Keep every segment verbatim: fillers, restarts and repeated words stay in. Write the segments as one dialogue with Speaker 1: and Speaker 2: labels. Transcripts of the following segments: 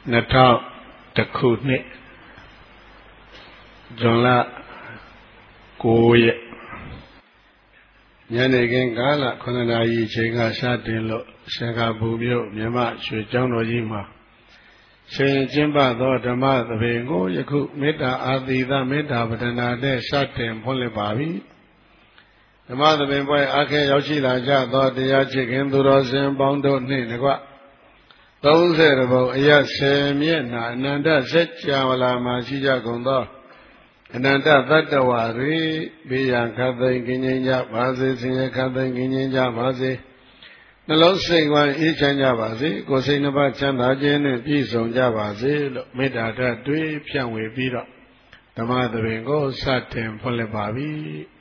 Speaker 1: နှစ်ထောင်တစ်ခုနှစ်ဇွန်လကိုးရက်ညနေခင်းကာလခုနှစ်နာရီအချိန်ကစတင်လို့စင်္ကာပူမြို့မြမရွှေကျောင်းတော်ကြီးမှာရှင်ကျင်းပသောဓမ္မသဘင်ကိုယခုမေတ္တာအာသီသမေတ္တာပဒနာနဲ့စတင်ဖွင့်လှစ်ပါပြီဓမ္မသဘင်ပွဲအားခဲရောက်ရှိလာကြသောတရားချစ်ခင်သူတော်စင်ပေါင်းတို့နှင့်တကွသုံးဆယ်ဘုံအရဆယ်မျက်နှာအနန္တစัจ java လာမှာရှိကြကုန်သောအနန္တသတ္တဝါတွေဘေးရန်ခတ်သိမ်းကင်းငြိမ်းကြပါစေဆင်းရဲခတ်သိမ်းကင်းငြိမ်းကြပါစေနှလုံးစိတ်ဝမ်းအေးချမ်းကြပါစေကိုယ်စိတ်နှပါချမ်းသာခြင်းနဲ့ပြည့်စုံကြပါစေလို့မေတ္တာဓာတ်တွေဖြန့်ဝေပြီးတော့ဓမ္မသဘင်ကိုစတင်ဖွင့်လှစ်ပါပြီ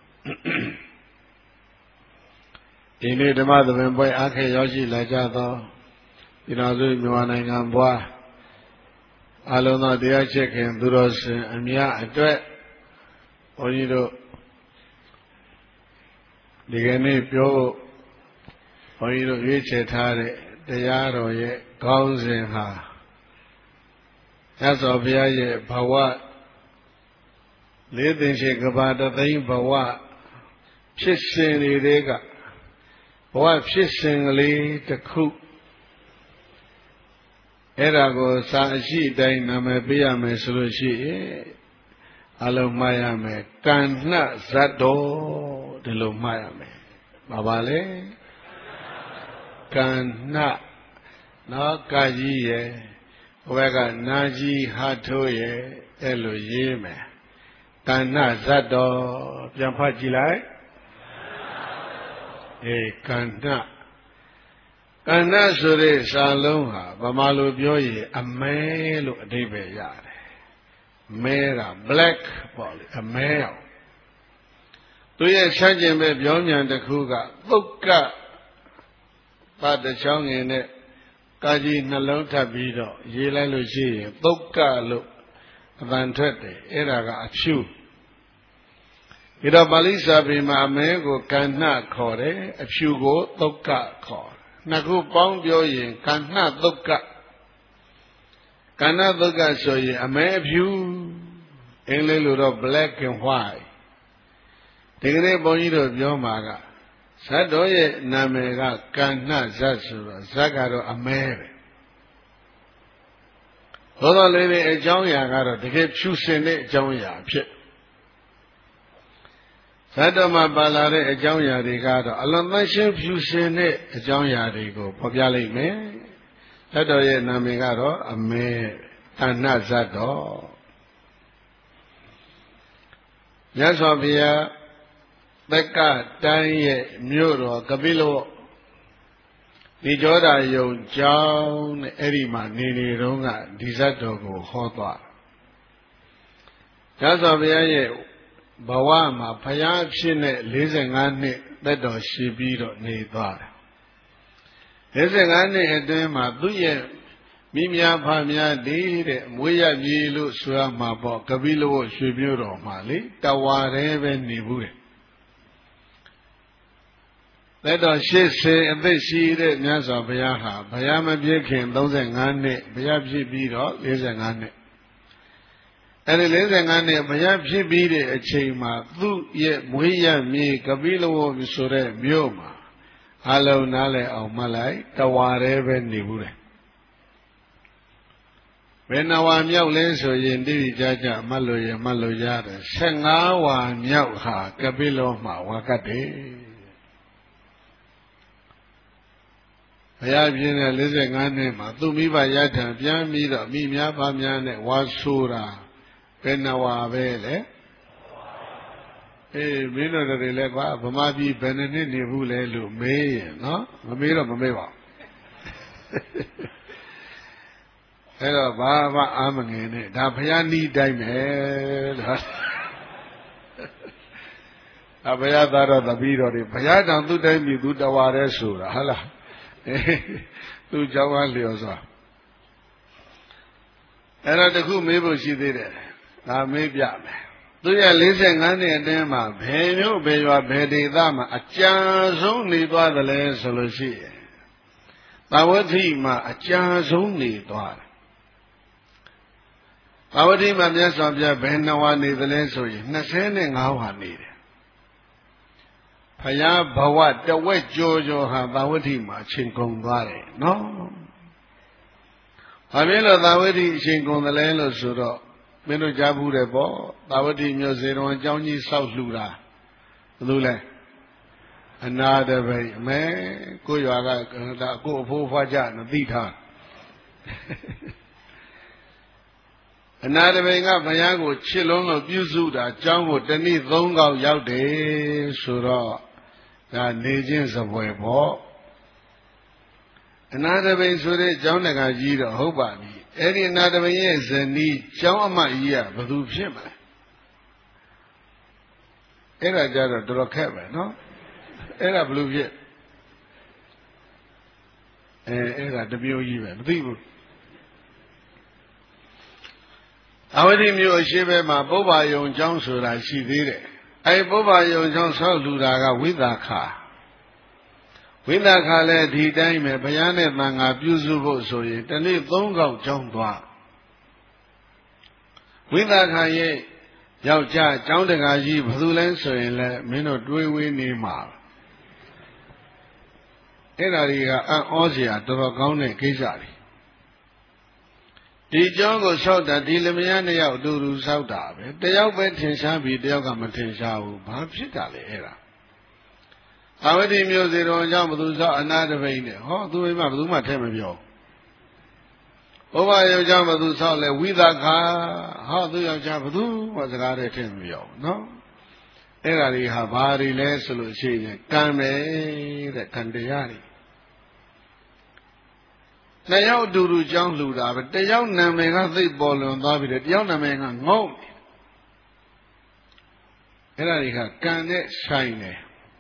Speaker 1: ဒီနေ့ဓမ္မသဘင်ပွဲအားခဲရောက်ရှိလာကြသောဒီတော်စုမြန်မာနိုင်ငံဘွားအလုံးသောတရားချစ်ခင်သူတော်စင်အများအတွက်ဘုန်းကြီးတို့ဒီကနေ့ပြောဘုန်းကြီးတို့ရွေးချယ်ထားတဲ့တရားတော်ရဲ့ခေါင်းစဉ်ဟာမြတ်စွာဘုရားရဲ့ဘဝလေးသိင်ရှိကဘာတသိန်းဘဝဖြစ်စဉ်တွေကဘဝဖြစ်စဉ်ကလေးတစ်ခုအဲ့ဒါကိုစာအရှိတိုင်းနာမည်ပေးရမယ်ဆိုလို့ရှိရင်အလုံးမှားရမယ်ကဏ္ဍဇတ်တော်ဒီလိုမှားရမယ်ဘာပါလဲကဏ္ဍနော်ကာကြီးရဲ့ဟိုဘက်ကနာကြီးဟာထိုးရဲ့အဲ့လိုရေးမယ်ကဏ္ဍဇတ်တော်ပြန်ဖတ်ကြည့်လိုက်အေးကဏ္ဍကဏ္ဍဆိုတဲ့စာလုံးဟာဗမာလိုပြောရင်အမဲလို့အဓိပ္ပာယ်ရတယ်မဲက black ပေါ့လေအမဲအောင်သူရဲ့ဆန့်ကျင်မဲ့ပြောမြန်တစ်ခုကသုတ်ကပါတချောင်းငင်နဲ့ကာကြီးနှလုံးထပ်ပြီးတော့ရေးလိုက်လို့ရှိရင်သုတ်ကလို့အပန်ထွက်တယ်အဲ့ဒါကအဖြူဒီတော့ပါဠိစာပေမှာအမဲကိုကဏ္ဍခေါ်တယ်အဖြူကိုသုတ်ကခေါ်နှစ်ခုပေါင်းပြောရင်ကဏ္ဍသုတ်ကကဏ္ဍသုတ်ကဆိုရင်အမဲအဖြူအင်္ဂလိပ်လိုတော့ black and white ဒီကနေ့ဘုန်းကြီးတို့ပြောမှာကဇတ်တော်ရဲ့နာမည်ကကဏ္ဍဇတ်ဆိုတော့ဇတ်ကတော့အမဲပဲဘုရားလေးတွေအကြောင်းအရာကတော့တကယ်ဖြူစင်တဲ့အကြောင်းအရာဖြစ်ဇတ်တော်မှာပါလာတဲ့အကြောင်းအရာတွေကတော့အလွန်သန့်ရှင်းဖြူစင်တဲ့အကြောင်းအရာတွေကိုဖော်ပြလိုက်မယ်ဇတ်တော်ရဲ့နာမည်ကတော့အမဲကဏ္ဍဇတ်တော်မြတ်စွာဘုရားသက္ကတိုင်းရဲ့မြို့တော်ကပိလဝဒီကြောတာယုံကျောင်းနဲ့အဲ့ဒီမှာနေနေတုန်းကဒီဇတ်တော်ကိုဟောသွားမြတ်စွာဘုရားရဲ့ဘဝမှာဘုရားဖြစ်နဲ့လေးဆယ်ငါးနှစ်သက်တော်ရှိပြီးတော့နေသွားတယ်လေးဆယ်ငါးနှစ်အတွင်းမှာသူ့ရဲ့မိမြာဖမြာတည်တဲ့မွေးရမြေလို့ဆိုရမှာပေါ့ကပိလဝရွှေမြို့တော်မှာလေတဝါတည်းပဲနေဘူးတယ်သက်တော်ရှစ်ဆယ်အသက်ရှိတဲ့မြတ်စွာဘုရားဟာဘုရားမပြည့်ခင်သုံးဆယ်ငါးနှစ်ဘုရားဖြစ်ပြီးတော့လေးဆယ်ငါးနှစ်အဲဒီလေးဆယ်ငါးနှစ်ဘုရားဖြစ်ပြီးတဲ့အချိန်မှာသူ့ရဲ့မွေးရမြေကပိလဝဆိုတဲ့မြို့မှာအလုံးနားလည်အောင်မှတ်လိုက်တဝါတည်းပဲနေဘူးတယ်ဘယ်နှဝါမြောက်လဲဆိုရင်တိတိကျကျမှတ်လို့ရမှတ်လို့ရတယ်ဆယ်ငါးဝါမြောက်ဟာကပိလဝမှာဝါကတ်တယ်ဘုရားပြင်းတဲ့လေးဆယ်ငါးနှစ်မှာသူ့မိဘရထံပြန်ပြီးတော့မိများဖများနဲ့ဝါဆိုတာဘယ်နှဝါပဲလေအေးမင်းတို့တွေလည်းကွာဗမာပြည်ဘယ်နှစ်နှစ်နေဘူးလဲလို့မေးရင်နော်မမေးတော့မမေးပါဘူးအဲ့တော့ဘာမှအာမငင်နဲ့ဒါဘုရားနီးတိုင်းပဲလို့အဘုရားသားတော်တပည့်တော်တွေဘုရားတောင်သူ့တိုင်းပြည်သူတဝါတည်းဆိုတာဟုတ်လားသူ့ကြောင်းအားလျော်စွာအဲ့တော့တခုမေးဖို့ရှိသေးတယ်ဒါမေးပြမယ်သူရဲ့လေးဆယ်ငါးနှစ်အတွင်းမှာဘယ်မျိုးဘယ်ရွာဘယ်ဒေသမှာအကြာဆုံးနေသွားသလဲဆိုလို့ရှိရင်သဝတိမှာအကြာဆုံးနေသွားတယ်သာဝတိမှာမြတ်စွာဘုရားဘယ်နှဝါနေသလဲဆိုရင်၂၅ဝါနေတယ်ဘုရားဘဝတဝက်ကျော်ကျော်ဟာသာဝတိမှာအချိန်ကုန်သွားတယ်နော်ဘာဖြစ်လို့သာဝတိအချိန်ကုန်တယ်လဲလို့ဆိုတော့မင်းတို့ကြားဘူးတယ်ပေါ့သာဝတိမြို့စေတော်အကြောင်းကြီးဆောက်လှူတာဘယ်လိုလဲအနာတပိတ်အမဲကိုရွာကဒါကိုအဖိုးဖွားကြမသိထားအနာတပိန်ကဘုရားကိုချစ်လုံးလို့ပြုစုတာအကြောင်းကိုတနည်းသုံးခေါက်ရောက်တယ်ဆိုတော့ဒါနေချင်းစပွဲပေါ့အနာတပိန်ဆိုတဲ့ကျောင်းတကာကြီးတော့ဟုတ်ပါပြီအဲ့ဒီအနာတပိန်ရဲ့ဇနီးကျောင်းအမကြီးကဘယ်သူဖြစ်မလဲအဲ့ဒါကြတော့တော်တော်ခက်ပဲနော်အဲ့ဒါဘယ်လိုဖြစ်အဲအဲ့ဒါတမျိုးကြီးပဲမသိဘူးအဝတိမျိုးအရှိဘဲမှာပုဗ္ဗာယုံကျောင်းဆိုတာရှိသေးတယ်အဲပုဗ္ဗာယုံကျောင်းဆောက်လူတာကဝိသခာဝိသခာလည်းဒီတိုင်းပဲဘုရားနဲ့သံဃာပြုစုဖို့ဆိုရင်တနေ့သုံးခေါက်ကျောင်းသွားဝိသခာရဲ့ယောက်ျားကျောင်းတကာကြီးဘယ်သူလဲဆိုရင်လည်းမင်းတို့တွေးဝေးနေမှာအဲ့ဒါတွေကအံ့ဩစရာတော်တော်ကောင်းတဲ့ကိစ္စတွေဒီကျောင်းကိုဆောက်တာဒီလမယားနှစ်ယောက်အတူတူဆောက်တာပဲတယောက်ပဲထင်ရှားပြီးတယောက်ကမထင်ရှားဘူးဘာဖြစ်တာလဲအဲ့ဒါသာဝတိမျိုးစေတော်ကြောင့်ဘသူဆောက်အနာတပိန်နဲ့ဟောသူမိမဘသူမှထဲမပြောဘုရားယောက်ျားဘသူဆောက်လဲဝိသခာဟောသူယောက်ျားဘသူမှစကားတွေထဲမပြောနော်အဲ့ဒါတွေဟာဘာတွေလဲဆိုလို့ရှိရင်ကံပဲတဲ့ကံတရားတွေနှစ်ယောက်အတူတူကြောင်းလှူတာပဲတယောက်နာမည်ကသိပေါ်လွန်သွားပြီတဲ့တယောက်နာမည်ကငုံအဲ့ဒါတွေကကံနဲ့ဆိုင်တယ်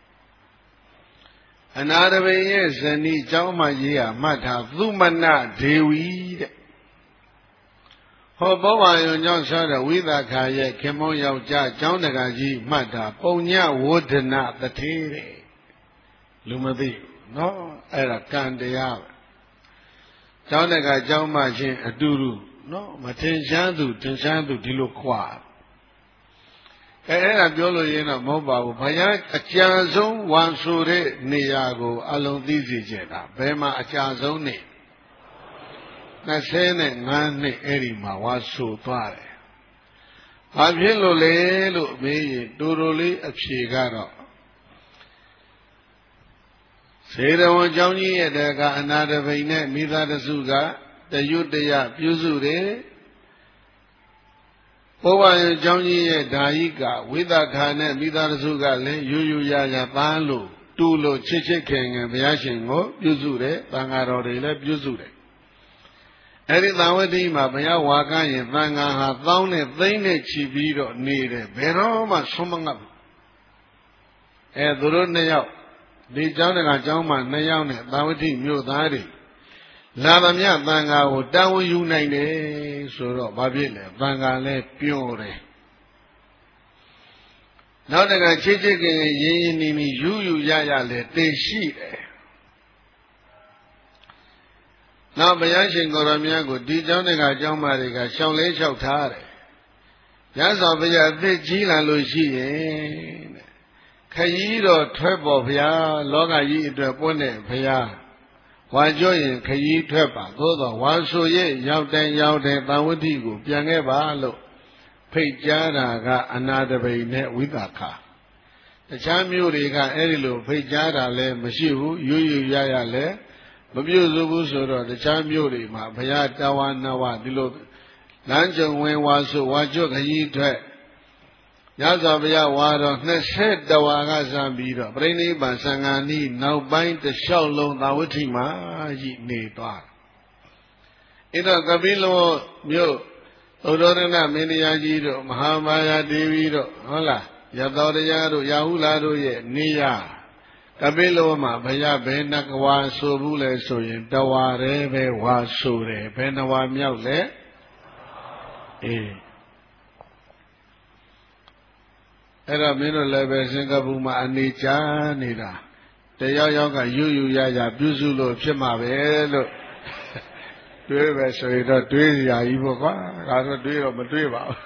Speaker 1: အနာတပိန်ရဲ့ဇနီးကျောင်းမကြီးကမှတ်ထားသုမနဒေဝီတဲ့ဟောဘောဝါယုံကျောင်းဆောတဲ့ဝိသခာရဲ့ခင်မုန်းယောက်ျားကျောင်းတကာကြီးမှတ်ထားပုံညဝဒ္ဒနာတထေးတဲ့လူမသိဘူးနော်အဲ့ဒါကံတရားပဲကျောင်းတကာကျောင်းမချင်းအတူတူနော်မထင်ရှားသူထင်ရှားသူဒီလိုခွာအဲအဲ့ဒါပြောလို့ရင်းတော့မဟုတ်ပါဘူးဘုရားအကြံဆုံးဝါဆိုတဲ့နေရာကိုအလုံးသိစေချင်တာဘယ်မှာအကြံဆုံးနေ၂၅နှစ်အဲ့ဒီမှာဝါဆိုသွားတယ်ဘာဖြစ်လို့လဲလို့မေးရင်တူတူလေးအဖြေကတော့စေတဝန်ကျောင်းကြီးရဲ့တကအနာတပိန်နဲ့မိသားတစုကတရွတ်တရပြုစုတယ်ဘုရားရဲ့ကျောင်းကြီးရဲ့ဓာယိကဝိသခာနဲ့မိသားတစုကလည်းယူယူရရသားလို့တူလို့ချစ်ချစ်ခင်ခင်ဘုရားရှင်ကိုပြုစုတယ်သံဃာတော်တွေလည်းပြုစုတယ်အဲ့ဒီသာဝတိမှာဘုရားဝါကရင်သံဃာဟာသောင်းနဲ့သိန်းနဲ့ချီပြီးတော့နေတယ်ဘယ်တော့မှဆုံးမငတ်ဘူးအဲသူတို့နှစ်ယောက်ဒီကျောင်းတကာကျောင်းမှာနှစ်ယောက်နဲ့သာဝတိမြို့သားတွေလာသမျှသံဃာကိုတာဝန်ယူနိုင်တယ်ဆိုတော့ဘာဖြစ်လဲသံဃာလည်းပြောတယ်နောက်တကချစ်ချစ်ခင်ခင်ရင်းရင်းနှီးနှီးယူယူရရလဲတည်ရှိတယ်နောက်ဘုရားရှင်ကိုယ်တော်မြတ်ကိုဒီကျောင်းတကာကျောင်းမတွေကရှောင်လဲလျှောက်ထားတယ်ရသော်ဘုရားအသက်ကြီးလာလို့ရှိရင်ခကြီးတော်ထွက်ပေါ်ဘုရားလောကကြီးအတွက်ပွင့်တဲ့ဘုရားဝါကြောရင်ခကြီးထွက်ပါသို့သောဝါဆိုရဲ့ရောက်တိုင်းရောက်တဲ့သံဝတိကိုပြန်ခဲ့ပါလို့ဖိတ်ကြားတာကအနာတပိန်နဲ့ဝိသခာတခြားမျိုးတွေကအဲ့ဒီလိုဖိတ်ကြားတာလည်းမရှိဘူးရွရွရရလည်းမပြုစုဘူးဆိုတော့တခြားမျိုးတွေမှာဘုရားတဝါနဝဒီလိုလမ်းကြုံဝင်ဝါဆိုဝါကြောခကြီးထွက်ညဇောဘုရားဝါတော်နှစ်ဆယ်တဝါကစပြီးတော့ပြိဋိဘံသံဃာနီးနောက်ပိုင်းတစ်လျှောက်လုံးသာဝတိမှာရှိနေသွားအဲ့တော့ကပိလောမြို့သုဒ္ဓရဏမင်းတရားကြီးတို့မဟာမာယာဒေဝီတို့ဟုတ်လားယသောတရားတို့ရာဟုလာတို့ရဲ့နေရကပိလောမှာဘုရားဘယ်နှကဝါဆိုဘူးလဲဆိုရင်တဝါတည်းပဲဝါဆိုတယ်ဘယ်နှဝါမြောက်လဲအေးအဲ့တော့မင်းတို့လည်းပဲစင်ကာပူမှာအနေချနေတာတယောက်ယောက်ကယူယူရရပြုစုလို့ဖြစ်မှာပဲလို့တွေးပဲဆိုရင်တော့တွေးစရာကြီးပေါ့ကွာဒါတော့တွေးတော့မတွေးပါဘူး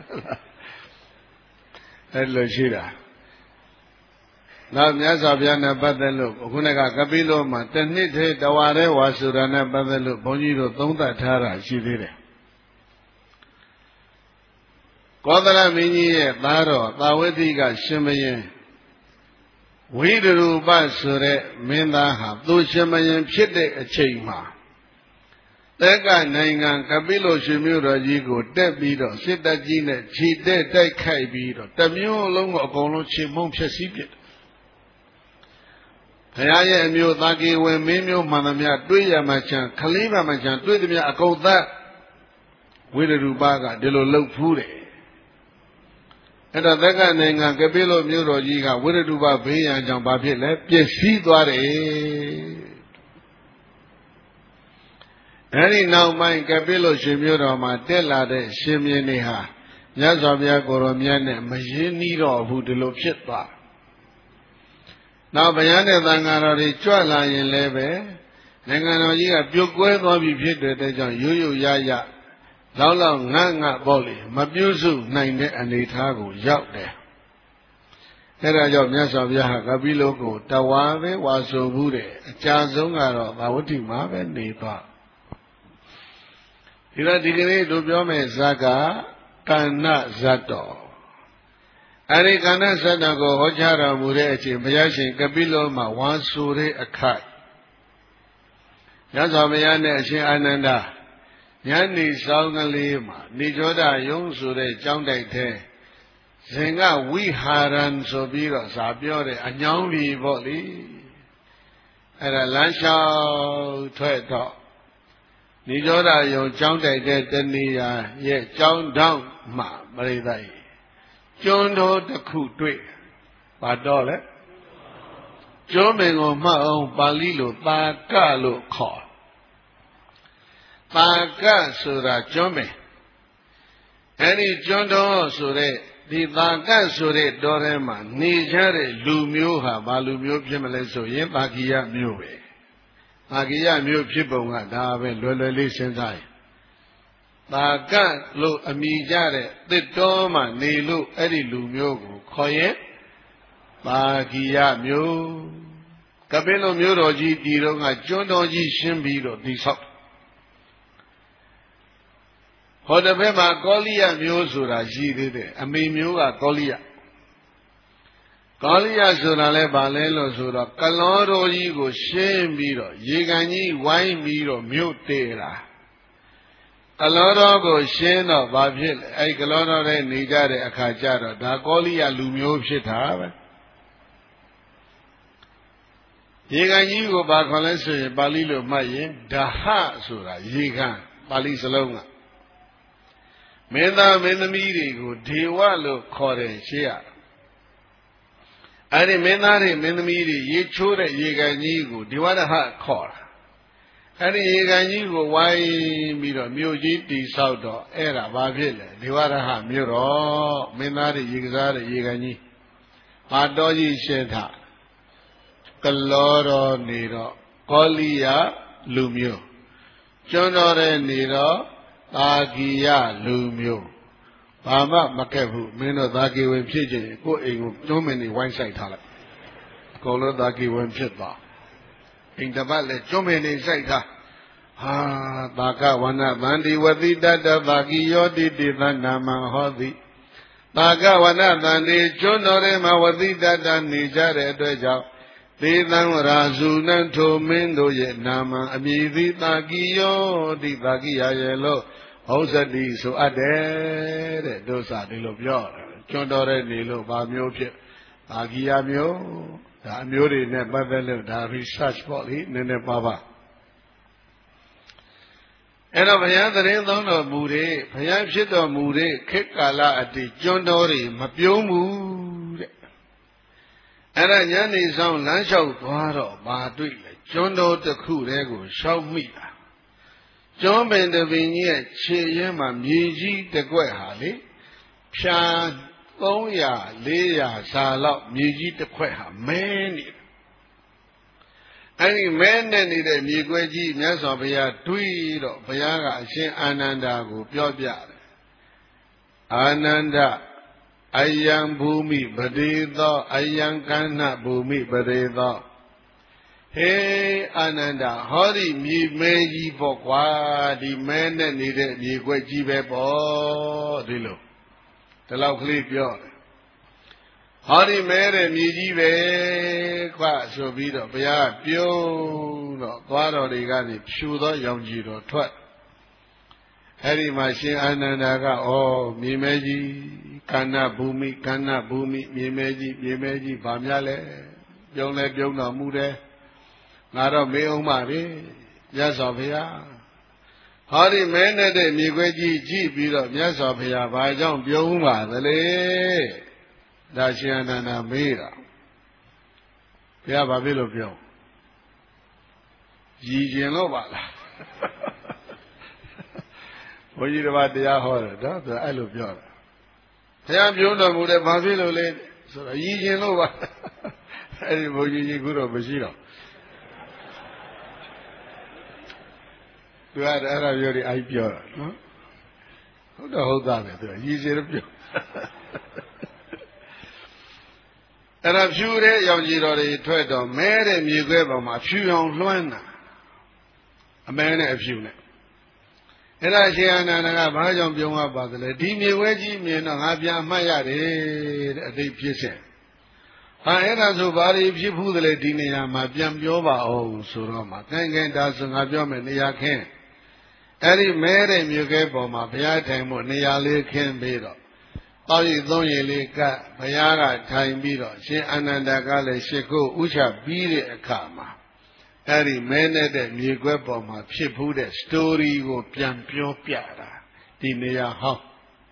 Speaker 1: အဲ့လိုရှိတာနောက်မြတ်စွာဘုရားနဲ့ပတ်သက်လို့ခုနကကပိလောမှာတနှစ်သေးတဝါတဲ့ဝါဆိုတာနဲ့ပတ်သက်လို့ဘုန်းကြီးတို့သုံးသပ်ထားတာရှိသေးတယ်ကောသလမင်းကြီးရဲ့သားတော်သာဝတိကရှင်မင်းဝိဒရူပဆိုတဲ့မင်းသားဟာသူရှင်မင်းဖြစ်တဲ့အချိန်မှာတက္ကနိုင်ငံကပိလောရှင်မြို့တော်ကြီးကိုတက်ပြီးတော့စစ်တပ်ကြီးနဲ့ခြေတက်တိုက်ခိုက်ပြီးတော့တမျိုးလုံးကိုအကုန်လုံးခြေမုံဖျက်ဆီးပစ်ဘုရားရဲ့အမျိုးသာကေဝင်မင်းမျိုးမှန်သမျှတွေးရမှချမ်းခလေးပါမှချမ်းတွေးသမျှအကုန်သတ်ဝိရူပကဒီလိုလှုပ်ဖူးတယ်အဲ့တော့တက္ကနိုင်ငံကပိလောမြို့တော်ကြီးကဝိရူပဘေးရန်ကြောင့်ဘာဖြစ်လဲပျက်စီးသွားတယ်အဲ့ဒီနောက်ပိုင်းကပိလောရှင်မြို့တော်မှာတက်လာတဲ့ရှင်မြင်းတွေဟာမြတ်စွာဘုရားကိုရောမြတ်နဲ့မရင်းနှီးတော့ဘူးဒီလိုဖြစ်သွားနောက်ဘုရားနဲ့သံဃာတော်တွေကြွလာရင်လည်းပဲနိုင်ငံတော်ကြီးကပြုတ်ကွဲသွားပြီဖြစ်တဲ့ကြောင့်ရိုးရိုးရရလောက်လောက်ငတ်ငတ်ပေါ့လေမပြုစုနိုင်တဲ့အနေအထားကိုရောက်တယ်အဲဒါကြောင့်မြတ်စွာဘုရားဟာကပိလောကိုတဝါပဲဝါဆိုဘူးတဲ့အကြာဆုံးကတော့ဘာဝတိမှာပဲနေသွားဒီတော့ဒီကနေ့တို့ပြောမယ်ဇာကကဏ္ဍဇတ်တော်အဲဒီကဏ္ဍဇတ်တော်ကိုဟောကြားတော်မူတဲ့အချိန်ဘုရားရှင်ကပိလောမှာဝါဆိုတဲ့အခိုက်မြတ်စွာဘုရားနဲ့အရှင်အာနန္ဒာညနေဆောင်ကလေးမှာနေကြောဒယုံဆိုတဲ့ကျောင်းတိုက်ထဲဇင်ကဝိဟာရံဆိုပြီးတော့ဇာပြောတဲ့အညောင်းပြီပေါ့လေအဲ့ဒါလမ်းလျှောက်ထွက်တော့နေကြောဒယုံကျောင်းတိုက်တဲ့တဏီယာရဲ့ကျောင်းတောင်းမှပရိသတ်ကျွန်းတော်တစ်ခုတွေ့ပါတော့လေကျွန်းမင်ကိုမှတ်အောင်ပါဠိလိုတာကလို့ခေါ်တာကဆိုတာကျွန်းမင်အဲ့ဒီကျွန်းတော်ဆိုတဲ့ဒီတာကဆိုတဲ့တော်ထဲမှာနေကြတဲ့လူမျိုးဟာဘာလူမျိုးဖြစ်မလဲဆိုရင်ပါကိယမျိုးပဲပါကိယမျိုးဖြစ်ပုံကဒါပဲလွယ်လွယ်လေးစဉ်းစားရင်တာကလို့အမိကြတဲ့တစ်တော်မှာနေလို့အဲ့ဒီလူမျိုးကိုခေါ်ရင်ပါကိယမျိုးကပိလောမျိုးတော်ကြီးဒီတော့ကကျွန်းတော်ကြီးရှင်းပြီးတော့ဒီဆောက်ဟောတဲ့ဘက်မှာကောလိယမျိုးဆိုတာရှိသေးတယ်အမေမျိုးကကောလိယကောလိယဆိုတာလဲဘာလဲလို့ဆိုတော့ကလောတော်ကြီးကိုရှင်းပြီးတော့ရေကန်ကြီးဝိုင်းပြီးတော့မြို့တည်တာကလောတော်ကိုရှင်းတော့ဘာဖြစ်လဲအဲ့ကလောတော်ရဲ့နေကြတဲ့အခါကျတော့ဒါကောလိယလူမျိုးဖြစ်တာပဲရေကန်ကြီးကိုဘာခေါ်လဲဆိုရင်ပါဠိလိုမှတ်ရင်ဒဟဆိုတာရေကန်ပါဠိစလုံးကမင်းသားမင်းသမီးတွေကိုဒေဝလို့ခေါ်တယ်ရှေ့ရအဲ့ဒီမင်းသားတွေမင်းသမီးတွေရေချိုးတဲ့ရေကန်ကြီးကိုဒေဝရဟခေါ်တာအဲ့ဒီရေကန်ကြီးကိုဝိုင်းပြီးတော့မြို့ကြီးတည်ဆောက်တော့အဲ့ဒါဘာဖြစ်လဲဒေဝရဟမြို့တော်မင်းသားတွေရေကစားတဲ့ရေကန်ကြီးဟာတော်ကြီးရှင်းထားကလောတော်နေတော့ကောလိယလူမျိုးကျွန်းတော်တဲ့နေတော့သာဂိယလူမျိုးဘာမှမကက်ဘူးမင်းတို့သာဂိဝင်ဖြစ်ခြင်းကိုယ့်အိမ်ကိုကျွန်းမင်းနေဝိုင်းဆိုင်ထားလိုက်အကုန်လုံးသာဂိဝင်ဖြစ်သွားအိမ်တစ်ပတ်လည်းကျွန်းမင်းနေဆိုင်ထားဟာသာကဝနဗန္တိဝတိတတသာဂိယောတိတိသနာမဟောတိသာကဝနဗန္တိကျွန်းတော်ထဲမှာဝတိတတနေကြတဲ့အတွက်ကြောင့်သေသံရာဇုနံထိုမင်းတို့ရဲ့နာမအမည်သည်သာဂိယောတိသာဂိယရဲ့လို့ဟောစတိဆိုအပ်တယ်တဲ့ဒုစဒီလိုပြောတယ်ကျွန်းတော်တဲ့နေလို့ဗာမျိုးဖြစ်သာဂိယမျိုးဒါအမျိုးတွေနဲ့ပတ်သက်လို့ဒါ research ပေါ့လေနည်းနည်းပါပါအဲ့တော့ဘုရားသတင်းသုံးတော်မူတဲ့ဘုရားဖြစ်တော်မူတဲ့ခေတ်ကာလအတည်ကျွန်းတော်တွေမပြုံးဘူးတဲ့အဲ့ဒါညနေဆောင်လမ်းလျှောက်သွားတော့ဘာတွေ့လဲကျွန်းတော်တစ်ခုတည်းကိုရှောက်မိတာကျွန်းပင်တပင်ကြီးရဲ့ခြေရင်းမှာမြေကြီးတစ်ကွက်ဟာလေဖြာသုံးရာလေးရာစာလောက်မြေကြီးတစ်ခွက်ဟာမဲနေတယ်အဲ့ဒီမဲနဲ့နေတဲ့မြေခွဲကြီးမြတ်စွာဘုရားတွေးတော့ဘုရားကအရှင်အာနန္ဒာကိုပြောပြတယ်အာနန္ဒအယံဘူမိပတိသောအယံကဏ္ဍဘူမိပတိသောဟေးအာနန္ဒာဟောဒီမြေမဲကြီးပေါ့ကွာဒီမဲနဲ့နေတဲ့မြေခွဲကြီးပဲပေါ့ဒီလိုဒီလောက်ကလေးပြောတယ်ဟောဒီမဲတဲ့မြေကြီးပဲကွာဆိုပြီးတော့ဘုရားပြုံးတော့သွားတော်တွေကနေဖြူသောရောင်ကြီးတော်ထွက်အဲ့ဒီမှာရှင်အာနန္ဒာကဩမြေမဲကြီးကဏ္ဍဘူမိကဏ္ဍဘူမိမြေမဲကြီးမြေမဲကြီးဗာများလဲပြုံးလဲပြုံးတော်မူတယ်ငါတော့မေးအောင်ပါပဲမြတ်စွာဘုရားဟောဒီမဲနဲ့တဲ့မြေခွဲကြီးကြည့်ပြီးတော့မြတ်စွာဘုရားဘာကြောင့်ပြုံးပါသလဲဒါရှင်အာနန္ဒာမေးတာဘုရားဘာဖြစ်လို့ပြုံးရည်ကျင်လို့ပါလားဘုန်းကြီးတစ်ပါးတရားဟောတယ်နော်သူအဲ့လိုပြောတာဘုရားပြုံးတော်မူတယ်ဘာဖြစ်လို့လဲဆိုတော့ရည်ကျင်လို့ပါအဲ့ဒီဘုန်းကြီးကြီးခုတော့မရှိတော့သူကအဲ့ဒါပြောဒီအိုက်ပြောတာနော်ဟုတ်တော့ဟုတ်သားပဲသူကရည်စင်လို့ပြောအဲ့ဒါဖြူတဲ့ရောင်ကြီးတော်တွေထွက်တော့မဲတဲ့မြေခွဲပေါ်မှာဖြူအောင်လွှမ်းတာအမဲနဲ့အဖြူနဲ့အဲ့ဒါရှင်အာနန္ဒာကဘာကြောင့်ပြုံးရပါသလဲဒီမြေခွဲကြီးမြင်တော့ငါပြန်မှတ်ရတယ်တဲ့အတိတ်ဖြစ်စဉ်ဟာအဲ့ဒါဆိုဘာတွေဖြစ်ဘူးသလဲဒီနေရာမှာပြန်ပြောပါအောင်ဆိုတော့မှခိုင်ခိုင်ဒါဆိုငါပြောမယ်နေရာခင်းအဲ့ဒီမဲတဲ့မြေခွဲပေါ်မှာဘုရားထိုင်ဖို့နေရာလေးခင်းပြီးတော့တောက်ရည်သုံးရည်လေးကဘုရားကထိုင်ပြီးတော့ရှင်အာနန္ဒာကလည်းရှ िख ုဥချပြီးတဲ့အခါမှာအဲ့ဒီမဲနေတဲ့မြေခွဲပေါ်မှာဖြစ်ဖူးတဲ့ story ကိုပြန်ပြောပြတာဒီနေရာဟောင်း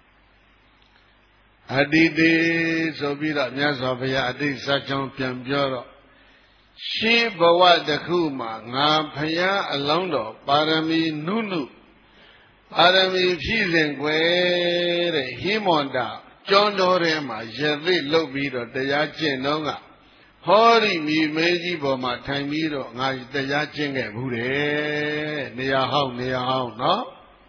Speaker 1: အတ္တိတေဆိုပြီးတော့မြတ်စွာဘုရားအတိတ်ဇာတ်ကြောင့်ပြန်ပြောတော့ရှေးဘဝတစ်ခုမှာငါဘုရားအလောင်းတော်ပါရမီနုနုပါရမီဖြည့်စဉ်ွယ်တဲ့ဟိမန္တာကျောင်းတော်ထဲမှာရသိလုတ်ပြီးတော့တရားကျင့်တော့ကဟောဒီမြေမဲကြီးပေါ်မှာထိုင်ပြီးတော့ငါတရားကျင့်ခဲ့ဘူးတဲ့နေရာဟောင်းနေရာဟောင်းနော်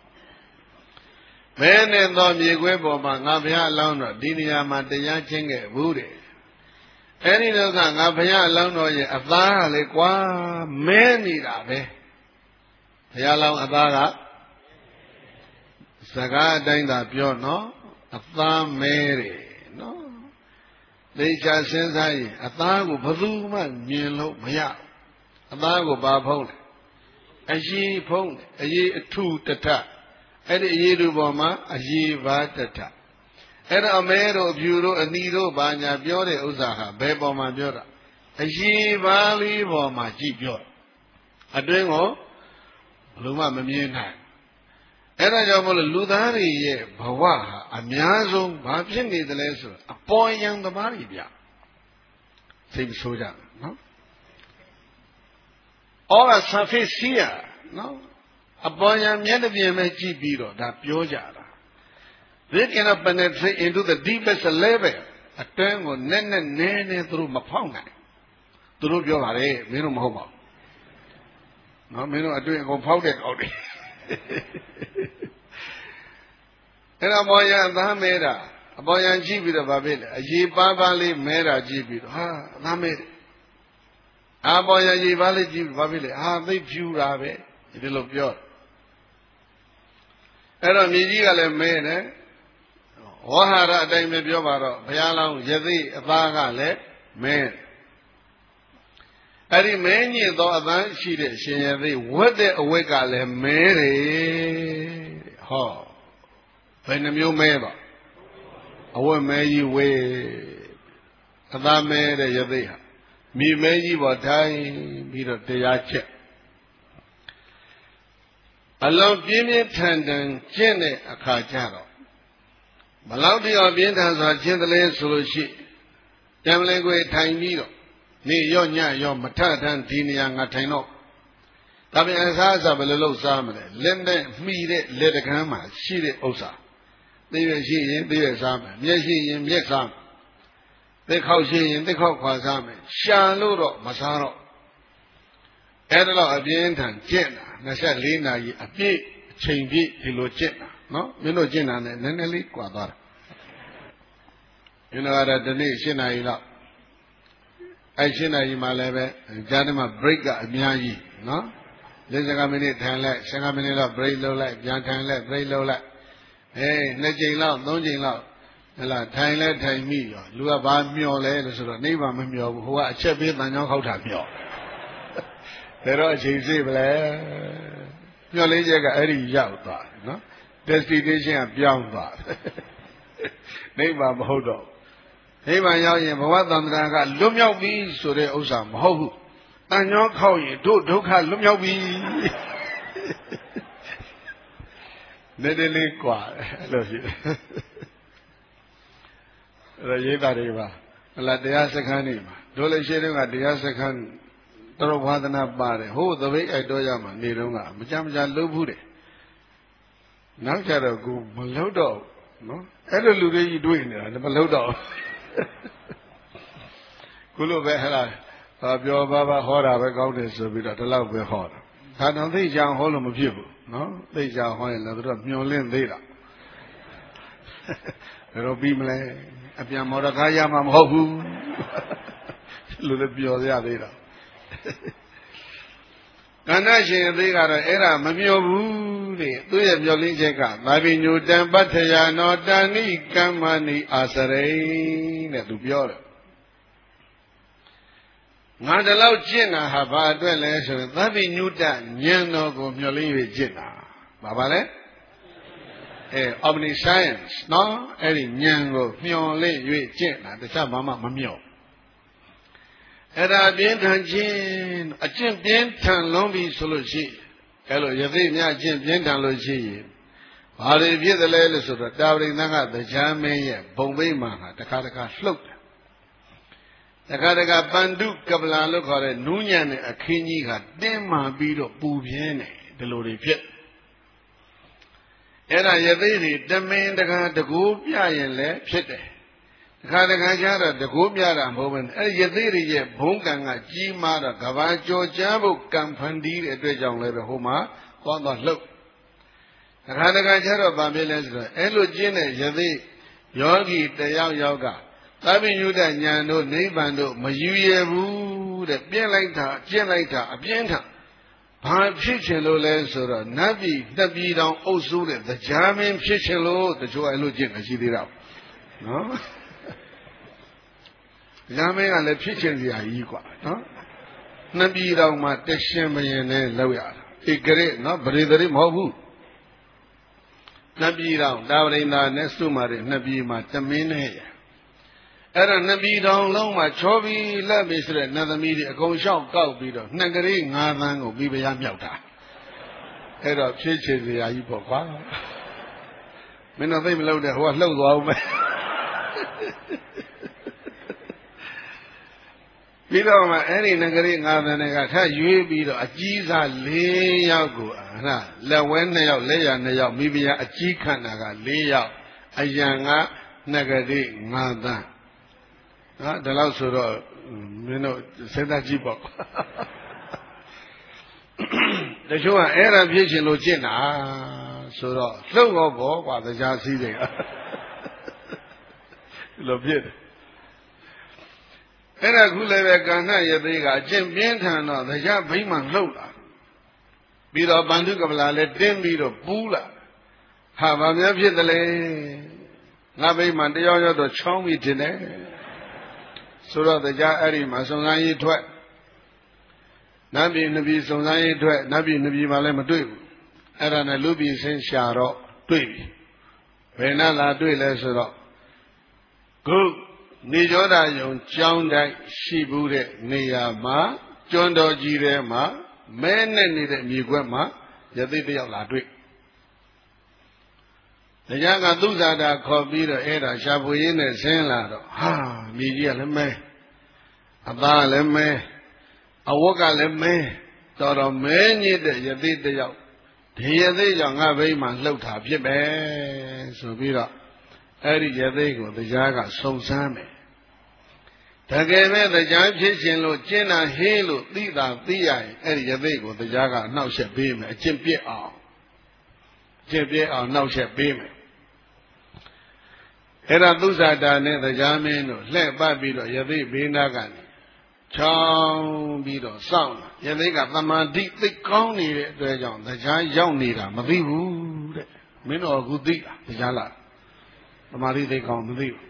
Speaker 1: မဲနဲ့သောမြေခွဲပေါ်မှာငါဘုရားအလောင်းတော်ဒီနေရာမှာတရားကျင့်ခဲ့ဘူးတဲ့အဲ့ဒီတော့ကငါဘုရားအလောင်းတော်ရဲ့အသားကလေကွာမဲနေတာပဲဘုရားအလောင်းအသားကစကားအတိုင်းသာပြောနော်အသားမဲတယ်နော်သိချာစဉ်းစားရင်အသားကိုဘယ်သူမှမြင်လို့မရအသားကိုဘာဖုံးလဲအရေးဖုံးတယ်အရေးအထုတထအဲ့ဒီအရေးတို့ပေါ်မှာအရေးပါတထအဲ့တော့အမဲတို့အဖြူတို့အနီတို့ဘာညာပြောတဲ့ဥစ္စာဟာဘယ်ပေါ်မှာပြောတာအရေးပါလေးပေါ်မှာကြည့်ပြောအတွင်းကိုဘယ်လိုမှမမြင်နိုင်အဲ့ဒါကြောင့်မလို့လူသားတွေရဲ့ဘဝဟာအများဆုံးဘာဖြစ်နေသလဲဆိုအပေါ်ယံသမားတွေဗျစိတ်ဆိုးကြနော် all a surface here နော်အပေါ်ယံမျက်နှာပြင်ပဲကြည့်ပြီးတော့ဒါပြောကြတာ they cannot penetrate into the deepest level အတွင်းကိုနဲ့နဲ့နဲနဲသူတို့မဖောက်နိုင်သူတို့ပြောပါလေမင်းတို့မဟုတ်ပါဘူးနော်မင်းတို့အတွင်းအကုန်ဖောက်တဲ့ကောက်တွေအဲ့တော့ဘောရအသားမဲတာအပေါ်ယံကြည့်ပြီးတော့ဗာဖြစ်လေအရေးပါးပါးလေးမဲတာကြည့်ပြီးတော့ဟာအသားမဲတယ်အပေါ်ယံရေးပါးလေးကြည့်ပြီးဗာဖြစ်လေဟာသိပ်ဖြူတာပဲဒီလိုပြောအဲ့တော့မြေကြီးကလည်းမဲတယ်ဝဟရအတိုင်းပဲပြောပါတော့ဘုရားလောင်းယသိအသားကလည်းမဲအဲ့ဒီမဲညစ်သောအသားရှိတဲ့ရှင်ယသိဝတ်တဲ့အဝတ်ကလည်းမဲတယ်ဟောဘယ်နှမျိုးမဲပါအဝတ်မဲကြီးဝေးအသားမဲတဲ့ယသိဟာမြေမဲကြီးပေါ်ထိုင်ပြီးတော့တရားချက်အလုံးပြင်းပြင်းထန်ထန်ကျင့်တဲ့အခါကျတော့ဘလောက်တရားပြင်းထန်စွာကျင့်တယ်လဲဆိုလို့ရှိတံမလင်ကိုထိုင်ပြီးတော့နေရော့ညရော့မထထန်ဒီနေရာငါထိုင်တော့ဒါပြန်အစားအစာဘယ်လိုလုပ်စားမလဲလက်နဲ့မှီတဲ့လက်တကမ်းမှာရှိတဲ့ဥစ္စာသိရရှိရင်သိရစားမယ်မျက်ရှိရင်မျက်စားမယ်သိခောက်ရှိရင်သိခောက်ခွာစားမယ်ရှာလို့တော့မစားတော့အဲ့ဒါတော့အပြင်းထန်ကျင့်တာနှစ်ဆက်လေးနာရီအပြည့်အချိန်ပြည့်ဒီလိုကျင့်တာနော်မင်းတို့ကျင့်တာနဲ့နည်းနည်းလေးကွာသွားတာမင်းတို့ကတော့ဒီနေ့ရှင်းနာရီတော့အဲ့ရှင်းနာရီမှလည်းပဲကြားထဲမှာ break ကအများကြီးနော်လေးစကားမိနစ်ထိုင်လိုက်ဆယ်မိနစ်တော့ break လုပ်လိုက်ပြန်ထိုင်လိုက် break လုပ်လိုက်အေးနှစ်ချိန်လောက်သုံးချိန်လောက်ဟလာထိုင်လဲထိုင်မိရောလူကဘာမျောလဲလို့ဆိုတော့နိဗ္ဗာန်မမျောဘူးဟိုကအချက်ပေးတန်ကြောင်းခောက်တာမျောဒါတော့အချိန်စေးပလဲမျောလေးချက်ကအဲ့ဒီရောက်သွားတယ်နော် destination ကပြောင်းသွားတယ်နိဗ္ဗာန်မဟုတ်တော့နိဗ္ဗာန်ရောက်ရင်ဘဝသံဃာကလွတ်မြောက်ပြီဆိုတဲ့ဥစ္စာမဟုတ်ဘူးတန်ကြောင်းခောက်ရင်တို့ဒုက္ခလွတ်မြောက်ပြီနေနေလေးกว่าအဲ့လိုဖြစ်အဲ့ရိပ်တာတွေပါဟလာတရားစခန်းနေမှာတို့လည်းရှိတဲ့ကတရားစခန်းတော်ဝါဒနာပါတယ်ဟိုသပိတ်အိုက်တော့ရမှာနေတော့ကမကြမကြလှုပ်ဘူးတယ်နောက်ကြတော့ကိုမလှုပ်တော့နော်အဲ့လိုလူတွေကြီးတွေ့နေတာမလှုပ်တော့ခုလိုပဲဟလာပြောပါပါဟောတာပဲကောင်းတယ်ဆိုပြီးတော့ဒီလောက်ပဲဟောတာဒါတော့သိကြအောင်ဟောလို့မဖြစ်ဘူးနော်သိကြအောင်ဟောရင်လည်းတို့မျောလင့်သေးတာဘယ်တော့ပြီးမလဲအပြန်မော်ဒကားရမှာမဟုတ်ဘူးလူလည်းပျော်ရသေးတာကန္နရှင်အသေးကတော့အဲ့ဒါမမျောဘူးတဲ့သူရဲ့မျောလင်းချက်ကသာဘိညုတံပတ္ထယာနောတာဏိကမ္မဏိအာစရိတဲ့သူပြောတယ်ငါတလောက်ကျင့်တာဟာဘာအတွက်လဲဆိုရင်သဗ္ဗညုတဉာဏ်တော်ကိုမျှော်လင့်၍ကျင့်တာဘာပါလဲအဲ omniscience နော်အဲ့ဒီဉာဏ်ကိုမျှော်လင့်၍ကျင့်တာတခြားဘာမှမမျှော်အဲ့ဒါပြင်းထန်ခြင်းအကျင့်ပြင်းထန်လုံးပြီဆိုလို့ရှိအဲ့လိုယသိမြအကျင့်ပြင်းထန်လို့ရှိရင်ဘာတွေဖြစ်သလဲလို့ဆိုတော့တာဝရိဏကတရားမင်းရဲ့ဘုံဗိမာန်ဟာတခါတခါလှုပ်တယ်တခါတခါပန္တုကပလာလို့ခေါ်တဲ့နူးညံ့တဲ့အခင်းကြီးကတင်းမာပြီးတော့ပူပြင်းနေဒီလိုတွေဖြစ်အဲ့ဒါယသိတွေတမင်တခါတကိုးပြရင်လည်းဖြစ်တယ်တခါတခါကျတော့တကိုးပြတာမဟုတ်ဘူးအဲ့ယသိတွေရဲ့ဘုံကံကကြီးမားတော့ကဘာကြော်ကြားဖို့ကံဖန်တီးတဲ့အတွက်ကြောင့်လည်းပဲဟိုမှာသွားသွားလှုပ်တခါတခါကျတော့ဗာပြလဲဆိုတော့အဲ့လိုကျင်းတဲ့ယသိယောဂီတယောက်ယောက်ကသဗ္ဗညုတဉာဏ်တို့နိဗ္ဗာန်တို့မယူရဘူးတဲ့ပြင်းလိုက်တာကျင့်လိုက်တာအပြင်းထန်ဘာဖြစ်ချင်လို့လဲဆိုတော့နတ်ပြည်နှစ်ပြည်တောင်အုပ်စုတဲ့တရားမင်းဖြစ်ချင်လို့တချို့အဲ့လိုကျင့်နေရှိသေးတာနော်တရားမင်းကလည်းဖြစ်ချင်စရာကြီးกว่าနော်နှစ်ပြည်တောင်မှာတရှင်မရင်နဲ့လောက်ရတာဧကရနော်ဗရေတရိမဟုတ်ဘူးနှစ်ပြည်တောင်တာဝရိန္ဒာနဲ့စုမာတဲ့နှစ်ပြည်မှာတမင်းနဲ့အဲ့ဒါနှစ်ပြည်တောင်လုံးမှာချောပြီးလက်ပြီးဆိုတဲ့နတ်သမီးတွေအကုန်လျှောက်ကောက်ပြီးတော့နှစ်ကလေးငါးသန်းကိုပြီးပြရမြောက်တာအဲ့တော့ဖြည့်ချေစရာကြီးပေါ့ကွာမင်းတော့သိမလို့တဲ့ဟိုကလှုပ်သွားဦးမယ်ပြီးတော့မှအဲ့ဒီနှစ်ကလေးငါးသန်းတွေကထပ်ရွေးပြီးတော့အကြီးစားလေးယောက်ကိုဟာလက်ဝဲနှစ်ယောက်လက်ရနှစ်ယောက်မိဖုရားအကြီးခန္ဓာကလေးယောက်အယံကနှစ်ကလေးငါးသန်းနော်ဒါလို့ဆိုတော့မင်းတို့စေတကြည့်ပေါ့တချို့ကအဲ့ဒါဖြစ်ရှင်လို့ကျင့်တာဆိုတော့လှုပ်တော့ဘောကွာတရားစည်းတွေကလို့ဖြစ်တယ်အဲ့ဒါခုလည်းပဲကာဏယသိကအကျင့်ပြင်းထန်တော့တရားဘိမှန်လှုပ်လာပြီးတော့ပန္ဓုကပလာလည်းတင်းပြီးတော့ပူးလာဟာဘာများဖြစ်တယ်လဲငါဘိမှန်တရားရောက်တော့ချောင်းပြီးတင်တယ်ဆိုတော့တရားအဲ့ဒီမှာစုံစမ်းရေးထွက်နတ်ပြည်နှစ်ပြည်စုံစမ်းရေးထွက်နတ်ပြည်နှစ်ပြည်မှာလည်းမတွေ့ဘူးအဲ့ဒါနဲ့လူပြည်ဆင်းရှာတော့တွေ့ပြီဘယ်နဲ့လာတွေ့လဲဆိုတော့ခုနေကြောတာယုံကျောင်းတိုက်ရှိဘူးတဲ့နေရာမှာကျွန်းတော်ကြီးထဲမှာမဲနဲ့နေတဲ့မြေခွက်မှာယသိတယောက်လာတွေ့တရားကသုဇာတာခေါ်ပြီးတော့အဲ့ဒါရှာဖွေရင်းနဲ့ဆင်းလာတော့ဟာမြေကြီးကလည်းမဲအသားလည်းမဲအဝတ်ကလည်းမဲတော်တော်မဲညစ်တဲ့ယသိတယောက်ဒီယသိကြောင့်ငါဘိမှလှုပ်တာဖြစ်ပဲဆိုပြီးတော့အဲ့ဒီယသိကိုတရားကစုံစမ်းမယ်တကယ်ပဲတရားဖြစ်ခြင်းလို့ကျင့်တာဟင်းလို့သိတာသိရရင်အဲ့ဒီယသိကိုတရားကအနှောက်အယှက်ပေးမယ်အကျင့်ပြည့်အောင်အကျင့်ပြည့်အောင်နှောက်အယှက်ပေးမယ်အဲ့ဒါသုဇာတာနဲ့တရားမင်းတို့လှည့်ပတ်ပြီးတော့ယသိဘေးနာကနေချောင်းပြီးတော့စောင့်လာယသိကသမာဓိသိကောင်းနေတဲ့အတွက်ကြောင့်တရားရောက်နေတာမသိဘူးတဲ့မင်းတို့အခုသိလားတရားလားသမာဓိသိကောင်းမသိဘူး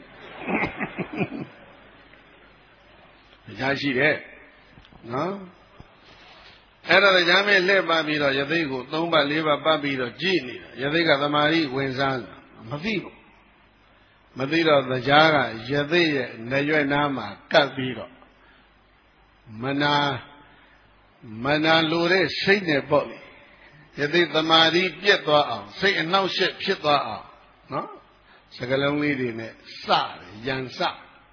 Speaker 1: တရားရှိတယ်နော်အဲ့ဒါတရားမင်းလှည့်ပတ်ပြီးတော့ယသိကိုသုံးပတ်လေးပတ်ပတ်ပြီးတော့ကြည်နေတာယသိကသမာဓိဝင်စားမသိဘူးမသိတော့တရားကယသိရဲ့နေရွက်နားမှာကပ်ပြီးတော့မနာမနာလိုတဲ့စိတ်နဲ့ပေါ့လေယသိသမာဓိပြတ်သွားအောင်စိတ်အနှောက်အယှက်ဖြစ်သွားအောင်နော်စကလုံးလေးတွေနဲ့စတယ်ရန်စ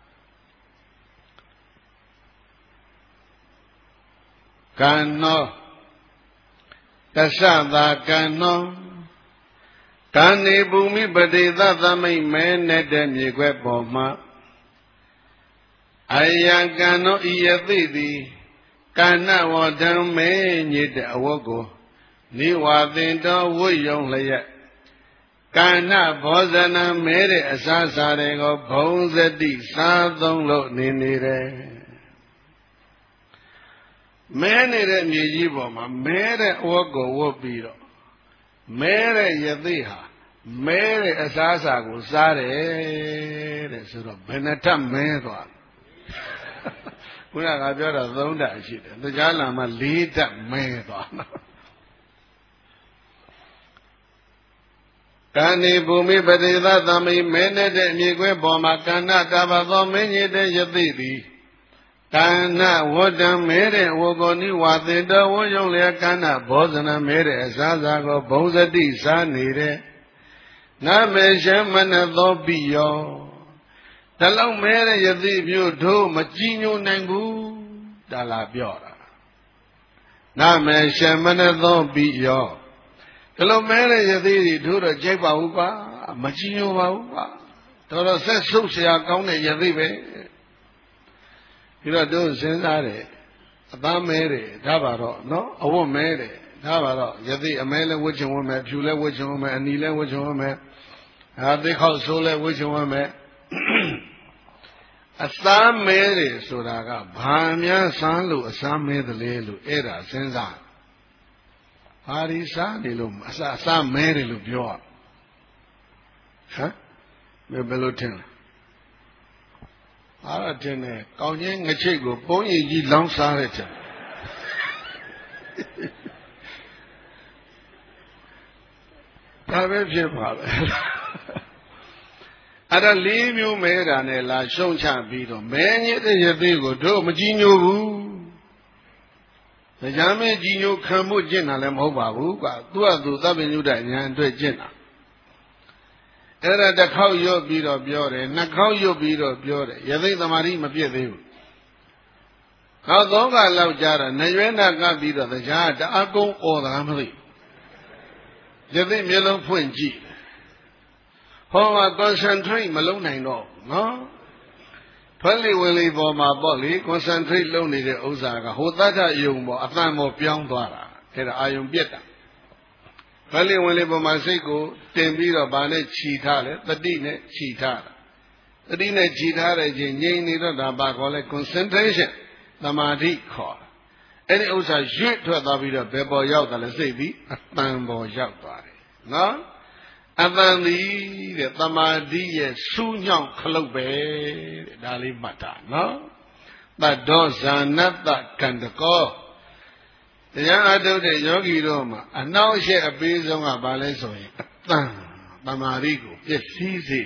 Speaker 1: ကံနောတသသာကံနောကံနေဘူမိပတိသသမိတ်မဲနဲ့တဲ့မြေခွဲပေါ်မှာအယံကံနောဤယသိသည်ကဏ္ဏဝတံမဲညစ်တဲ့အဝတ်ကိုနိဝါသင်တော်ဝတ်ယုံလျက်ကဏ္ဏဘောဇနံမဲတဲ့အစားစားတွေကိုဘုံစတိစားသုံးလို့နေနေတယ်မဲနေတဲ့မြေကြီးပေါ်မှာမဲတဲ့အဝတ်ကိုဝတ်ပြီးတော့မဲတဲ့ယသိဟာမဲတဲ့အစားအစာကိုစားတယ်တဲ့ဆိုတော့ဘယ်နှထမဲသွားခုနကပြောတာသုံးဓာတ်ရှိတယ်တရားလာမှလေးဓာတ်မဲသွားကံနေဘူမိပတိသသမိမဲနေတဲ့မြေခွဲပေါ်မှာကဏ္ဍတာဘသောမင်းကြီးတဲ့ယသိသည်ကဏ္ဍဝတ္တံမဲတဲ့ဝဂောနိဝါသင်တော်ဝယုံလျက်ကဏ္ဍဘောဇနမဲတဲ့အစားစားကိုဘုံစတိစားနေတဲ့နမေရှမနသောပိယောတလုံးမဲတဲ့ယသိမျိုးတို့မကြည်ညိုနိုင်ဘူးဒါလာပြောတာနမေရှမနသောပိယောတလုံးမဲတဲ့ယသိတွေတို့တော့ကြိုက်ပါဘူးကွာမကြည်ညိုပါဘူးကွာတော်တော်ဆက်ဆုပ်เสียကောင်းတဲ့ယသိပဲပြီးတော့တို့စဉ်းစားတယ်အသားမဲတယ်ဒါပါတော့နော်အဝတ်မဲတယ်ဒါပါတော့ယသိအမဲလဲဝှချင်ဝတ်မယ်ဖြူလဲဝှချင်ဝတ်မယ်အနီလဲဝှချင်ဝတ်မယ်ဟာသိခောက်ဆိုးလဲဝှချင်ဝတ်မယ်အသားမဲတယ်ဆိုတာကဘာများစားလို့အစားမဲသလဲလို့အဲ့ဒါစဉ်းစားဘာဒီစားနေလို့အစားအစားမဲတယ်လို့ပြောอ่ะဟမ်ဘယ်လိုထင်လဲအားရတင်တယ်ကောင်းချင်းငချိတ်ကိုပုံးရည်ကြီးလောင်းစားတဲ့တဲ့ဒါပဲဖြစ်ပါပဲအဲ့ဒါလေးမျိုးမဲတာနဲ့လာရှုံချပြီးတော့မဲညစ်တဲ့ရသေးကိုတို့မကြည်ညိုဘူးတရားမင်းကြည်ညိုခံမှုကျင့်တာလည်းမဟုတ်ပါဘူးကွာသူကသူသဗ္ဗညုတဉာဏ်အတွက်ကျင့်တာအဲ့ဒါတစ်ခေါက်ရွတ်ပြီးတော့ပြောတယ်နှစ်ခေါက်ရွတ်ပြီးတော့ပြောတယ်ယသိသမာဓိမပြည့်သေးဘူးနောက်သုံးခါလောက်ကြာတော့နရွေးနာကပ်ပြီးတော့တရားတအကုန်းអော်တာမသိယသိမျိုးလုံးဖွင့်ကြည့်ဟောမှာ concentrate မလုပ်နိုင်တော့နော်ထွန်းလေဝင်လေပေါ်မှာပေါ့လေ concentrate လုပ်နေတဲ့ဥစ္စာကဟိုတတ္ထယုံပေါ်အတန်ပေါ်ပြောင်းသွားတာအဲ့ဒါအာယုံပြက်တာဘယ်လေဝင်လေပေါ်မှာစိတ်ကိုတင်ပြီးတော့ဗာနဲ့ခြီထားတယ်တတိနဲ့ခြီထားတာတတိနဲ့ခြီထားတဲ့ချင်းငြိမ်နေတော့ဒါပါခေါ်လဲ concentration သမာဓိခေါ်အဲ့ဒီဥစ္စာရွတ်ထွက်သွားပြီးတော့ဘယ်ပေါ်ရောက်တယ်လဲစိတ်ပြီးအတန်ပေါ်ရောက်သွားတယ်နော်အတန်သည်တဲ့သမာဓိရဲ့စူးညောင်းခလုတ်ပဲတဲ့ဒါလေးမှတ်တာနော်တတ္တောဇာနတ္တကန္တကောတရားအထုတ်တဲ့ယောဂီတို့မှာအနှောင့်အယှက်အပေးဆုံးကဘာလဲဆိုရင်အတန်သမာဓိကိုပျက်စီးစေ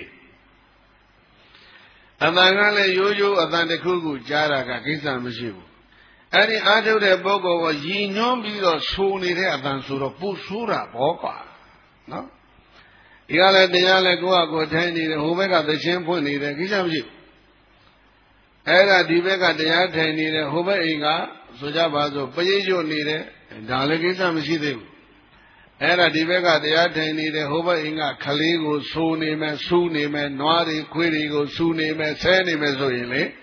Speaker 1: အတန်ကလည်းရိုးရိုးအတန်တစ်ခုခုကြားတာကကိစ္စမရှိဘူးအဲ့ဒီအထုတ်တဲ့ပုဂ္ဂိုလ်ကရည်ညွှန်းပြီးတော့ဆိုနေတဲ့အတန်ဆိုတော့ပူဆိုးတာဘောကွာနော်ဒီကလည်းတရားလည်းကိုယ့်အကိုထိုင်နေတယ်ဟိုဘက်ကသချင်းဖွင့်နေတယ်ကိစ္စမရှိဘူးအဲ့ဒါဒီဘက်ကတရားထိုင်နေတယ်ဟိုဘက်အိမ်ကဆိုကြပါစို့ပရိတ်ရွတ်နေတယ်ဒါလည်းကိစ္စမရှိသေးဘူးအဲ့ဒါဒီဘက်ကတရားထိုင်နေတယ်ဟိုဘက်အိမ်ကခလေးကိုဆူနေမယ်ဆူနေမယ်နွားတွေခွေးတွေကိုဆူနေမယ်ဆဲနေမယ်ဆိုရင်လေ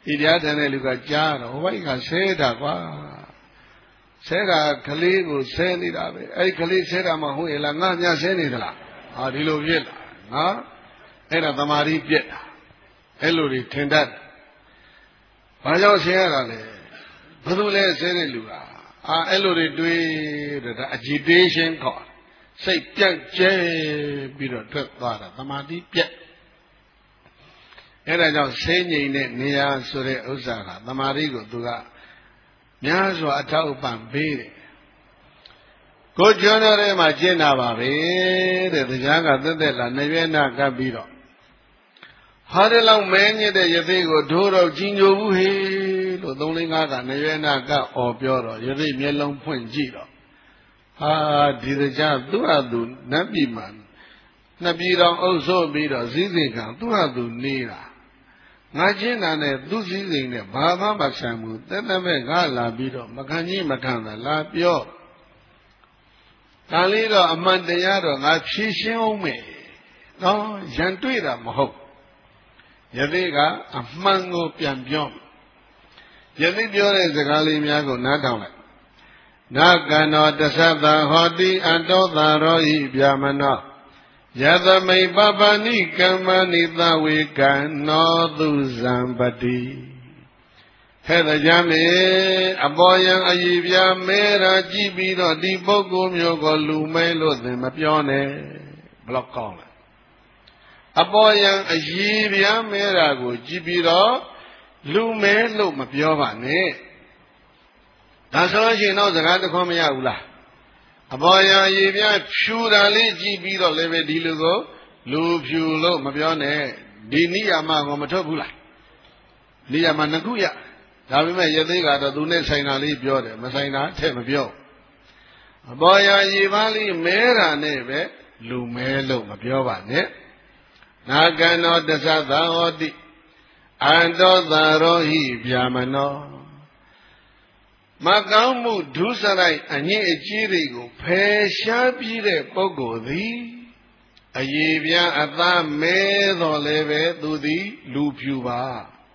Speaker 1: ဒီတရားတန်တဲ့လူကကြားတော့ဟိုဘက်ကဆဲတာကွာဆဲတာကလေးကိုဆဲနေတာပဲအဲ့ဒီကလေးဆဲတာမှဟုတ်ရဲ့လားငါမြဆဲနေသလားဟာဒီလိုဖြစ်လာနော်အဲ့ဒါသမာဓိပြက်တာအဲ့လိုတွေထင်တတ်ဘာကြောင့်ဆဲရတာလဲဘယ်သူလဲဆဲတဲ့လူကအာအဲ့လိုတွေတွေးတော့ဒါ agitation ခေါ်စိတ်ပြန့်ကျဲပြီးတော့ထွက်သွားတာသမာဓိပြက်အဲ့ဒါကြောင့်ဆင်းငြိမ်တဲ့နေရာဆိုတဲ့ဥစ္စာကသမာဓိကိုသူကများစွာအထောက်အပံ့ပေးတယ်ကိုကျွန်းတော်ထဲမှာကျင့်တာပါပဲတဲ့တရားကသက်သက်လာနေရနာကပ်ပြီးတော့ဟာဒီလောက်မဲညစ်တဲ့ယသိကိုဒိုးတော့ကြီးညိုဘူးဟေလို့သုံးလေးငါးကနေရနာကအော်ပြောတော့ယသိမျက်လုံးဖွင့်ကြည့်တော့ဟာဒီတရားသူ့ဟာသူနတ်ပြည်မှာနှစ်ပြည်တော်အုပ်စိုးပြီးတော့စည်းစိမ်ကသူ့ဟာသူနေတာငါကျင့်တာနဲ့သူစည်းစိမ်နဲ့ဘာမှမဆံဘူးတက်တက်မဲ့ငါလာပြီးတော့မခံကြီးမခံတာလာပြောဒါလေးတော့အမှန်တရားတော့ငါဖြေရှင်းအောင်မယ်နော်ရန်တွေ့တာမဟုတ်ယသိကအမှန်ကိုပြန်ပြောယသိပြောတဲ့စကားလေးများကိုနားထောင်လိုက်နာကံတော်တသတ္တဟောတိအတောသာရောဤဗျာမနောယသမိပပဏိကမ္မနိသဝေကံနောသူဇံပတိဟဲ့တရားမေအပေါ်ယံအည်ပြာမဲရာကြည့်ပြီးတော့ဒီပုဂ္ဂိုလ်မျိုးကိုလူမဲလို့သင်မပြောနဲ့ဘလောက်ကောင်းလဲအပေါ်ယံအည်ပြာမဲရာကိုကြည့်ပြီးတော့လူမဲလို့မပြောပါနဲ့ဒါဆိုလို့ရှိရင်တော့စကားတခွန်းမရဘူးလားအပေါ်ယံအည်ပြာဖြူတာလေးကြည့်ပြီးတော့လည်းပဲဒီလူကိုလူဖြူလို့မပြောနဲ့ဒီနိယာမကိုမထုတ်ဘူးလားနိယာမနှစ်ခုရဒါပေမဲ့ယသိကတော့သူနဲ့ဆိုင်တာလေးပြောတယ်မဆိုင်တာထက်မပြောအပေါ်ယံအည်ပါလေးမဲတာနဲ့ပဲလူမဲလို့မပြောပါနဲ့နာကံတော်တသသဟောတိအန္တောသာရောဟိဗျာမနောမကောင်းမှုဒုစရိုက်အငြိအကြီးတွေကိုဖယ်ရှားပြီးတဲ့ပုဂ္ဂိုလ်သည်အယေပြာအသားမဲတော်လည်းပဲသူသည်လူဖြူပါ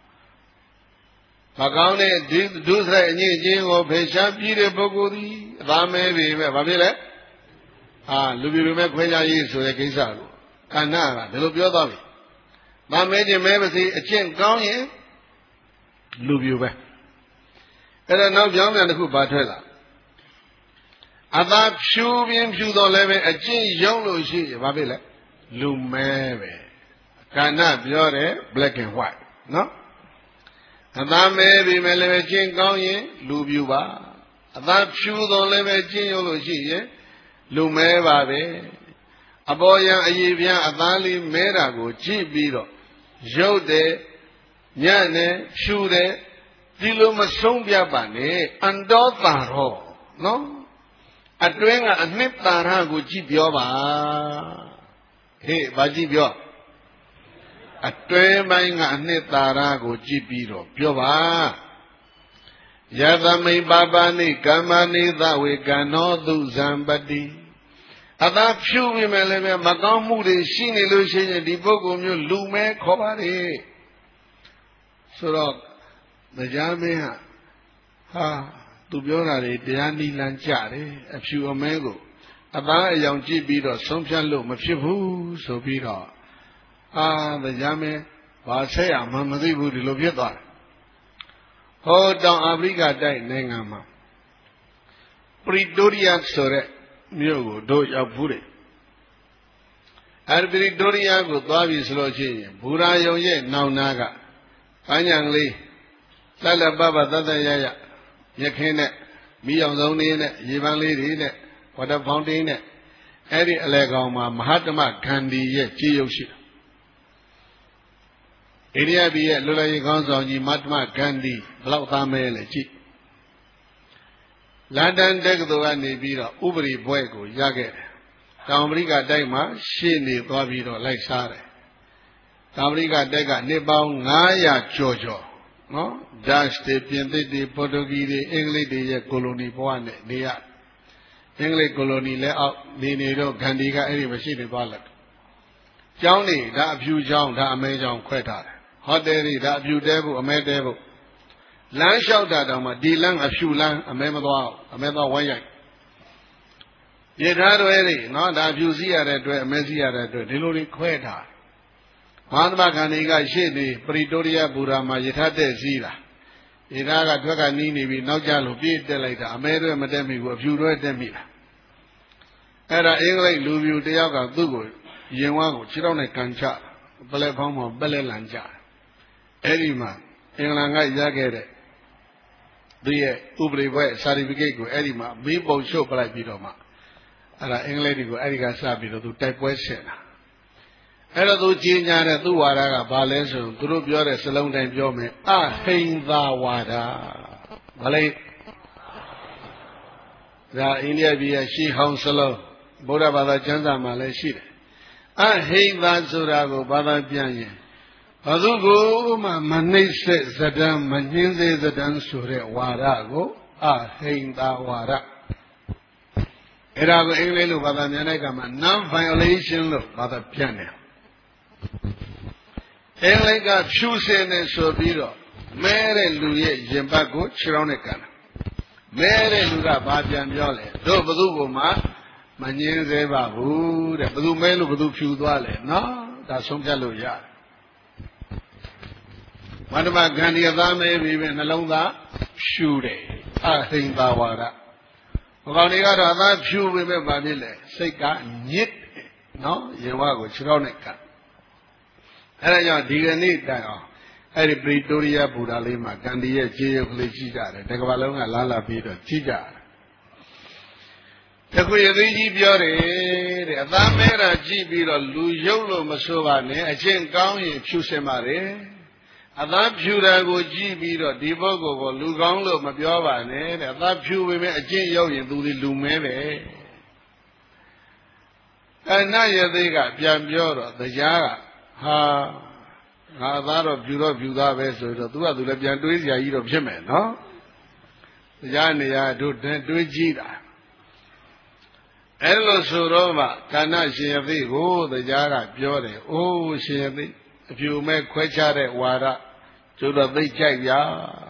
Speaker 1: မကောင်းတဲ့ဒုစရိုက်အငြိအကြီးကိုဖယ်ရှားပြီးတဲ့ပုဂ္ဂိုလ်သည်အသားမဲပြီပဲဘာဖြစ်လဲအာလူဖြူလူမဲခွဲခြားရေးဆိုတဲ့ကိစ္စကိုကဏ္ဍကဒီလိုပြောသွားပြီ။သာမဲခြင်းမဲပါစေအကျင့်ကောင်းရင်လူပြူပဲ။အဲ့ဒါနောက်ကြောင်းပြန်တစ်ခုပါထွက်လာ။အသာဖြူပြင်းဖြူတော့လည်းပဲအကျင့်ရုံးလို့ရှိရင်ဘာဖြစ်လဲ။လူမဲပဲ။ကဏ္ဍပြောတယ် black and white နော်။အသာမဲပြီမဲ့လည်းပဲကျင့်ကောင်းရင်လူပြူပါ။အသာဖြူတော့လည်းပဲကျင့်ရုံးလို့ရှိရင်လူမဲပါပဲ။အပေါ်ယံအည်ပြားအသားလေးမဲတာကိုကြည့်ပြီးတော့ရုပ်တယ်ညံ့တယ်ဖြူတယ်ဒီလိုမဆုံးပြပါနဲ့အန္တောသာရောနော်အတွင်းကအနှစ်သာရကိုကြည့်ပြောပါဟေ့ဘာကြည့်ပြောအတွင်းပိုင်းကအနှစ်သာရကိုကြည့်ပြီးတော့ပြောပါယသမိပါပါနိကမ္မနိသဝေကံနောသူဇံပတိအသာဖြူပြီမဲ့လည်းမကောင်းမှုတွေရှိနေလို့ရှိရင်ဒီပုဂ္ဂိုလ်မျိုးလူမဲခေါ်ပါလေဆိုတော့တရားမင်းဟာဟာသူပြောတာတွေတရားနိလန်းကြတယ်အဖြူအမဲကိုအသားအယောင်ကြည့်ပြီးတော့ဆုံးဖြတ်လို့မဖြစ်ဘူးဆိုပြီးတော့အာတရားမင်းဘာဆက်ရမှမသိဘူးဒီလိုဖြစ်သွားတယ်ဟောတောင်အာဖရိကတိုက်နိုင်ငံမှာပရီတိုရီယာဆိုတဲ့မြို့ကိုတို့ရောက်ဘူးတယ်အဲ့ဒီပရီတိုရီယာကိုသွားပြီဆိုလို့ရှိရင်ဘူရာယုံရဲ့နောင်နာကပန်းညံကလေးလက်လက်ပပတတ်တရရရခင်းနဲ့မိအောင်ဆုံးလေးနဲ့ရေပန်းလေးတွေနဲ့ဝါတာဖောင်တင်းနဲ့အဲ့ဒီအလဲကောင်မှာမဟာတမဂန္ဒီရဲ့ကြည်ရုပ်ရှိတယ်အိန္ဒိယပြည်ရဲ့လွတ်လပ်ရေးခေါင်းဆောင်ကြီးမဟာတမဂန္ဒီဘလောက်သားမဲလဲကြည့်လန်ဒန်တက္ကသိုလ်ကနေပြီးတော့ဥပဒေဘွဲ့ကိုရခဲ့တယ်။တောင်အမေရိကတိုက်မှာရှေ့နေသွားပြီးတော့လိုက်စားတယ်။တောင်အမေရိကတိုက်ကနှစ်ပေါင်းငါးရာကျော်ကျော်နော်ဒတ်တွေပြင်သစ်တွေပေါ်တူဂီတွေအင်္ဂလိပ်တွေရဲ့ကိုလိုနီဘဝနဲ့နေရအင်္ဂလိပ်ကိုလိုနီလက်အောက်နေနေတော့ဂန္ဒီကအဲ့ဒီမရှိနေသွားလိုက်။ကျောင်းနေဒါအဖြူကျောင်းဒါအမဲကျောင်းခွဲထားတယ် hoteli da abu debu ame debu lan shout da down ma di lan abu lan ame ma twa ame twa wan yai ye tha twe ri no da abu si ya de twe ame si ya de twe di lo ri khwe tha Mahatma Gandhi ka shit ni Pretoria Bura ma ye tha tet si la ye tha ka twet ka ni ni bi nauk ja lo piet tet lai ta ame twe ma tet mi bu abu twe tet mi laအဲ့ဒါအင်္ဂလိပ်လူပြူတယောက်ကသူ့ကိုရင်ဝါကိုခြေထောက်နဲ့ကန်ချပလက်ဖောင်းမှာပလက်လန်ကြအဲ့ဒီမှာအင်္ဂလန်ကရခဲ့တဲ့သူရဲ့ဥပဒေဘွဲ့ certificate ကိုအဲ့ဒီမှာမေးပုံရှုပ်ပလိုက်ပြီးတော့မှအဲ့ဒါအင်္ဂလိပ်တွေကိုအဲ့ဒီကစပြီးတော့သူတိုက်ပွဲဆင်တာအဲ့တော့သူကြီးညာတဲ့သူ့ဝါဒကဘာလဲဆိုသူတို့ပြောတဲ့စလုံးတိုင်းပြောမယ်အဟိန္ဒဝါဒဘာလဲဒါအိန္ဒိယပြည်ရဲ့ရှေးဟောင်းစလုံးဗုဒ္ဓဘာသာကျမ်းစာမှာလည်းရှိတယ်အဟိန္ဒဆိုတာကိုဘာသာပြန်ရင်ဘာသူကိုမှမနှိမ့်ဆက်ဇဒံမညင်းစေဇဒံဆိုတဲ့ဝါဒကိုအဟိန္ဒဝါဒအဲ့ဒါကိုအင်္ဂလိပ်လိုဘာသာပြန်တဲ့အခါမှာ non violation လို့ဘာသာပြန်တယ်အင်္ဂလိပ်ကဖြူစင်နေဆိုပြီးတော့မဲတဲ့လူရဲ့ရင်ဘတ်ကိုခြေထောက်နဲ့ကန်တယ်မဲတဲ့လူကဘာပြန်ပြောလဲတို့ဘသူကိုမှမငင်းစေပါဘူးတဲ့ဘသူမဲလို့ဘသူဖြူသွားလဲနော်ဒါဆုံးဖြတ်လို့ရတယ်မန္တမဂန္ဒီအသားမဲပြီးပဲနှလုံးသားဖြူတယ်အဟိန္ဒဝါဒဘကောင်တွေကတော့အသားဖြူပြီးပဲဗာဖြစ်လဲစိတ်ကညစ်တယ်နော်ရေဝါကိုခြေထောက်နဲ့ကပ်အဲဒါကြောင့်ဒီကနေ့တိုင်အောင်အဲ့ဒီပရီတိုးရီးယားဘူတာလေးမှာဂန္ဒီရဲ့ခြေရုပ်ကလေးကြည့်ကြတယ်တကဘာလုံးကလာလာပြီးတော့ကြည့်ကြတယ်တခုရသေးကြီးပြောတယ်တဲ့အသားမဲတာကြည့်ပြီးတော့လူရုပ်လို့မဆိုပါနဲ့အချင်းကောင်းရင်ဖြူစင်ပါလေအသားဖြူတာကိုကြည့်ပြီးတော့ဒီပုဂ္ဂိုလ်ကိုလူကောင်းလို့မပြောပါနဲ့တဲ့အသားဖြူပေမဲ့အချင်းရောက်ရင်သူဒီလူမဲပဲအနရသေးကပြန်ပြောတော့တရားကဟာငါသားတော့ဖြူတော့ဖြူသားပဲဆိုတော့သူကသူလည်းပြန်တွေးစရာကြီးတော့ဖြစ်မယ်နော်တရားနေရာတို့တွေးကြည့်တာအဲ့လိုဆိုတော့မှကာဏရှင်ယသိကိုတရားကပြောတယ်အိုးရှင်ယသိအဖြူမဲ့ခွဲခြားတဲ့ဝါဒကျိုးတော့သိကြိုက်ပြ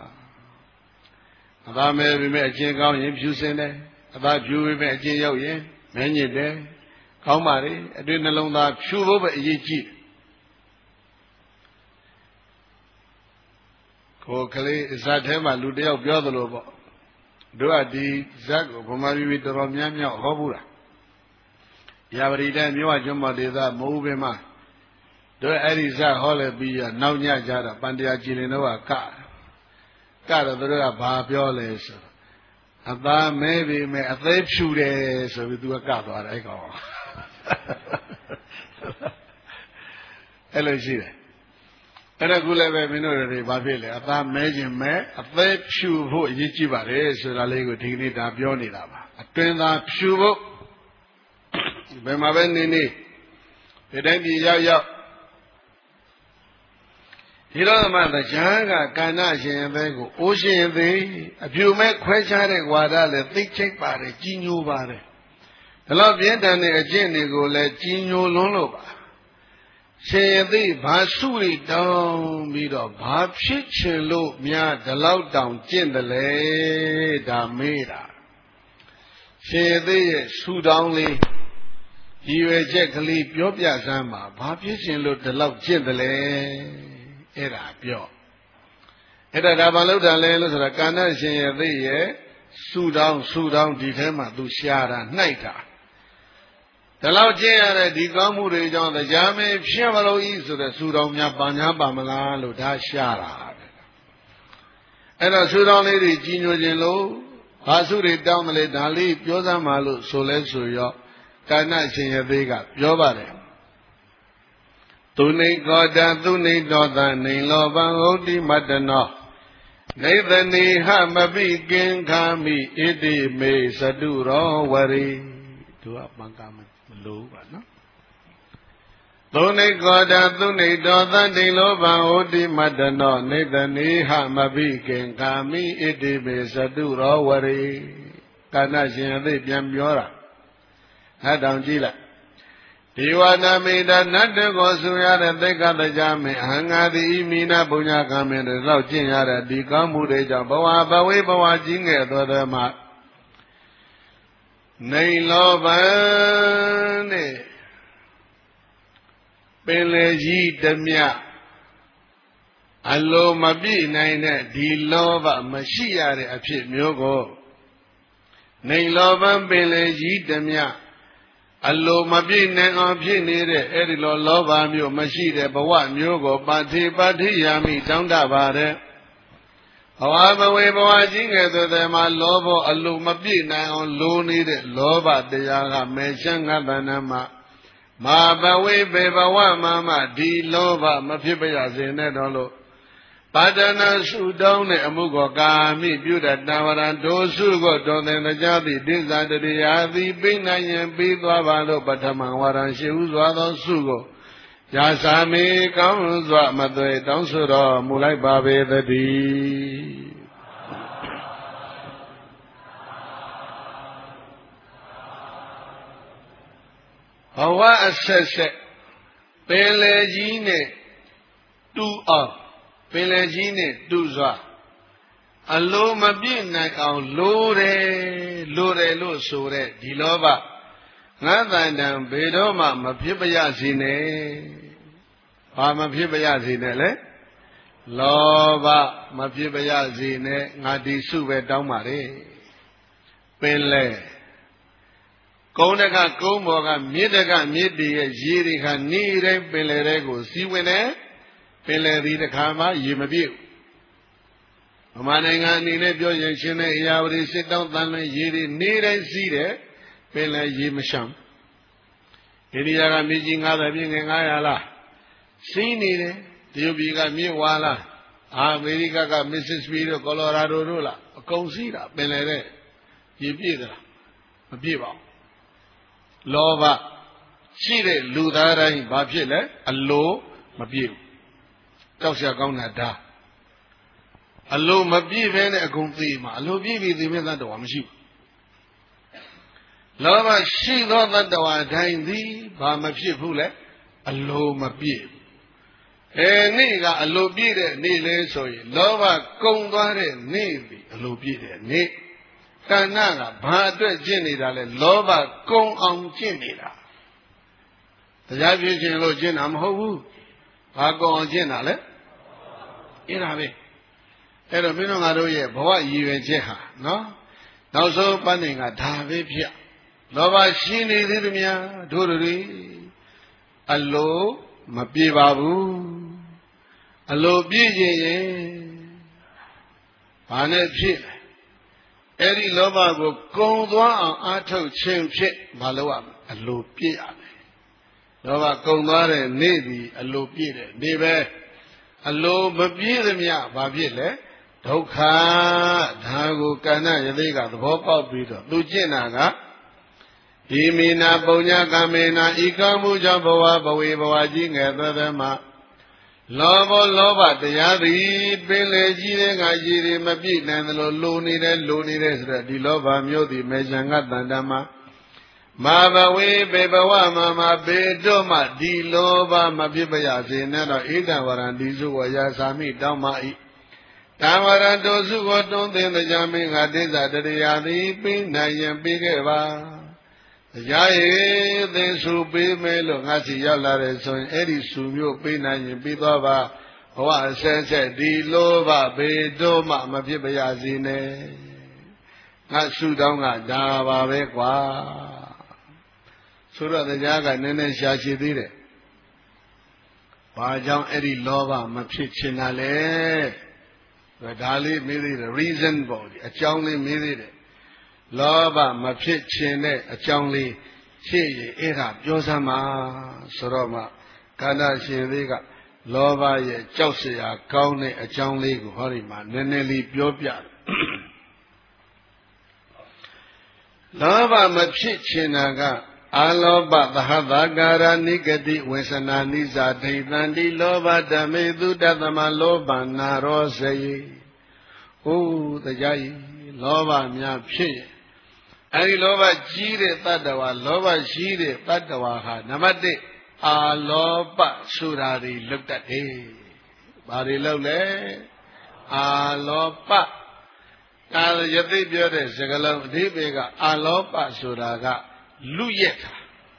Speaker 1: အသားမဲပြီးမဲ့အချင်းကောင်းရင်ဖြူစင်တယ်အသားဖြူပြီးမဲ့အချင်းရောက်ရင်မဲညစ်တယ်ကောင်းပါလေအတွင်းနှလုံးသားဖြူဖို့ပဲအရေးကြီးကိုကလေးဇတ်ထဲမှာလူတယောက်ပြောသလိုပေါ့တို့ကဒီဇတ်ကိုဗမာပြည်တော်တော်များများဟောဘူးလားရာပရိတဲ့မြို့ဝကျွန်းမဒေသမဟုတ်ပဲမှာတို့အဲ့ဒီဇတ်ဟောလဲပြီးရနောက်ညကြတော့ပန္တရားကြည်လင်တော့ကကတော့တို့ကဘာပြောလဲဆိုအသားမဲပြီမဲအသေးဖြူတယ်ဆိုပြီးသူကကသွားတယ်အဲ့ကောင်အဲ့လိုရှိတယ်အဲ့ဒါကူလည်းပဲမင်းတို့တွေဘာဖြစ်လဲအသားမဲခြင်းမဲအသေးဖြူဖို့အရေးကြီးပါတယ်ဆိုတာလေးကိုဒီကနေ့ဒါပြောနေတာပါအတွင်းသားဖြူဖို့ဘယ်မှာပဲနေနေဒီတိုင်းပြည်ရောက်ရောက်ဒီတော့မှတရားကကာဏရှင်အသေးကိုအိုးရှင်အသေးအဖြူမဲ့ခွဲခြားတဲ့ဝါဒလည်းသိချိတ်ပါတယ်ကြီးညိုပါတယ်ဒါတော့ပြင်းထန်တဲ့အကျင့်တွေကိုလည်းကြီးညိုလွန်းလို့ပါရှင်အသေးဘာစုရိတောင်းပြီးတော့ဘာဖြစ်ချင်လို့များဒီလောက်တောင်ကျင့်တယ်လေဒါမေးတာရှင်အသေးရဲ့ဆူတောင်းလေးရည်ရွယ်ချက်ကလေးပြောပြစမ်းပါဘာဖြစ်ချင်လို့ဒီလောက်ကျင့်တယ်လေအဲ့ဒါပြောအဲ့ဒါဒါဘာလို့တာလဲလို့ဆိုတာကာဏရှင်ရဲ့သိရဲ့ဆူတောင်းဆူတောင်းဒီထဲမှာသူရှားတာနှိုက်တာဒီလောက်ကျင့်ရတဲ့ဒီကောင်းမှုတွေကြောင့်တရားမင်းဖြစ်မလို့ဤဆိုတဲ့ဆူတောင်းများပါညာပါမလားလို့ဒါရှားတာအဲ့တော့ဆူတောင်းလေးတွေကြီးညိုခြင်းလို့ဘာစုတွေတောင်းတယ်လေဒါလေးပြောစမ်းပါလို့ဆိုလဲဆိုရောကာဏရှင်ရဲ့သိကပြောပါတယ်သူနေကောတသူနေတော်သနေလောဘံဟုတ်တိမတ္တနောနေသနေဟမပိကင်ခာမိဣတိမေသတုရောဝရိသူကပံကမလို့ပါနော်သူနေကောတသူနေတော်သနေလောဘံဟုတ်တိမတ္တနောနေသနေဟမပိကင်ခာမိဣတိမေသတုရောဝရိကာဏရှင်အသိပြန်ပြောတာအဲ့တောင်ကြည့်လိုက်ဒ Ewana meda nata gosuyara teka tajame hangadi mina punya kami resau cinyara di kamu reja bawa bawa bawa jingge todama nei lobane peleji demya allo mabi nai ne di loba mashiyare apit myogo nei loban peleji demya allo mabi ne apit nire eri lo loba myo mashire bawa myogo pati pati yami tangda bare Hawa bawa bawa jingge todama lobo allo mabi nai on lo nire loba deyaga meshanga banama Ma bawe be bawa mama di loba mapipaya zene dolo. Padana sudong ne amugo kami pyuda tawara dosu go donde najati disa diyadi binayen bidwa balo patama waran shiu zwa do sugo. Jasami kaum zwa matwe tong suro mulai babe tadi. Hawa asese peleji ne tu a peleji ne tu zwa allo mabi nai aung lo re lo re lo so re di loba nga tandan bedo ma mapit paya si ne ba mapit paya si ne le loba mapit paya si ne nga di su be taung ma re pele Kau nak kau moga miedega miedi ye jiri kan ni re pelere go siwene peleri de kama yimabiu. Amane nga ni ne pyo yin shin ne iyawari sit taung tan le jiri ni re si de pele yimasham. Iriya ka miji ngada pi nge ngaya la. Si ni de Tiyubi ka mi wa la. Amerika ka Mississippi ro Colorado ro la. Akong si la pelere yipi da. Mapi ba. Lobaရှိတဲ့လူသားတိုင်းဘာဖြစ်လဲအလိုမပြည့်ဘူးကြောက်စရာကောင်းတာဒါအလိုမပြည့်ဘဲနဲ့အကုန်သိမှာအလိုပြည့်ပြီသိမဲ့သတ္တဝါမရှိဘူးလောဘရှိသောသတ္တဝါတိုင်းသည်ဘာမဖြစ်ဘူးလဲအလိုမပြည့်ဘူးအဲနေ့ကအလိုပြည့်တဲ့နေ့လဲဆိုရင်လောဘကုန်သွားတဲ့နေ့သည်အလိုပြည့်တဲ့နေ့ကဏ္ဍကဘာအတွက်ကျင့်နေတာလဲလောဘကုံအောင်ကျင့်နေတာတရားပြည့်ခြင်းလို့ကျင့်တာမဟုတ်ဘူးဘာကုံအောင်ကျင့်တာလဲအဲ့ဒါပဲအဲ့တော့မင်းတို့ငါတို့ရဲ့ဘဝရည်ရွယ်ချက်ဟာနော်နောက်ဆုံးပန်းနေကဒါပဲဖြစ်လောဘရှိနေသေးသည်များတို့တွေအလိုမပြေပါဘူးအလိုပြည့်ခြင်းရင်ဘာနဲ့ဖြစ်လဲအဲ့ဒီလောဘကိုကုံသွားအောင်အားထုတ်ခြင်းဖြင့်မလုပ်ရအလိုပြည့်ရမယ်လောဘကုံသွားတဲ့နေ့ဒီအလိုပြည့်တဲ့နေ့ပဲအလိုမပြည့်သမျှဘာဖြစ်လဲဒုက္ခဒါကိုကဏ္ဍယသိကသဘောပေါက်ပြီးတော့သူကျင့်တာကဒီမိနာပုံညကမေနာဤကမှုကြောင့်ဘဝဘဝေဘဝကြီးငယ်သက်သက်မှာလောဘလောဘတရားသည်ပင်လေကြီးတဲ့ငါကြီးတွေမပြည့်နိုင်သလိုလိုနေတယ်လိုနေတယ်ဆိုတော့ဒီလောဘမျိုးသည်မေဇံကတန်တမှာမာဘဝေဘေဘဝမှာမှာဘေတို့မှဒီလောဘမပြစ်ပရစေနဲ့တော့ဣဒံဝရံဒီစုဝရာသာမိတောင်းပါ၏တံဝရံတို့စုကိုတွန်းသင်တရားမင်းငါတိစ္ဆာတတရားသည်ပြီးနိုင်ရင်ပြီးခဲ့ပါတရားရဲ့သင်စုပေးမယ်လို့ငါစီရောက်လာတယ်ဆိုရင်အဲ့ဒီစုမျိုးပေးနိုင်ရင်ပြီးသွားပါဘဝအဆက်ဆက်ဒီလောဘဘေတို့မှမဖြစ်ပါရစေနဲ့ငါစုတောင်းကဒါပါပဲကွာဆိုတော့တရားကနည်းနည်းရှာရှိသေးတယ်ဘာကြောင့်အဲ့ဒီလောဘမဖြစ်ချင်တာလဲဒါလေးမေးသေးတယ် reason ပေါ့အကြောင်းလေးမေးသေးတယ်လောဘမဖြစ်ခြင်းနဲ့အကြောင်းလေးရှင်းရင်အဲ့ဒါပြောစမ်းပါဆိုတော့မှခန္ဓာရှင်သေးကလောဘရဲ့ကြောက်စရာကောင်းတဲ့အကြောင်းလေးကိုဟောဒီမှာနည်းနည်းလေးပြောပြတယ်လောဘမဖြစ်ခြင်းနာကအာလောဘသဟသကာရနိဂတိဝေသနာနိဇာဒိတံတိလောဘဓမေသူတသမလောဘနာရောစေဟိုတရားကြီးလောဘများဖြစ်အဲဒီလောဘကြီးတဲ့တတ္တဝါလောဘရှိတဲ့တတ္တဝါဟာနံပါတ်တစ်အာလောဘဆိုတာတွေလောက်တတ်တယ်။ဘာတွေလောက်လဲအာလောဘဒါယသိပြောတဲ့စကားလုံးအဓိပ္ပာယ်ကအာလောဘဆိုတာကလူရက်တာ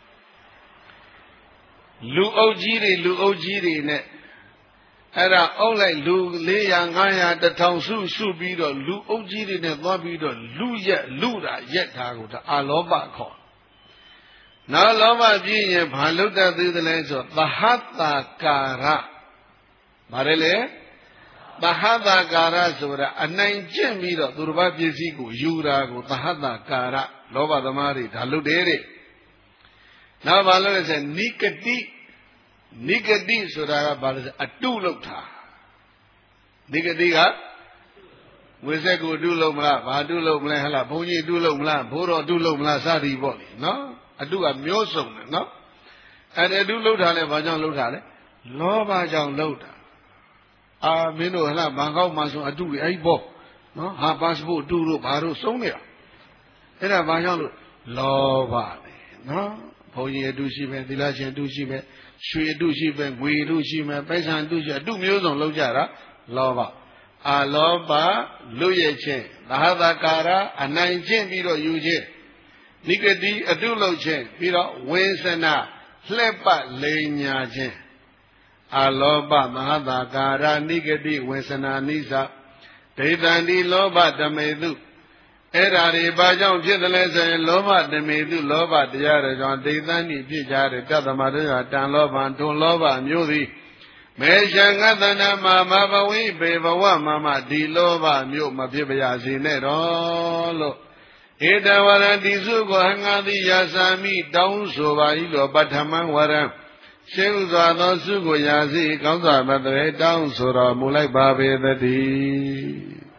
Speaker 1: လူအုပ်ကြီးတွေလူအုပ်ကြီးတွေနဲ့အဲ့ဒါအုပ်လိုက်လူလေးရာငါးရာတစ်ထောင်စုစုပြီးတော့လူအုပ်ကြီးတွေနဲ့သွားပြီးတော့လူရက်လူတာရက်တာကိုဒါအာလောဘခေါ်နောက်လောဘပြည့်ရင်ဘာလုတ္တသေးတယ်လဲဆိုသဟတာကာရဘာလဲလေသဟတာကာရဆိုတာအနိုင်ကျင့်ပြီးတော့သူတစ်ပါးပစ္စည်းကိုယူတာကိုသဟတာကာရလောဘသမားတွေဒါလုတ်တယ်တဲ့နောက်ဘာလို့လဲဆိုနိကတိနိကတိဆိုတာကဘာလဲဆိုအတုလောက်တာနိကတိကဝိဇ္ဇကိုအတုလောက်မလားဘာအတုလောက်မလဲဟလားဘုန်းကြီးအတုလောက်မလားဘိုးတော်အတုလောက်မလားစသည်ပေါ့လေနော်အတုကမျိုးစုံတယ်နော်အဲ့ဒီအတုလောက်တာလဲဘာကြောင့်လောက်တာလဲလောဘကြောင့်လောက်တာအာမင်းတို့ဟလားဘန်ကောက်မှာဆိုအတုတွေအဲ့ပေါ့နော်ဟာပါစပို့အတုတို့ဘာတို့စုံနေတာအဲ့ဒါဘာကြောင့်လို့လောဘပဲနော်ဘုန်းကြီးအတုရှိပဲသီလရှင်အတုရှိပဲရွှေအတုရှိပဲငွေအတုရှိပဲပိုက်ဆံအတုရှိအတုမျိုးစုံလောက်ကြတာလောဘအာလောဘလွတ်ရခြင်းသဟတကာရအနိုင်ကျင့်ပြီးတော့ယူခြင်းနိဂတိအတုလောက်ခြင်းပြီးတော့ဝိသနာလှက်ပတ်လိန်ညာခြင်းအာလောဘမဟာတကာရနိဂတိဝိသနာနိစ္စဒိဋ္ဌံဒီလောဘဓမေတုအဲ့ဓာတွေဘာကြောင့်ဖြစ်တယ်လဲဆိုရင်လောဘဓမေတုလောဘတရားတွေကြောင့်ဒိဋ္ဌံဤဖြစ်ကြတဲ့တသမတ္တရာတန်လောဘဒုံလောဘမျိုးသည်မေရှံငသနာမမဘဝိဘေဘဝမမဒီလောဘမျိုးမဖြစ်ပါရစေနဲ့တော့လို့ဧတဝရတိစုကိုဟငါတိယာစာမိတောင်းဆိုပါ၏လို့ပထမဝရံရှင်းဥစွာသောစုကိုရာစီကောင်းစွာမတရေတောင်းဆိုတော်မူလိုက်ပါပေသတည်း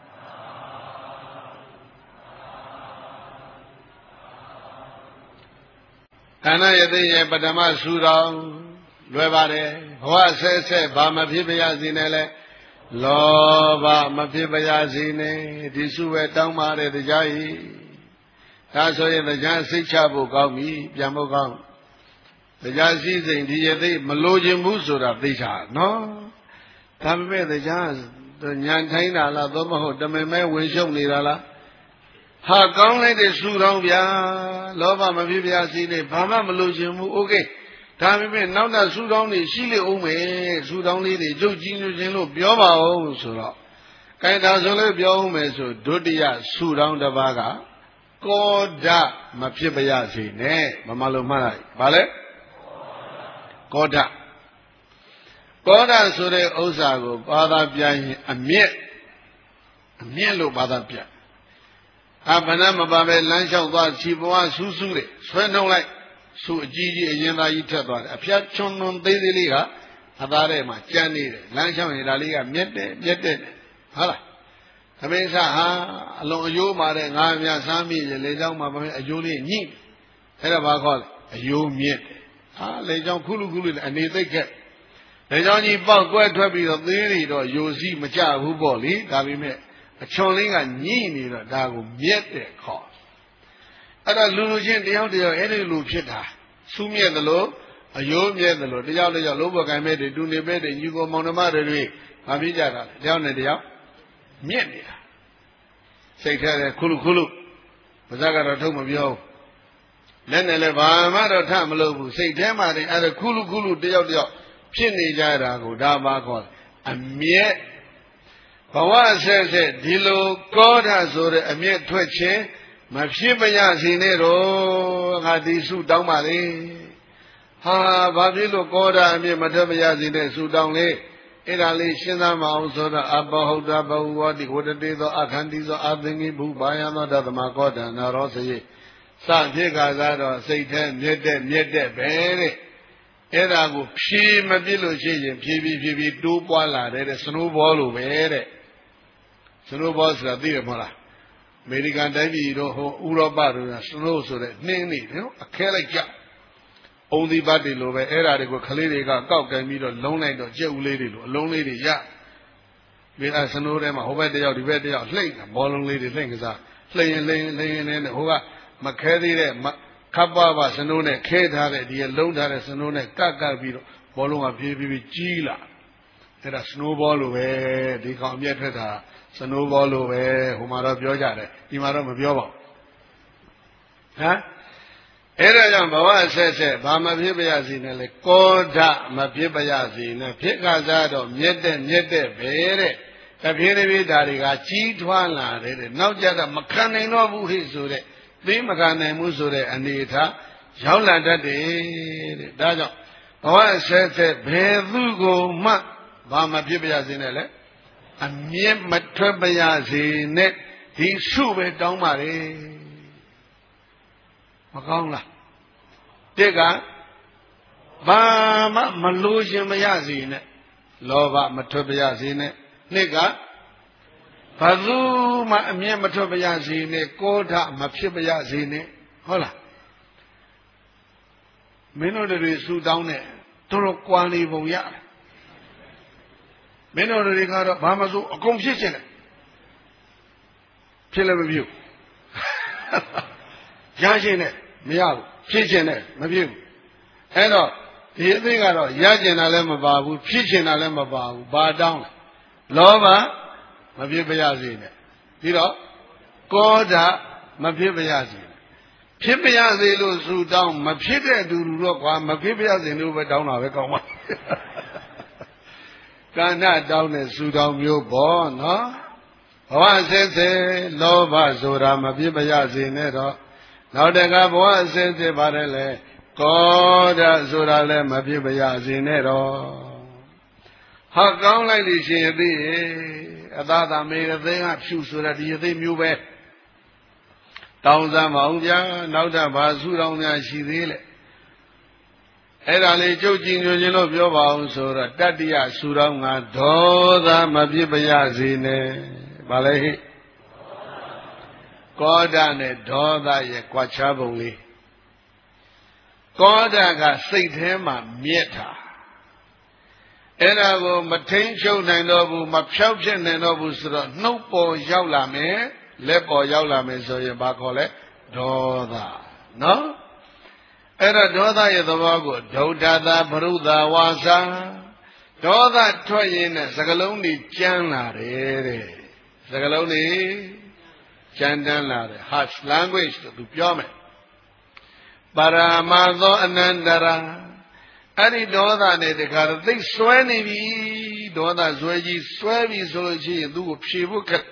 Speaker 1: ခန္ဓာယသိရဲ့ပထမဆူတော်လွယ်ပါတယ်ဘဝဆက်ဆက်ဘာမဖြစ်ပါရစေနဲ့လဲလောဘမဖြစ်ပါရစေနဲ့ဒီစုပဲတောင်းပါတယ်တရားကြီးဒါဆိုရင်တရားစိတ်ချဖို့ကောင်းပြီပြန်ဖို့ကောင်းတရားစည်းစိမ်ဒီယသိမလိုချင်ဘူးဆိုတာသိချာနော်ဒါပေမဲ့တရားညာထိုင်းတာလားသို့မဟုတ်တမင်မဲဝင်ရှုံနေတာလားဟာကောင်းလိုက်တဲ့ဆူတော်ဗျာလောဘမဖြစ်ပါစေနဲ့ဘာမှမလိုချင်ဘူးโอเคဒါပေမဲ့နောက်တာဆူတောင်းနေရှိလေအောင်မယ်ဆူတောင်းလေးတွေကြုတ်ကြီးညွှန်းခြင်းလို့ပြောပါဦးဆိုတော့ကဲဒါဆိုလည်းပြောအောင်မယ်ဆိုဒုတိယဆူတောင်းတစ်ပါးကကောဓမဖြစ်ပါစေနဲ့မမလို့မှတ်လိုက်ဗါလဲကောဓကောဓဆိုတဲ့ဥစ္စာကိုဘာသာပြန်ရင်အမျက်အမျက်လို့ဘာသာပြန်အဘဏမပါပဲလမ်းလျှောက်သွားခြေပွားဆူးဆူးတယ်ဆွဲနှုံးလိုက်ဆူအကြီးကြီးအရင်သားကြီးထက်သွားတယ်အဖျားချွန်းနှွန်သေးသေးလေးကအသားထဲမှာကြမ်းနေတယ်လမ်းလျှောက်ရင်ဒါလေးကမြက်တယ်မြက်တယ်ဟုတ်လားသမင်းစားဟာအလုံးအယိုးမာတဲ့ငါးမြစားမိရင်လေเจ้าမှာပဲအယိုးလေးညှိအဲ့ဒါဘာခေါ်လဲအယိုးမြက်တယ်ဟာလေเจ้าခုလူခုလူအနေသိက်ခက်လေเจ้าကြီးပေါက်ကွဲထွက်ပြီးတော့သေးတွေတော့ယိုစီးမကြဘူးပေါ့လေဒါပေမဲ့အချွန်လေးကညှိနေတော့ဒါကိုမြက်တယ်ခေါ်အဲ့ဒါလူလူချင်းတယောက်တယောက်အဲ့ဒီလူဖြစ်တာစူးမြက်တယ်လို့အယိုးမြက်တယ်လို့တယောက်တယောက်လုံးပေါ်ကံမဲ့တွေတူနေပဲတွေညီကိုမောင်နှမတွေတွေမဖြစ်ကြတာတယောက်နဲ့တယောက်မြက်နေတာစိတ်ထဲလည်းခုလူခုလူပါဇက်ကတော့ထုတ်မပြောလက်နဲ့လည်းဘာမှတော့ထမလုပ်ဘူးစိတ်ထဲမှာတည်းအဲ့ဒါခုလူခုလူတယောက်တယောက်ဖြစ်နေကြတာကိုဒါပါခေါ်အမျက်ဘဝဆက်ဆက်ဒီလိုကောဓဆိုတဲ့အမျက်ထွက်ခြင်းမဖြစ်ပါရစေနဲ့တော့ငါဒီဆုတောင်းပါလေဟာဘာဖြစ်လို့ကောဓအမျက်မထွက်ပါရစေနဲ့ဆုတောင်းလေအဲ့ဒါလေးရှင်းသားမအောင်ဆိုတော့အဘဟုတ်တာဘဝဝတိဝတ္တေသောအခန္တိသောအသင်္ကိဘုဘာယသောတသမကောဓနာရောစရိစဖြစ်ခါစားတော့စိတ်ထဲမြက်တဲ့မြက်တဲ့ပဲတဲ့အဲ့ဒါကိုဖြည်းမပြစ်လို့ရှိရင်ဖြည်းဖြည်းဖြည်းဖြည်းတိုးပွားလာတဲ့စနိုးဘောလိုပဲတဲ့စနိုးဘောဆိုတာသိရမလားအမေရိကန်တိုင်းပြည်တို့ဟိုဥရောပတို့ကစနိုးဆိုတဲ့နှင်းနေတယ်နော်အခဲလိုက်ကြအုံဒီဘတ်တွေလိုပဲအဲ့ဒါတွေကိုခလေးတွေကကောက်ကန်ပြီးတော့လုံးလိုက်တော့ကြက်ဦးလေးတွေလိုအလုံးလေးတွေရပြီးအဲစနိုးထဲမှာဟိုဘက်တယောက်ဒီဘက်တယောက်လှိမ့်တာဘောလုံးလေးတွေလှိမ့်ကစားလှိမ့်ရင်လှိမ့်ရင်လှိမ့်ရင်လည်းဟိုကမခဲသေးတဲ့ခပ်ပါပါစနိုးနဲ့ခဲထားတဲ့ဒီလုံးထားတဲ့စနိုးနဲ့ကတ်ကတ်ပြီးတော့ဘောလုံးကပြေးပြေးပြေးကြီးလာအဲ့ဒါစနိုးဘောလိုပဲဒီကောင်အမျက်ထွက်တာစနိုးဘောလိုပဲဟိုမှာတော့ပြောကြတယ်ဒီမှာတော့မပြောပါဘူးဟမ်အဲ့ဒါကြောင့်ဘဝဆက်ဆက်ဘာမဖြစ်ပါရစေနဲ့လေကောဓမဖြစ်ပါရစေနဲ့ဖြစ်ကစားတော့မြက်တဲ့မြက်တဲ့ပဲတဲ့တပြေးတပြေးဓာတွေကကြီးထွားလာတယ်တဲ့နောက်ကြတော့မခံနိုင်တော့ဘူးဟိဆိုတဲ့သိမခံနိုင်မှုဆိုတဲ့အနေထားရောက်လာတတ်တယ်တဲ့ဒါကြောင့်ဘဝဆက်ဆက်ဘယ်သူကိုမှဘာမဖြစ်ပါရစေနဲ့လေအမြဲမထွက်ပါရစေနဲ့ဒီစုပဲတောင်းပါလေမကောင်းလားတစ်ကဘာမှမလို့ရှင်မရစေနဲ့လောဘမထွက်ပါရစေနဲ့နှစ်ကဘသူမှအမြဲမထွက်ပါရစေနဲ့ကောဓမဖြစ်ပါရစေနဲ့ဟုတ်လားမင်းတို့တွေဆူတောင်းတဲ့တော်တော်ကွာနေပုံရတယ်မင်းတို့တွေကတော့ဘာမှဆိုအကုန်ဖြစ်ချင်တယ်ဖြစ်လည်းမဖြစ်ရရှင်နဲ့မရဘူးဖြစ်ချင်တယ်မဖြစ်ဘူးအဲ့တော့ဒီအသိကတော့ရကျင်တာလည်းမပါဘူးဖြစ်ချင်တာလည်းမပါဘူးဘာတောင်းလဲလောဘမဖြစ်ပါရစေနဲ့ပြီးတော့ကောဓမဖြစ်ပါရစေဖြစ်ပါရစေလို့ဆူတောင်းမဖြစ်တဲ့အတူတူတော့ကွာမဖြစ်ပါရစေလို့ပဲတောင်းတာပဲကောင်းပါကန္နတောင်းတဲ့ဆူတောင်းမျိုးပေါ့နော်ဘဝဆက်ဆက်လောဘဆိုတာမဖြစ်ပါရစေနဲ့တော့နောက်တကဘဝဆက်ဆက်ပါတယ်လေကောဓဆိုတာလည်းမဖြစ်ပါရစေနဲ့တော့ဟာကောင်းလိုက်လို့ရှိရင်သိရဲ့အသာသာမေရသိကဖြူဆိုတာဒီအသိမျိုးပဲတောင်းစမ်းမအောင်ဗျာနောက်ထပ်ဘာဆူတောင်းများရှိသေးလဲအဲ့ဒါလေးကြုတ်ကြည်ညိုခြင်းလို့ပြောပါအောင်ဆိုတော့တတ္တိယဆူတောင်းကဒေါသမဖြစ်ပါရစေနဲ့ဗါလဲဟိကောဓနဲ့ဒေါသရဲ့ကွာခြားပုံလေးကောဓကစိတ်ထဲမှာမြက်တာအဲ့ဒါကိုမထိန်ချုပ်နိုင်တော့ဘူးမဖြောက်ဖြစ်နိုင်တော့ဘူးဆိုတော့နှုတ်ပေါ်ရောက်လာမယ်လက်ပေါ်ရောက်လာမယ်ဆိုရင်ဘာခေါ်လဲဒေါသနော်အဲ့တော့ဒေါသရဲ့သဘောကိုဒုဋ္ဌတာပရုဒဝါစာဒေါသထွက်ရင်နဲ့စကလုံးတွေကြမ်းလာတယ်တဲ့စကလုံးတွေကြမ်းတမ်းလာတယ် harsh language လို့သူပြောမယ်ပါရမသောအနန္တရာအဲ့ဒီဒေါသနဲ့တခါတော့သိစွဲနေပြီဒေါသစွဲကြီးစွဲပြီဆိုလို့ရှိရင်သူ့ကိုဖြေဖို့ခက်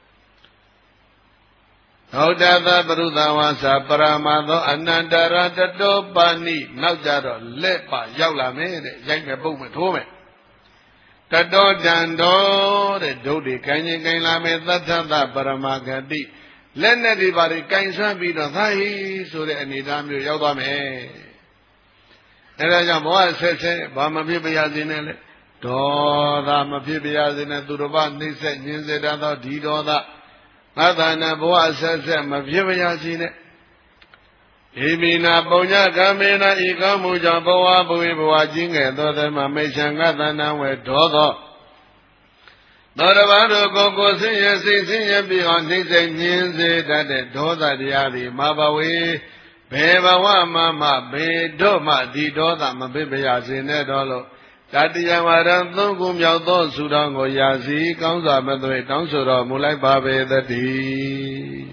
Speaker 1: ဟောတသပရုသဝါစာပရမသောအနန္တရာတတောပါဏိနောက်ကြတော့လက်ပါရောက်လာမယ်တဲ့ရိုက်မယ်ပုတ်မယ်ထိုးမယ်တတောတန်တော်တဲ့ဒုတ်တွေကင်ရင်ကင်လာမယ်သတ္ထသပရမဂတိလက်နဲ့ဒီပါတွေကင်ဆန်းပြီးတော့သာဟိဆိုတဲ့အနေအထားမျိုးရောက်သွားမယ်အဲဒါကြောင့်ဘဝဆက်ဆက်ဘာမဖြစ်ပါရစေနဲ့လေဒေါသမဖြစ်ပါရစေနဲ့သူတော်ဘာနှိမ့်ဆက်ညင်စေတတ်သောဒီဒေါသငါသာနာဘဝဆက်ဆက်မဖြစ်ပါရစေနဲ့ဣမိနာပုံညကမေနာဤကောင်းမှုကြောင့်ဘဝဘဝဘဝကြီးငယ်သောသမမိတ်ချံငါသာနာဝေဒေါသောသောတဘာတို့ကိုကိုဆင်းရဲစိတ်ဆင်းရဲပြီးအောင်နှိမ့်ဆက်ညင်စေတတ်တဲ့ဒေါသတရားတွေမဘဝေဘယ်ဘဝမှမဘေတို့မှဒီဒေါသမဖြစ်ပါရစေနဲ့တော့လို့တတိယဝရံသုံးခုမြောက်သောဆုတောင်းကိုရာစီကောင်းစွာမသွေတောင်းဆိုတော်မူလိုက်ပါပေသတည်း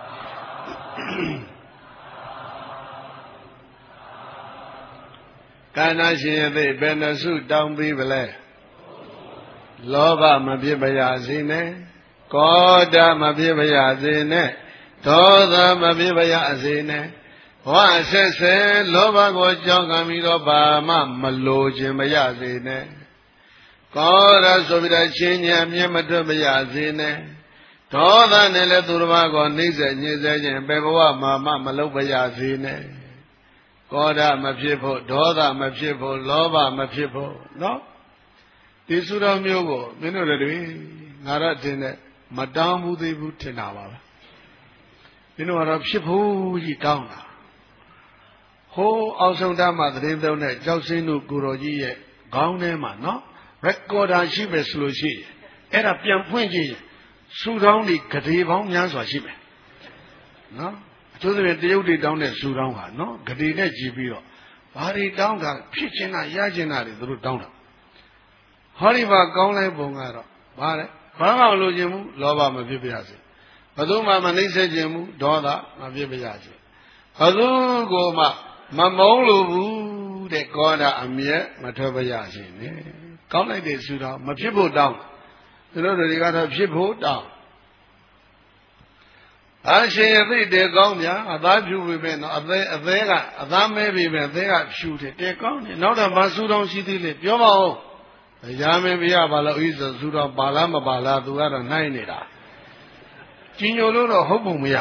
Speaker 1: ကာဏရှင်အသိဘယ်နှစုတောင်းပြီးပလဲလောဘမဖြစ်ပါရစေနဲ့ကောဓမဖြစ်ပါရစေနဲ့ဒေါသမဖြစ်ပါရစေနဲ့ဘဝဆက်ဆက်လောဘကိုကြောင်းခံပြီးတော့ဘာမှမလိုခြင်းမရစေနဲ့ကောရဆိုပြီးတော့ချင်းညာမြဲမတွတ်မရစေနဲ့ဒေါသနဲ့လည်းသူတစ်ပါးကိုနှိမ့်ဆက်ညှင်းဆဲခြင်းဘယ်ဘဝမှာမှမလုပ်ပါရစေနဲ့ကောဓမဖြစ်ဖို့ဒေါသမဖြစ်ဖို့လောဘမဖြစ်ဖို့နော်ဒီစုတော်မျိုးကိုမင်းတို့တွေငါတော့တင်တဲ့မတောင်းဘူးသေးဘူးထင်တာပါပဲမင်းတို့ကတော့ဖြစ်ဖို့ကြီးတောင်းတာဟိုးအောင်ဆုံးတမသတင်းသုံးတဲ့ကြောက်စင်းတို့ကိုတော်ကြီးရဲ့ခေါင်းထဲမှာနော် recorder ရှိမယ်ဆိုလို့ရှိရင်အဲ့ဒါပြန်ဖွင့်ကြည့်ရင်စူတောင်းတွေဂဒေပေါင်းများစွာရှိမယ်နော်အသူတို့တရုတ်တွေတောင်းတဲ့ဆူတောင်းဟာနော်ဂတိနဲ့ကြည်ပြီးတော့ဘာတွေတောင်းတာဖြစ်ချင်တာရချင်တာတွေသူတို့တောင်းတာဟောဒီမှာကောင်းလိုက်ပုံကတော့ဘာလဲဘာမှမလိုချင်ဘူးလောဘမဖြစ်ပါစေဘယ်သူမှမနှိမ့်ဆက်ခြင်းဘူးဒေါသမဖြစ်ပါစေဘယ်သူကိုမှမမုန်းလို့ဘူးတဲ့ကောတာအမျက်မထွက်ပါရစေနဲ့ကောင်းလိုက်တဲ့ဆူတောင်းမဖြစ်ဖို့တောင်းသူတို့တွေကတော့ဖြစ်ဖို့တောင်းအရှင်ရသိတဲ့ကောင်းများအသားဖြူပြီပဲနော်အသေးအသေးကအသားမဲပြီပဲအသေးကဖြူတယ်တဲကောင်းတယ်နောက်တော့ဘာဆူတောင်းရှိသေးလဲပြောပါဦးတရားမင်းမရပါလို့ဤဆိုဆူတောင်းပါလားမပါလားသူကတော့နိုင်နေတာကြီးညိုလို့တော့ဟုတ်ပုံမရ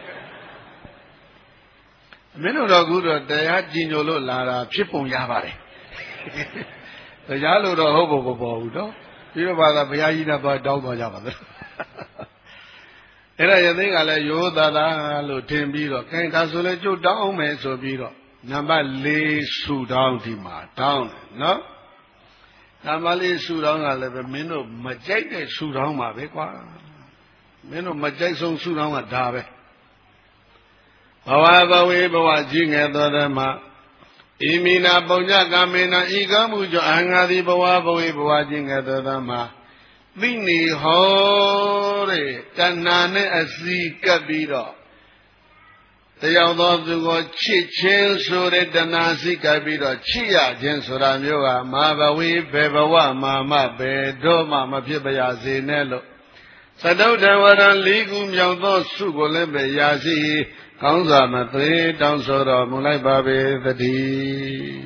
Speaker 1: မင်းတို့တော့ခုတော့တရားကြီးညိုလို့လာတာဖြစ်ပုံရပါတယ်တရားလို့တော့ဟုတ်ပုံမပေါ်ဘူးနော်ဒီလိုပါလားဘုရားကြီးနဲ့သွားတောင်းသွားကြပါသလားအဲ့ဒါရသိကလည်းရိုးသားသားလို့ထင်ပြီးတော့ခိုင်းဒါဆိုလဲကျုပ်တောင်းအောင်မယ်ဆိုပြီးတော့နံပါတ်၄ဆူတောင်းဒီမှာတောင်းတယ်နော်နံပါတ်၄ဆူတောင်းကလည်းပဲမင်းတို့မကြိုက်တဲ့ဆူတောင်းပါပဲကွာမင်းတို့မကြိုက်ဆုံးဆူတောင်းကဒါပဲဘဝဘဝေဘဝကြီးငယ်တော်ဓမ္မဣမိနာပုံညကမေနာဤကမှုကြောင့်အငါသည်ဘဝဘဝေဘဝကြီးငယ်တော်ဓမ္မသိနေဟောတဲ့တဏှာနဲ့အစီကပ်ပြီးတော့တရားတော်သူကိုချစ်ခြင်းဆိုတဲ့တဏှာစီကပ်ပြီးတော့ချစ်ရခြင်းဆိုတာမျိုးကမာဘဝေဘေဘဝမာမဘေတော့မှမဖြစ်ပါရစေနဲ့လို့သတုတ္တဝရံလေးခုမြောက်သောစုကိုလည်းပဲရာစီကောင်းစွာမသွေးတောင်းဆိုတော်မူလိုက်ပါပေသတည်း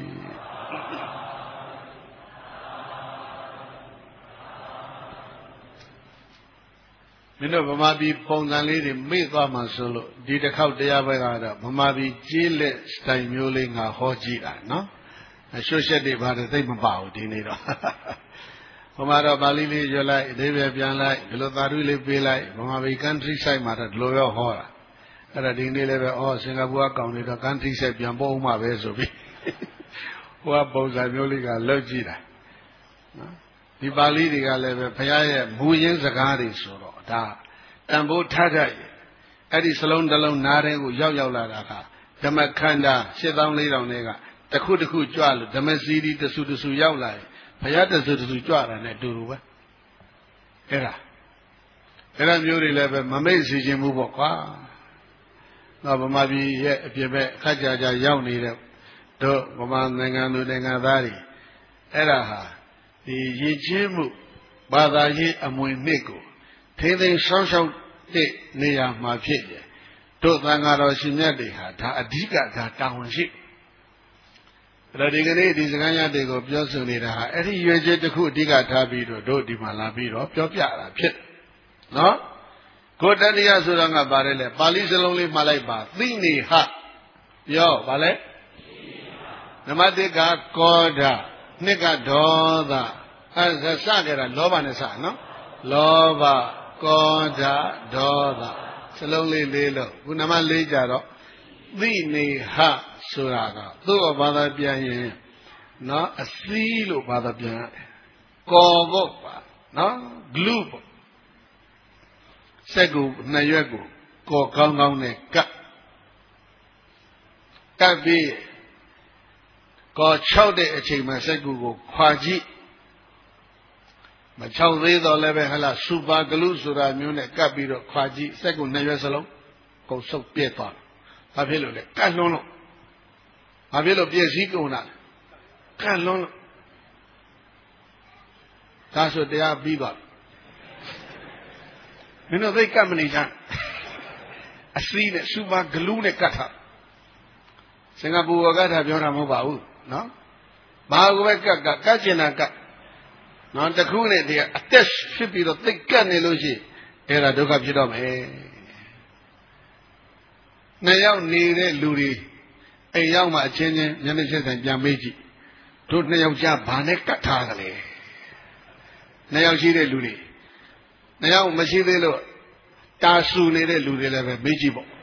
Speaker 1: မင်းတို့ဗမာပြည်ပုံစံလေးတွေမေ့သွားမှဆိုလို့ဒီတစ်ခေါက်တရားပွဲကတော့ဗမာပြည်ကြီးလက်စတိုင်မျိုးလေးငါဟောကြည့်တာနော်ရွှေရှက်တွေဘာတွေသိမပါဘူးဒီနေ့တော့ဗမာတော့ပါဠိလေးရွတ်လိုက်အဓိပ္ပာယ်ပြန်လိုက်ဒီလိုသာဓုလေးပေးလိုက်ဗမာပြည် country side မှာတော့ဒီလိုရောဟောတာအဲ့ဒါဒီနေ့လည်းပဲအော်စင်ကာပူကကောင်တွေတော့ country side ပြန်ပို့မှပဲဆိုပြီးဟိုကပုံစံမျိုးလေးကလောက်ကြည့်တာနော်ဒီပါဠိတွေကလည်းပဲဘုရားရဲ့မူရင်းစကားတွေဆိုတော့ဒါတန်ဖိုးထားတတ်ရဲ့အဲ့ဒီစလုံးတစ်လုံးနားတဲ့ကိုရောက်ရောက်လာတာကဓမ္မခန္ဓာရှစ်သောင်းလေးတောင်တွေကတစ်ခုတစ်ခုကြွလို့ဓမ္မစီရီတဆူတဆူရောက်လာရင်ဘုရားတဆူတဆူကြွတာနဲ့အတူတူပဲအဲ့ဒါအဲ့ဒါမျိုးတွေလည်းပဲမမိတ်စီခြင်းဘူးပေါ့ကွာတော့ဗမာပြည်ရဲ့အပြင်ဘက်အခါကြာကြာရောက်နေတဲ့တို့ဗမာနိုင်ငံသူနိုင်ငံသားတွေအဲ့ဒါဟာဒီရည်ချင်းမှုဘာသာရေးအမွေနှစ်ကိုထိမ့်သိမ်းဆောင်းရှောက်တဲ့နေရာမှာဖြစ်တယ်တို့သံဃာတော်ရှင်မြတ်တွေဟာဒါအဓိကဒါတာဝန်ရှိအဲ့ဒါဒီကနေ့ဒီစကားရတွေကိုပြောဆိုနေတာဟာအဲ့ဒီရွေချက်တစ်ခုအဓိကထားပြီးတော့တို့ဒီမှာလာပြီးတော့ပြောပြတာဖြစ်နော်ကိုတတရားဆိုတာကဘာလဲလဲပါဠိစလုံးလေးမှားလိုက်ပါသိနေဟပြောဘာလဲနမတိကကောဓနှစ်ကဒေါသအဲစကြတာလောဘနဲ့စနော်လောဘကောဓဒေါသစလုံးလေးလေးလို့ခုနမလေးကြတော့သိနေဟဆိုတာကသူ့ဘာသာပြန်ရင်နော်အစည်းလို့ဘာသာပြန်ရတယ်ကောဖို့ပါနော်ဂလူပေါ့စက်ကိုနှစ်ရွက်ကိုကောကောင်းကောင်းနဲ့ကပ်ကပ်ပြီးကော၆တဲ့အချိန်မှာစက်ကူကိုခွာကြည့်မချောက်သေးတော့လည်းပဲဟလာစူပါဂလူဆိုတာမျိုးနဲ့ကပ်ပြီးတော့ခွာကြည့်စက်ကူနှစ်ရွက်စလုံးကုန်ဆုပ်ပြဲသွားတယ်ဘာဖြစ်လို့လဲကတ်လွန်းလို့ဘာဖြစ်လို့ပြည့်စည်ကုန်တာလဲကတ်လွန်းလို့ဒါဆိုတရားပြီးပါမင်းတို့သိကတ်မနေချမ်းအစည်းနဲ့စူပါဂလူနဲ့ကတ်ထားစင်ကာပူကတ်ထားပြောတာမဟုတ်ပါဘူးနော်ဘာကိုပဲကတ်ကတ်ကတ်ကျင်တာကတ်နော်တခုနဲ့တည်းအသက်ဖြစ်ပြီးတော့သိကတ်နေလို့ရှိရင်အဲ့ဒါဒုက္ခဖြစ်တော့မယ်နှစ်ယောက်နေတဲ့လူတွေအိမ်ရောက်မှအချင်းချင်းမျက်နှာချင်းဆိုင်ပြန်မေးကြည့်တို့နှစ်ယောက်ကြားဘာနဲ့ကတ်ထားကြလဲနှစ်ယောက်ရှိတဲ့လူတွေနှစ်ယောက်မရှိသေးလို့တာဆူနေတဲ့လူတွေလည်းပဲမေးကြည့်ပေါ့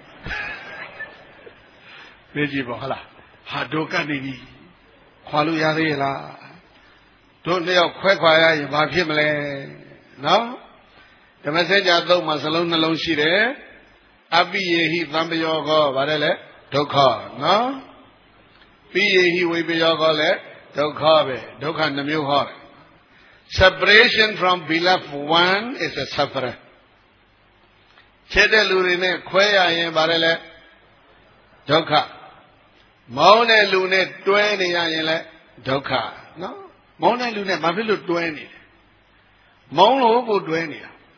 Speaker 1: မေးကြည့်ပေါ့ဟုတ်လားဟာတို့ကတ်နေပြီခွာလို့ရသေးလားတို့နှစ်ယောက်ခွဲခွာရရင်ဘာဖြစ်မလဲနော်ဓမ္မစကြာသုံးမှာစလုံးနှလုံးရှိတယ် Apiyehi Thambayogo, Varele, Dokha, no? Piyehi Wibiyogo, Dokha, Dokha Namuha. Separation from beloved one is a suffering. Chede Lurine, Quaya in Varele, Dokha. Maune Lune, twenty Yanele, Dokha, no? Maune Lune, Mavilu twenty. Maunu go twenty.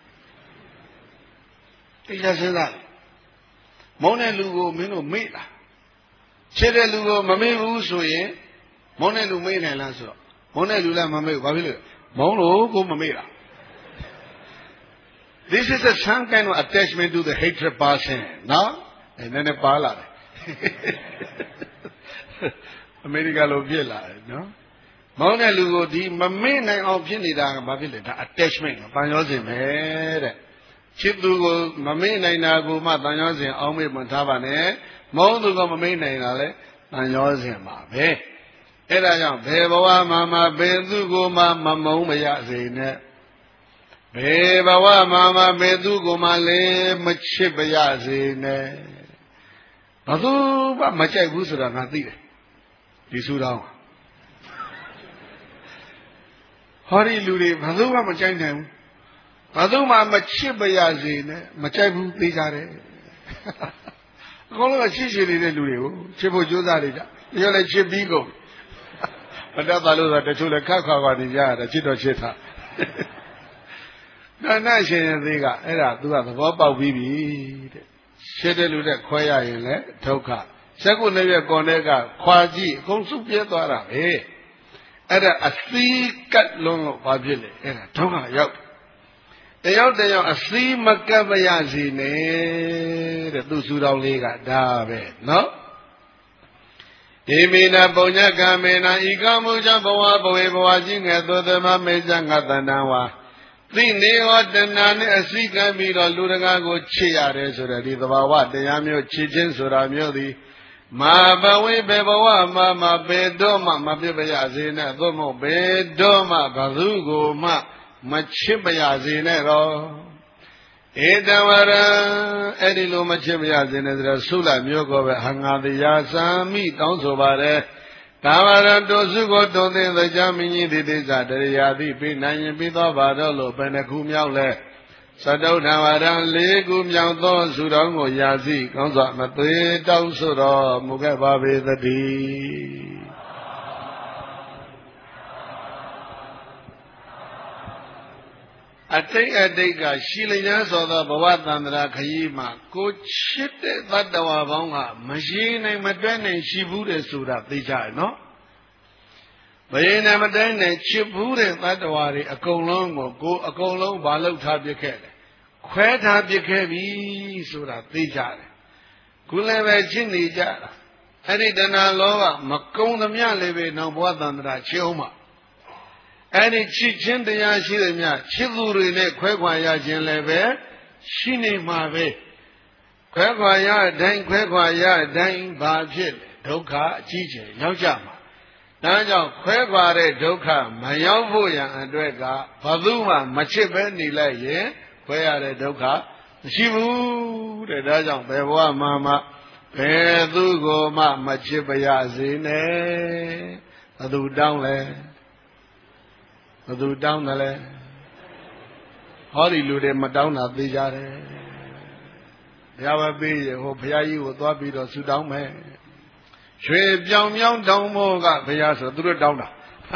Speaker 1: It doesn't that. Mone Lugo Mino Mila. Chede Lugo Mame Usuye, Mone Lumena Lasso. Mone Lula Mame Babilu. Mono go Mamela. This is a some kind of attachment to the hatred person. No? And then a pala. America Lovilla, no? Mone Lugo di Mamena of Jenida Babila, attachment, Panosim. Chidugo, Mamina Nago, Matanyos, Omi Montavane, Mondugo Mamina, Nanyos, Mabe. Era Bebawa Mama, Bedugo, Mamma Momayazine. Bebawa Mama, Bedugo Male, Machibayazine. Badu, Macha Gusura, Nati. Disura. Hurry, Ludi, Baduwa Machinam. Maduma Machibayazine, Machabu Pizare. Call a Chichili, Chibo Judarida. You're a Chibigo. But that's a little bit to the Kaka, the Yard, the Chito Chita. No, nice in the Riga, Era, do the Boba Vivi. Shedelu de Koya in it, Toka. Second Navia Gonega, Quaji, Consupiatora, eh? Era a three cut long of Babili, Era, Toka, Yok. They out there a three Macabayazine, the Dusura Liga, Dabe, no? Imina Bonyaka Mena, Igamuja Boa, Boevajing, and the Mamezangatanawa. The Neo Denani, a three can be the Lurago Chiares, or the Bawa, the Yamio Chichens, or Amio, Mabawe Bebawa, Mama Bedoma, Mabibayazina, Domo Bedoma, Bazugo, Ma. Machibayazine, Edamara, Edilo Machibayazine, Sula, Myogo, Hangadi Yasami, Council Bare, Tavara, Dozugo, Dode, the Jamini, the Dizadari, Pinay, Pito, Badolo, Penacumia, Sado Navara, Legum Yaudo, Surango, Yazi, Council, Matue, Tausuro, Mugababe, the D. I take a day, Shilinas or the Bawatandra Kayima, could shit that the Wavanga, machine and Madan and Shibude Sura, the child, no? But in Amadan and Shibude, that the Wari, a colon or go a colon, Balu Tabiake. Quite Tabiake, Sura, the child. Kuleva Chini Jara. Eridana Lova, Macon the Mialeve, no Bawatandra, Chioma. Any chichin the Yashina, Chilurine, Quaquaya Leve, Shini Mave, Quaquaya, Dang Quaquaya, Dang Bajil, Doka, Chiche, Yojama. Now, Quaquare, Doka, Mayavuya, and Drega, Paduma, Machibe, Nile, Quare, Doka, Shivu, the Dajan, Bewa Mama, Pedugo, Machibaya Zine, Adu down there. Do down the lane. Hollywood, Madonna, the Jare. The other be, who pay you with what be the Sudan man. Shrib young young down more got Piazza, do it down.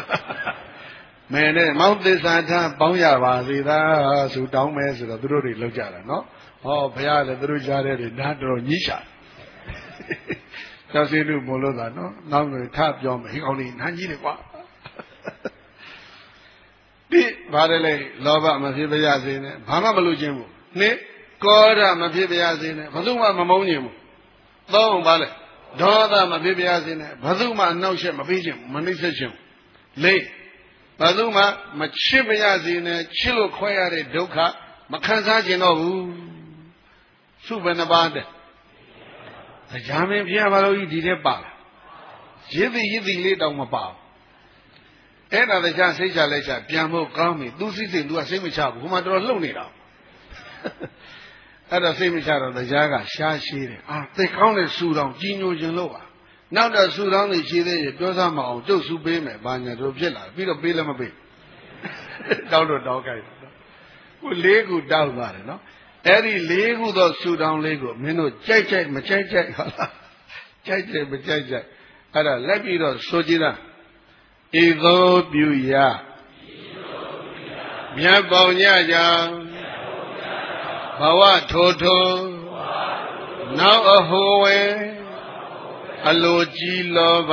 Speaker 1: Man, Mount this and Bonya was either Sudan man, so the Drury Lojara, no? Oh, Piazza, the Drujare, the Nadro Nisha. Does he do Moloda, no? Now the tap young, he only Nanjini. Badele, Lova, Mafibayazine, Hama Malujimu, Ne, Gora, Mafibayazine, Bazuma Mamonium, Long Bale, Doda, Mafibayazine, Bazuma, Notion, Mafijim, Manisation, Le, Bazuma, Machibayazine, Chilo Quayare, Doka, Makazajino, Subanabade. The Jamin Piavalo did a bar. Jibby Yiddy laid on my bar. And other chance, Piamo, Gami, Lucy, do a semi chap, whom I draw lonely now. အဲ့တော့စိတ်မချတော့တရားကရှားရှိတယ်အာသိကောင်းတဲ့ဆူတောင်ကြီးညိုခြင်းလို့ပါနောက်တော့ဆူတောင်းနေရှိသေးရင်ပြောစမ်းမအောင်ကျုပ်ဆူပေးမယ်ဘာညာတို့ဖြစ်လာပြီးတော့ပေးလည်းမပေးတောင်းတော့တောင်းကြိုက်ကိုလေးခုတောင်းသွားတယ်နော်အဲ့ဒီလေးခုသောဆူတောင်းလေးကိုမင်းတို့ကြိုက်ကြိုက်မကြိုက်ကြိုက်ဟုတ်လားကြိုက်ကြိုက်မကြိုက်ကြိုက်အဲ့ဒါလက်ပြီးတော့ဆိုကြည့်လားဤသို့ပြုရမြတ်ပေါင်းညကြောင့်ဘဝထိုထိုနောက်အဟိုဝဲအလိုကြီးလောဘ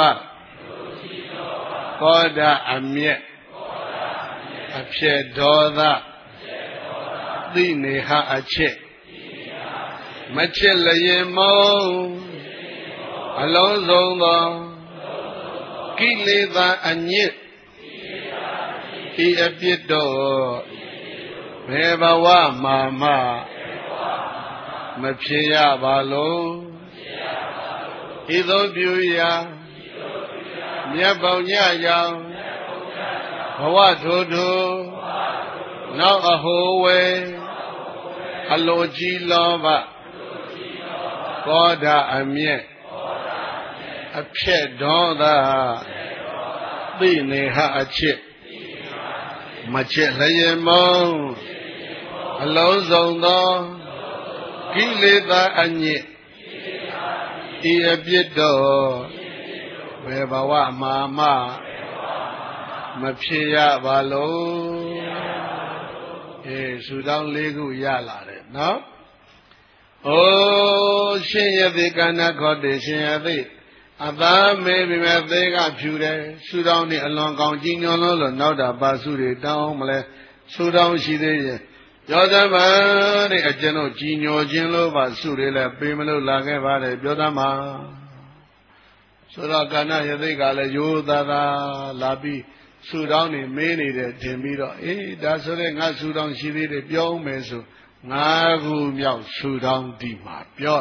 Speaker 1: ကောဒအမျက်အဖြစ်ဒေါသသိနေဟအချက်မချစ်လျင်မုံအလုံးစုံသောကိလေသာအညစ်ဤအပြစ်တော့ဘယ်ဘဝမှာမှမဖြစ်ရပါလို့ဤသို့ပြုရာမြတ်ပေါင်းညကြောင့်ဘဝထိုထိုနောက်အဟိုဝဲအလိုကြီးလောဘကောဒအမျက်အဖြစ်ဒေါသသိနေဟအချက်မချစ်လျင်မုံအလုံးစုံသောကိလေသာအညစ်ဤအပြစ်တော့ဘယ်ဘဝမှာမှမဖြစ်ရပါလို့အေးဆူတောင်းလေးခုရလာတယ်နော်အိုးရှင်ရသေးကဏ္ဍခေါ်တယ်ရှင်ရသေးအသားမေးပြီမဲ့သေးကဖြူတယ်ဆူတောင်းနေအလွန်ကောင်းကြီးညွန်လို့လို့နောက်တာပါစုတွေတောင်းမလဲဆူတောင်းရှိသေးရဲ့ပြောသမှာတဲ့အကျဉ်းတို့ကြီးညိုခြင်းလို့ပါစုတွေလည်းပေးမလို့လာခဲ့ပါတယ်ပြောသမှာဆိုတော့ကဏ္ဍရသိကလည်းရိုးသားသားလာပြီးဆူတောင်းနေမေးနေတယ်ထင်ပြီးတော့အေးဒါဆိုရင်ငါဆူတောင်းရှိသေးတယ်ပြောမယ်ဆိုငါးခုမြောက်ဆူတောင်းဒီမှာပြော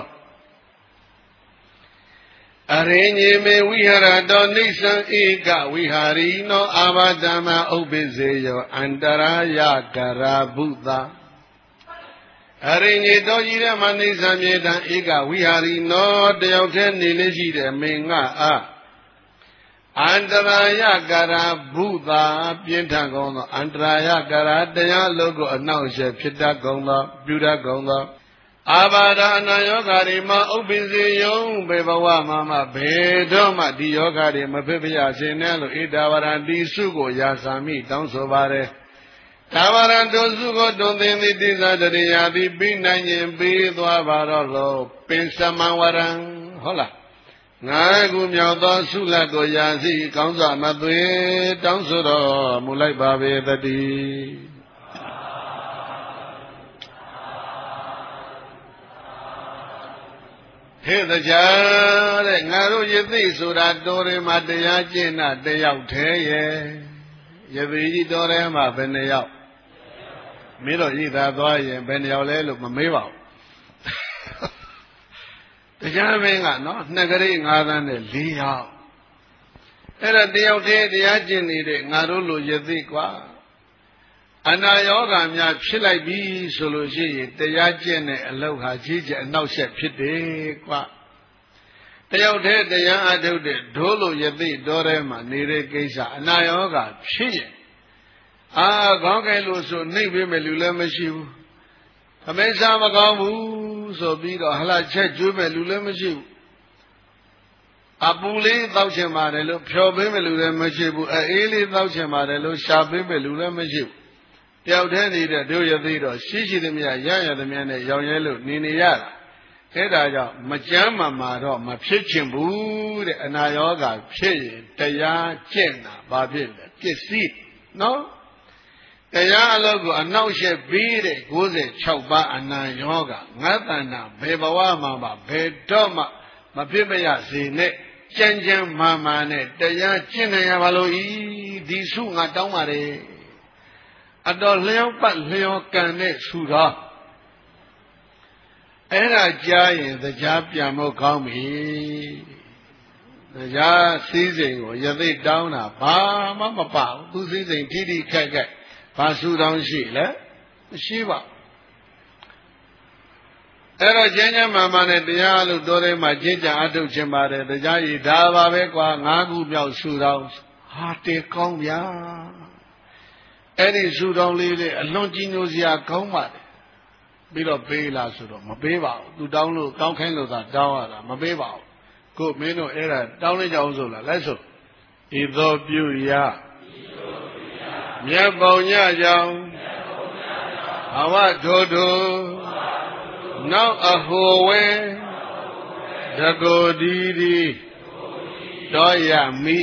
Speaker 1: အရိညေမေဝိဟရတောနိစ္စံဧကဝိဟာရီနောအာဘဓမ္မဥပ္ပိစေယောအန္တရာယကရာဘုသာအရိညေတောကြီးတဲ့မနိစ္စံမြေတံဧကဝိဟာရီနောတယောက်တည်းနေနေရှိတဲ့မင်းငါအားအန္တရာယကရာဘုသာပြင်းထန်ကုန်သောအန္တရာယကရာတရားလုံးကိုအနှောင့်အယှက်ဖြစ်တတ်ကုန်သောပြုတတ်ကုန်သောအာဘာဒအနာယောဂါတွေမှာဥပ္ပိစေယုံဘေဘဝမှာမှဘယ်တော့မှဒီယောဂါတွေမဖြစ်ပြစေနဲ့လို့ဣဒဝရတိစုကိုယာစာမိတောင်းဆိုပါတယ်။ဒါဝရတုစုကိုတွင်သင်သည်တိဇာတရိယာသည်ပြီးနိုင်ရင်ပြီးသွားပါတော့လို့ပင်စမဝရံဟုတ်လားငါးခုမြောက်သောဆုလတ်ကိုယာစီကောင်းစွာမသွေတောင်းဆိုတော်မူလိုက်ပါပေတည်းဟဲ့တရားတဲ့ငါတို့ယသိဆိုတာတော်တယ်မှာတရားကျင့်တာတယောက်တည်းရဲ့ယသိကြီးတော်တယ်မှာဘယ်နှယောက်မင်းတို့ဤသာသွားရင်ဘယ်နှယောက်လဲလို့မမေးပါဘူးတရားမင်းကနော်နှစ်ကလေးငါးသန်းနဲ့လေးယောက်အဲ့ဒါတယောက်တည်းတရားကျင့်နေတဲ့ငါတို့လိုယသိကွာအနာယောဂါများဖြစ်လိုက်ပြီဆိုလို့ရှိရင်တရားကျင့်တဲ့အလောက်ဟာကြီးကျယ်အနောက်ဆက်ဖြစ်တယ်ကွာတယောက်တည်းတရားအထုတ်တဲ့ဒိုးလိုယသိတော်ထဲမှာနေတဲ့ကိစ္စအနာယောဂါဖြစ်ရင်အာခေါင်းကဲလို့ဆိုနှိပ်ပေးမယ်လူလည်းမရှိဘူးအမေစားမကောင်းဘူးဆိုပြီးတော့ဟလာချက်ကျွေးမယ်လူလည်းမရှိဘူးအပူလေးတောက်ချင်ပါတယ်လို့ဖြော်ပေးမယ်လူလည်းမရှိဘူးအေးလေးတောက်ချင်ပါတယ်လို့ရှာပေးမယ်လူလည်းမရှိဘူးတယောက်တည်းနေတဲ့တို့ရသေးတော့ရှိရှိသမျှရရသမျှနဲ့ရောင်ရဲလို့နေနေရတာအဲဒါကြောင့်မကြမ်းမှမှာတော့မဖြစ်ချင်ဘူးတဲ့အနာယောဂါဖြစ်ရင်တရားကျင့်တာဘာဖြစ်လဲပစ္စည်းနော်တရားအလုပ်ကိုအနှောက်အယှက်ပြီးတဲ့၉၆ပါးအနာယောဂါငါးတဏ္ဍဘယ်ဘဝမှာမှဘယ်တော့မှမဖြစ်မရစေနဲ့ကြမ်းကြမ်းမာမာနဲ့တရားကျင့်နိုင်ရပါလို့ဤဒီစုငါတောင်းပါတယ်အတော်လျောပတ်လျောကန်တဲ့ဆူတော်အဲ့ဒါကြားရင်တရားပြန်ဖို့ကောင်းပြီတရားစည်းစိမ်ကိုယသိတောင်းတာဘာမှမပါဘူးသူစည်းစိမ်ထိထိခက်ခက်ဘာဆူတောင်းရှိလဲမရှိပါအဲ့တော့ကျမ်းကျမ်းမာမာနဲ့တရားလို့တော်တယ်မှာကျင့်ကြံအထုတ်ခြင်းပါတယ်တရားကြီးဒါပါပဲကွာငါးခုမြောက်ရှုတော်ဟာတေကောင်းဗျာအဲ့ဒီရှုတော်လေးတွေအလွန်ကြီးညိုစရာကောင်းပါတယ်ပြီးတော့ပေးလားဆိုတော့မပေးပါဘူးသူတောင်းလို့တောင်းခိုင်းလို့သာတောင်းရတာမပေးပါဘူးကိုမင်းတို့အဲ့ဒါတောင်းလိုက်ကြအောင်ဆိုလားလိုက်ဆိုဤသောပြုရာမြတ်ပေါညကြောင့်ဘဝထိုထိုနောက်အဟိုဝဲတကိုဒီဒီတော်ရမိ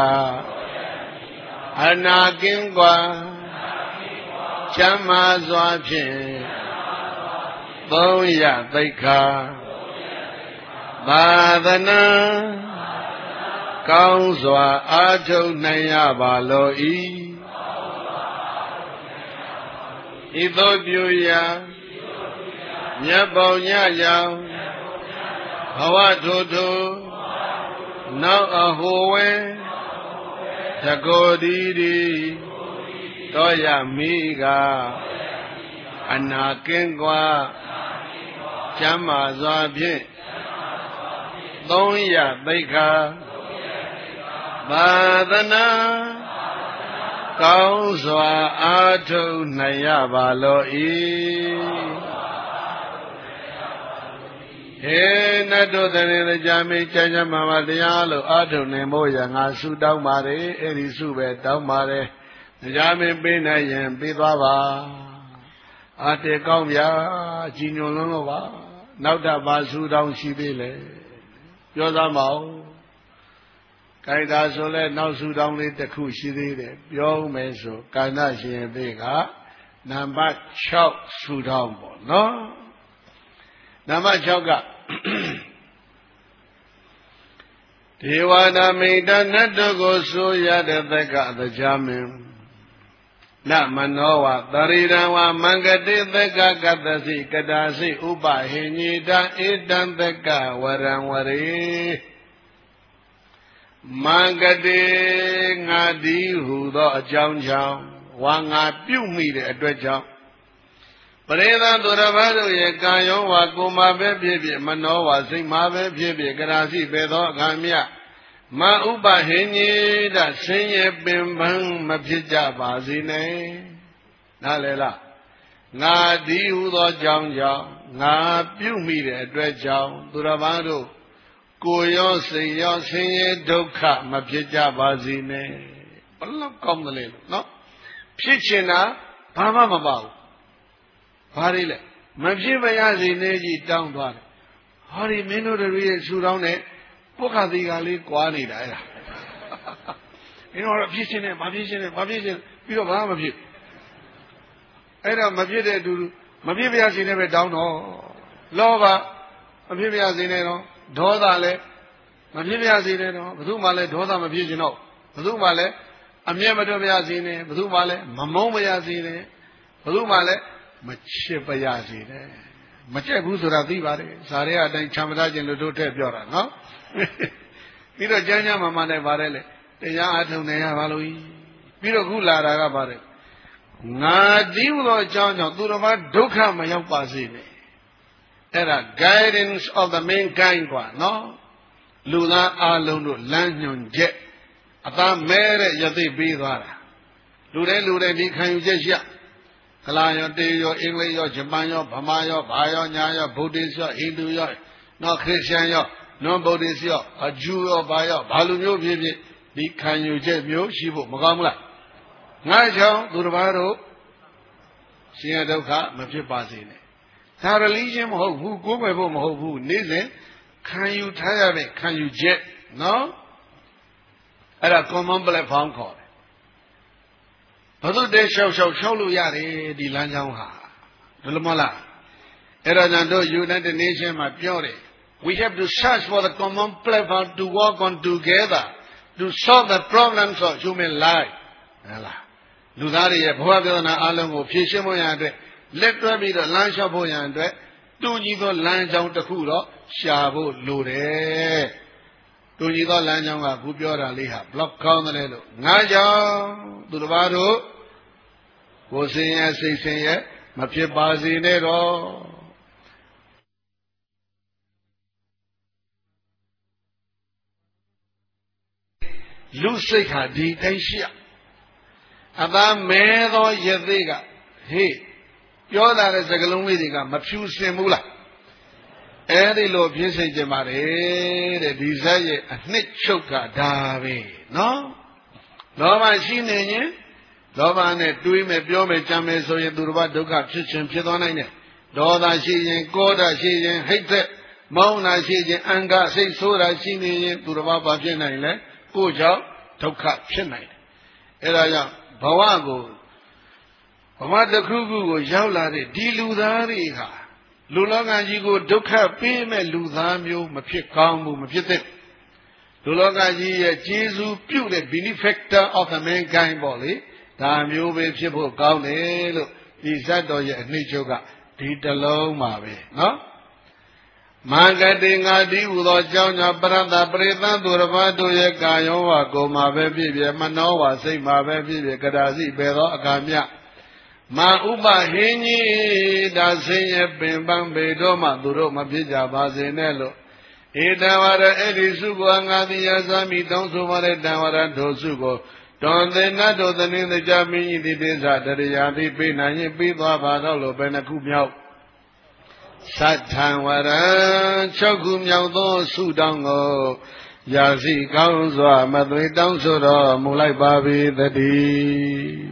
Speaker 1: ကအနာကင်းกว่าချမ်းသာစွာဖြင့်သုံးရသိက္ခာသာသနာကောင်းစွာအားထုတ်နိုင်ရပါလော၏ဤသို့ပြုရာမြတ်ပေါညကြောင့်ဘဝထိုထိုနောက်အဟိုဝဲတကိုဒီဒီတော်ရမိကအနာကင်းกว่าချမ်းသာစွာဖြင့်သုံးရသိက္ခာသာသနာကောင်းစွာအားထုတ်နိုင်ရပါလော၏ဟေနတ်တို့တည်းကြာမင်းချမ်းချမ်းမာမာတရားလို့အားထုတ်နိုင်ဖို့ရငါဆုတောင်းပါတယ်အဲ့ဒီဆုပဲတောင်းပါတယ်ကြာမင်းပေးနိုင်ရင်ပေးသွားပါအာတေကောင်းဗျာကြီးညိုလွန်းလို့ပါနောက်တာပါဆုတောင်းရှိသေးလေပြောသားမအောင်ကိုင်တာဆိုလဲနောက်ဆုတောင်းလေးတစ်ခုရှိသေးတယ်ပြောမယ်ဆိုကာဏရှင်သေးကနံပါတ်၆ဆုတောင်းပေါ့နော်နံပါတ်၆ကဒေဝနာမိတ်တနတ်တို့ကိုဆိုရတဲ့သက်ကတရားမင်းနမနောဝသရိရံဝမင်္ဂတိသက်ကကတ္တစီကတာစီဥပဟိညိတဧတံသက်ကဝရံဝရေမင်္ဂတိငါဒီဟူသောအကြောင်းကြောင့်ဝါငါပြုမိတဲ့အတွက်ကြောင့်ပရိသတ်သူတစ်ပါးတို့ရဲ့ကာယောဝါကိုယ်မှာပဲဖြစ်ဖြစ်မနောဝါစိတ်မှာပဲဖြစ်ဖြစ်ကရာစီပဲသောအခါမြတ်မဥပဟိညိတဆင်းရဲပင်ပန်းမဖြစ်ကြပါစေနဲ့နားလည်လားငါဒီဟူသောကြောင့်ကြောင့်ငါပြုမိတဲ့အတွက်ကြောင့်သူတစ်ပါးတို့ကိုယ်ရောစိတ်ရောဆင်းရဲဒုက္ခမဖြစ်ကြပါစေနဲ့ဘလောက်ကောင်းတယ်လေနော်ဖြစ်ချင်တာဘာမှမပါဘူးဘာတွေလဲမဖြစ်ပါရစေနဲ့ကြီးတောင်းသွားတယ်ဟောဒီမင်းတို့တွေရဲ့ဆူတောင်းတဲ့ပုခ္ခသီကလေးကွာနေတာအဲ့ဒါမင်းတို့တော့ဖြစ်ချင်းနဲ့မဖြစ်ချင်းနဲ့မဖြစ်ချင်းပြီးတော့ဘာမှမဖြစ်အဲ့တော့မဖြစ်တဲ့အတူတူမဖြစ်ပါရစေနဲ့ပဲတောင်းတော့လောဘမဖြစ်ပါရစေနဲ့တော့ဒေါသလည်းမဖြစ်ပါရစေနဲ့တော့ဘယ်သူမှလည်းဒေါသမဖြစ်ချင်တော့ဘယ်သူမှလည်းအမျက်မထွက်ပါရစေနဲ့ဘယ်သူမှလည်းမမုန်းပါရစေနဲ့ဘယ်သူမှလည်းမချစ်ပါရစေနဲ့မကြက်ဘူးဆိုတာသိပါတယ်ဇာရဲအတိုင်းချမ်းသာခြင်းလို့တို့ထည့်ပြောတာနော်ပြီးတော့ကျမ်းကျမ်းမာမာနဲ့ပါတယ်လေတရားအထုံနေရပါလို့ပြီးတော့ခုလာတာကပါတယ်ငါဒီဟုသောအကြောင်းကြောင့်သူတော်ဘာဒုက္ခမရောက်ပါစေနဲ့အဲ့ဒါ guidance of the mankind กว่าနော်လူသားအလုံးတို့လမ်းညွှန်ချက်အသာမဲတဲ့ယသိပေးသွားတာလူတိုင်းလူတိုင်းဒီခံယူချက်ရှိကလာရောတေရောအင်္ဂလိပ်ရောဂျပန်ရောဗမာရောဘာရောညာရောဗုဒ္ဓရောဟိန္ဒူရောနော်ခရစ်ယာန်ရောနွန်ဗုဒ္ဓရောအဂျူရောဘာရောဘာလူမျိုးဖြစ်ဖြစ်ဒီခံယူချက်မျိုးရှိဖို့မကောင်းဘူးလားငါကြောင့်သူတစ်ပါးတို့ရှင်ရဒုက္ခမဖြစ်ပါစေနဲ့ဒါ religion မဟုတ်ဘူးကိုယ်ပဲဖို့မဟုတ်ဘူးနေ့စဉ်ခံယူထားရတဲ့ခံယူချက်နော်အဲ့ဒါ common platform ခေါ်တယ်ဘာလို့တဲလျှောက်လျှောက်လျှောက်လို့ရတယ်ဒီလမ်းကြောင်းဟာဘယ်လိုမလားအဲ့ဒါကြောင့်တို့ United Nations မှာပြောတယ် we have to search for the common platform to work on together to solve the problems of human life ဟုတ်လားလူသားတွေရဲ့ဘဝပြဿနာအလုံးကိုဖြေရှင်းဖို့ရတဲ့လက်တွဲပြီးတော့လမ်းလျှောက်ဖို့ရတဲ့တူညီသောလမ်းကြောင်းတစ်ခုတော့ရှာဖို့လိုတယ်တူညီသောလမ်းကြောင်းကခုပြောတာလေးဟာဘလောက်ကောင်းတယ်လို့ငါကြောင့်သူတစ်ပါးတို့ကိုယ်စင်ရဲ့စိတ်စင်ရဲ့မဖြစ်ပါစေနဲ့တော့လူစိတ်ဟာဒီတိုင်းရှိရအသားမဲသောယသိကဟေးပြောတာတဲ့စကလုံးလေးတွေကမဖြူစင်ဘူးလားအဲ့ဒီလိုဖြစ်စေချင်ပါတယ်တဲ့ဒီဇက်ရဲ့အနှစ်ချုပ်ကဒါပဲနော်လောဘရှိနေရင်လောဘနဲ့တွေးမယ်ပြောမယ်ကြံမယ်ဆိုရင်သူတစ်ပါးဒုက္ခဖြစ်ခြင်းဖြစ်သွားနိုင်တယ်ဒေါသရှိရင်ကောဓရှိရင်ဟိတ်သက်မောင်းတာရှိရင်အင်္ဂစိတ်ဆိုးတာရှိနေရင်သူတစ်ပါးဘာဖြစ်နိုင်လဲကိုယ်ကြောင့်ဒုက္ခဖြစ်နိုင်တယ်အဲ့ဒါကြောင့်ဘဝကိုဘဝတစ်ခုခုကိုရောက်လာတဲ့ဒီလူသားတွေဟာလူလောကကြီးကိုဒုက္ခပေးမဲ့လူသားမျိုးမဖြစ်ကောင်းဘူးမဖြစ်သင့်လူလောကကြီးရဲ့ကျေးဇူးပြုတဲ့ benefactor of the mankind ပေါ့လေဒါမျိုးပဲဖြစ်ဖို့ကောင်းတယ်လို့ဒီဇတ်တော်ရဲ့အနှစ်ချုပ်ကဒီတလုံးပါပဲနော်မာဂတိငါတိဟူသောကြောင့်ကြောင့်ပရတပရိသံသူတစ်ပါးတို့ရဲ့ကာယောဝကိုမှာပဲဖြစ်ဖြစ်မနောဝစိတ်မှာပဲဖြစ်ဖြစ်ကရာစီပဲသောအခါမြမာဥပဟင်းကြီးဒါဆင်းရဲပင်ပန်းပေတော့မှသူတို့မဖြစ်ကြပါစေနဲ့လို့ဧတဝရအဲ့ဒီစုကိုငါသည်ရသမိတောင်းဆိုပါတဲ့တံဝရတို့စုကိုတွန်သေနတ်တို့သင်းသေးကြမင်းကြီးတိစ္ဆတရယာတိပေးနိုင်ရင်ပြီးသွားပါတော့လို့ဘယ်နှခုမြောက်သတ္ထံဝရံ၆ခုမြောက်သောစုတောင်းကိုရာစီကောင်းစွာမသွေတောင်းဆိုတော်မူလိုက်ပါ၏တည်း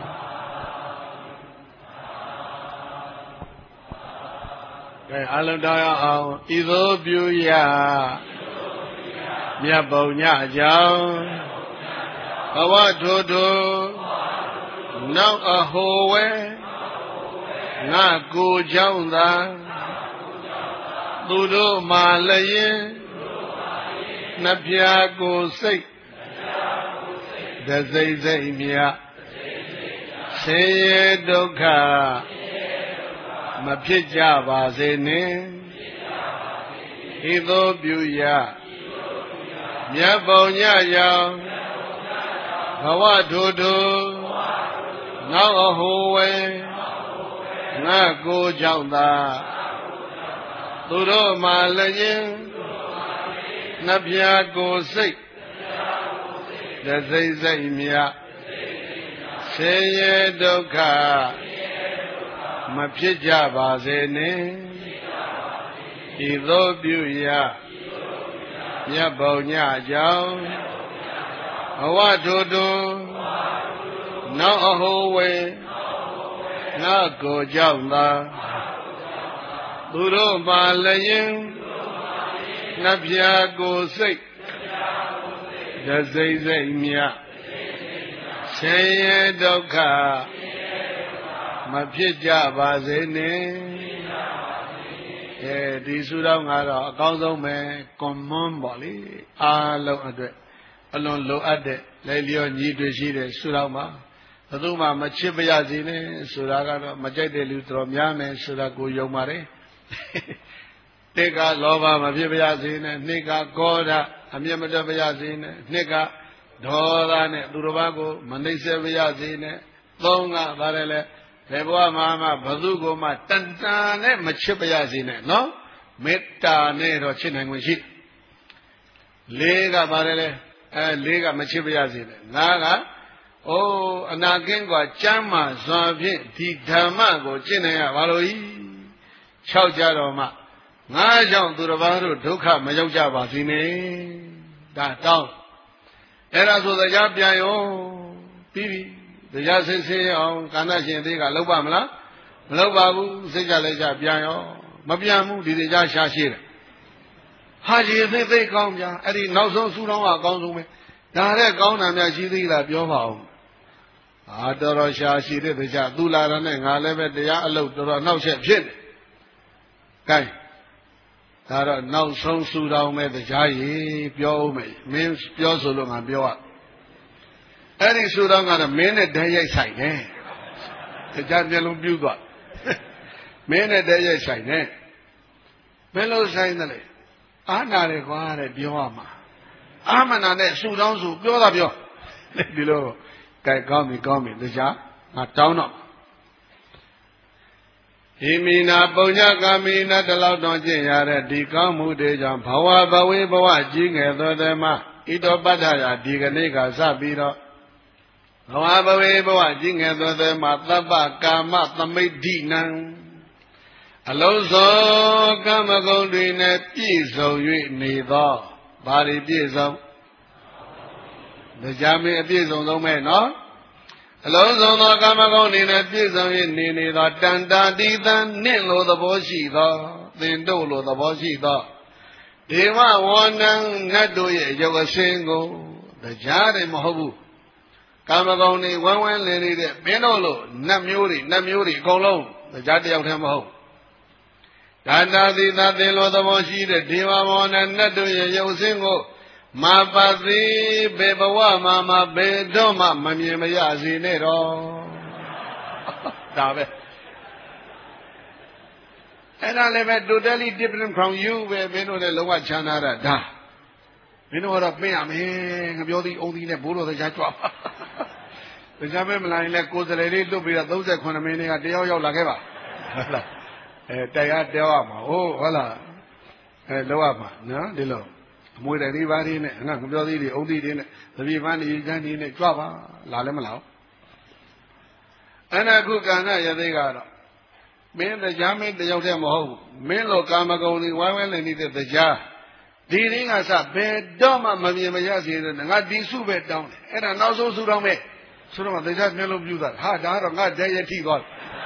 Speaker 1: ကဲအလုံးတော်ရအောင်ဤသို့ပြုရမြတ်ပုံညအကြောင်းဘဝထိုထိုနောက်အဟိုဝဲငါကိုကြောင့်သာသူတို့မှလည်းနှပြကိုစိတ်တစိမ့်စိမ့်မြဆင်းရဲဒုက္ခမဖြစ်ကြပါစေနဲ့ဤသို့ပြုရမြတ်ပုံညရောင်ဘဝထိုထိုနောက်အဟိုဝဲငါကိုကြောင့်သာသူတို့မှလည်းနှပြကိုစိတ်တစိမ့်စိမ့်မြဆင်းရဲဒုက္ခမဖြစ်ကြပါစေနဲ့ဤသို့ပြုရမြတ်ပုံညကြောင့်ဘဝထိုထိုနောက်အဟိုဝဲငါကိုကြောင့်သာသူတို့မှလည်းနှပြကိုစိတ်တစိမ့်စိမ့်မြဆင်းရဲဒုက္ခမဖြစ်ကြပါစေနဲ့အဲဒီစုတော်ကတော့အကောင်းဆုံးပဲကွန်မွန်ပေါ့လေအားလုံးအတွက်အလွန်လိုအပ်တဲ့လက်လျောညီတွေရှိတဲ့စုတော်မှာဘယ်သူမှမချစ်ပါရစေနဲ့ဆိုတာကတော့မကြိုက်တဲ့လူတော်များမယ်ဆိုတာကိုယုံပါတယ်တိတ်ကလောဘမဖြစ်ပါရစေနဲ့နှစ်ကကောဓအမျက်မတက်ပါရစေနဲ့နှစ်ကဒေါသနဲ့သူတစ်ပါးကိုမနှိမ့်ဆက်ပါရစေနဲ့သုံးကပါတယ်လေဘယ်ဘဝမှာမှဘသူကိုမှတန်တန်နဲ့မချစ်ပါရစေနဲ့နော်မေတ္တာနဲ့တော့ချစ်နိုင်ခွင့်ရှိလေးကပါတယ်လေအဲလေးကမချစ်ပါရစေနဲ့ငါကအိုးအနာကင်းกว่าကျမ်းမာစွာဖြင့်ဒီဓမ္မကိုကျင့်နိုင်ရပါလို့ဤ၆ကြတော့မှငါကြောင့်သူတစ်ပါးတို့ဒုက္ခမရောက်ကြပါစေနဲ့ဒါတောင်းအဲ့ဒါဆိုတရားပြန်ရောပြီးပြီတရားစစ်စစ်အောင်ကာဏရှင်သေးကလောက်ပါမလားမလောက်ပါဘူးစိတ်ကြလက်ကြပြန်ရောမပြန်ဘူးဒီတရားရှာရှိတယ်ဟာကြီးသိသိကောင်းပြအဲ့ဒီနောက်ဆုံးဆူတောင်းကအကောင်းဆုံးပဲဒါတဲ့ကောင်းတာများရှိသေးလားပြောပါဦးဟာတော်တော်ရှာရှိတဲ့တရားသူလာတာနဲ့ငါလည်းပဲတရားအလုပ်တော်တော်နှောက်ရက်ဖြစ်တယ်ကဲဒါတော့နောက်ဆုံးဆူတောင်းမဲ့တရားကြီးပြောဦးမယ်မင်းပြောဆိုလို့ငါပြောရအဲ့ဒီဆူတောင်းကတော့မင်းနဲ့တည်းရိုက်ဆိုင်တယ်တရားမျက်လုံးပြူးသွားမင်းနဲ့တည်းရိုက်ဆိုင်တယ်ဘယ်လိုဆိုင်တယ်လဲအားနာတယ်ကွာတဲ့ပြောရမှာအာမနာနဲ့ဆူတောင်းဆူပြောတာပြောဒီလိုကဲကောင်းပြီကောင်းပြီတရားငါတောင်းတော့ဟိမိနာပုံညကာမိနာတလောက်တော့ကျင့်ရတဲ့ဒီကောင်းမှုတွေကြောင့်ဘဝဘဝေဘဝကြီးငယ်သောတည်းမှာဣတောပတ္ထရာဒီကနေ့ကစပြီးတော့ဘဝဘဝေဘဝကြီးငယ်သွဲသွဲမှာသဗ္ဗကာမသမိဋ္ဌိနံအလုံးစုံကာမဂုဏ်တွေနဲ့ပြည့်စုံ၍နေသောဘာတွေပြည့်စုံတရားမင်းအပြည့်စုံဆုံးပဲနော်အလုံးစုံသောကာမဂုဏ်တွေနဲ့ပြည့်စုံ၍နေနေသောတန်တာတိသံနှင့်လိုသဘောရှိသောသင်တို့လိုသဘောရှိသောဒေဝဝန္နံနတ်တို့ရဲ့ရုပ်အရှင်ကိုတရားတွေမဟုတ်ဘူးကာမဂုဏ်တွေဝမ်းဝမ်းလည်နေတဲ့မင်းတို့လိုနတ်မျိုးတွေနတ်မျိုးတွေအကုန်လုံးတရားတယောက်တည်းမဟုတ်ဒါတာတိသသင်လိုသဘောရှိတဲ့ဒေဝဝန္နနတ်တို့ရဲ့ရုပ်အရှင်ကိုမာပတိဘေဘဝမှာမှာဘေတော့မှမမြင်မရစေနဲ့တော့ဒါပဲအဲ့ဒါလည်းပဲ totally different from you ပဲမင်းတို့လည်းလုံးဝချမ်းသာတာဒါမင်းတို့ကတော့ပြင်ရမယ်ငါပြောသည်အုံသည်နဲ့ဘိုးတော်တရားကြွပါတရားပဲမလာရင်လည်းကိုယ်စလေလေးလွတ်ပြီးတော့သုံးสิบเจ็ดမိနစ်ကတယောက်ရောက်လာခဲ့ပါဟုတ်လားအဲတရားတောက်ရမှာဟုတ်ဟုတ်လားအဲလောက်ရမှာနော်ဒီလိုအမွေတိုင်လေးပါးလေးနဲ့ငါပြောသည်တွေအုံသည်တွေနဲ့သပြေပန်းတွေချမ်းတွေနဲ့ကြွပါလာလည်းမလာဘူးအဲ့ဒါခုကဏ္ဍရသေးကတော့မင်းတရားမင်းတယောက်တည်းမဟုတ်ဘူးမင်းလိုကာမဂုဏ်တွေဝိုင်းဝန်းနေနေတဲ့တရားဒီရင်းကစဘယ်တော့မှမမြင်မရစေတဲ့ငါဒီစုပဲတောင်းတယ်အဲ့ဒါနောက်ဆုံးစုတောင်းမယ်ဆိုတော့တရားမျက်လုံးပြူတာဟာဒါတော့ငါတည်းရထိသွား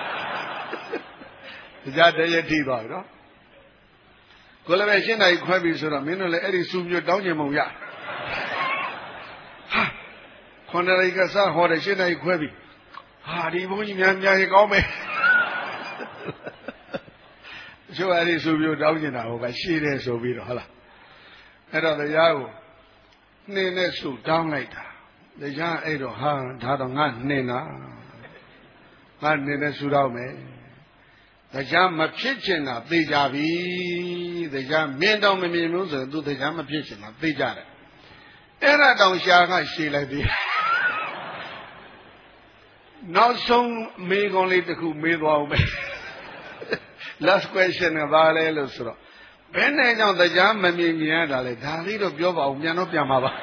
Speaker 1: တရားတည်းရထိသွားပြီနော်ကိုယ်လည်းပဲရှင်းနိုင်ခွဲပြီဆိုတော့မင်းတို့လည်းအဲ့ဒီစုမျိုးတောင်းချင်မုံရဟာခွန်တရိကစားဟောတယ်ရှင်းနိုင်ခွဲပြီဟာဒီဘုန်းကြီးများများရေကောင်းမယ်ကျိုးအဲ့ဒီစုမျိုးတောင်းချင်တာဟိုကရှင်းတယ်ဆိုပြီးတော့ဟုတ်လားအဲ့တော့တရားကိုနှင်းနဲ့စုတောင်းလိုက်တာတရားအဲ့တော့ဟာဒါတော့ငါနှင်းတာငါနှင်းနဲ့စုတော့မယ်တရားမဖြစ်ချင်တာသိကြပြီတရားမြင်တော့မမြင်ဘူးဆိုရင်သူတရားမဖြစ်ချင်တာသိကြတယ်အဲ့ဒါတောင်ရှာကရှည်လိုက်သေးနောက်ဆုံးမေးခွန်းလေးတစ်ခုမေးသွားအောင်ပဲ last question ကဘာလဲလို့ဆိုတော့ဘယ်နဲ့ကြောင့်တရားမမြင်မြင်ရတာလဲဒါလေးတော့ပြောပါဦးပြန်တော့ပြန်ပါပါ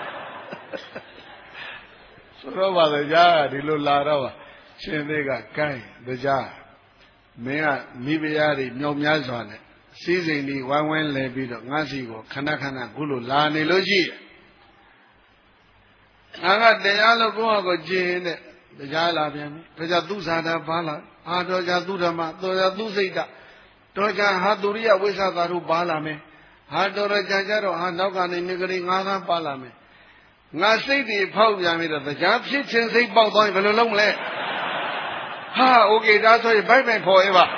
Speaker 1: ဆိုတော့ပါတရားဒီလိုလာတော့ပါရှင်သေးကကိုင်းတရားမင်းကမိဖုရားတွေမြောက်များစွာနဲ့စီးစိမ်ဒီဝိုင်းဝန်းလဲပြီးတော့ငါးစီကိုခဏခဏခုလိုလာနေလို့ရှိငါကတရားလို့ကိုယ့်ဟာကိုကျင်တဲ့တရားလာပြန်ပြီဒါကြသူဇာတာပါလာအာတော်ကြသူဓမ္မတော်ကြသူစိတ်တတော်ကြဟာသူရိယဝိသသာတို့ပါလာမယ်ဟာတော်ကြကြတော့ဟာနောက်ကနေမိဂရီငါးသားပါလာမယ်ငါစိတ်တွေဖောက်ပြန်ပြီးတော့တရားဖြစ်ခြင်းစိတ်ပေါက်သွားရင်ဘယ်လိုလုပ်မလဲဟာโอเคဒါဆိုရင်ဘိုက်ပိုင်ဖော်ရပါ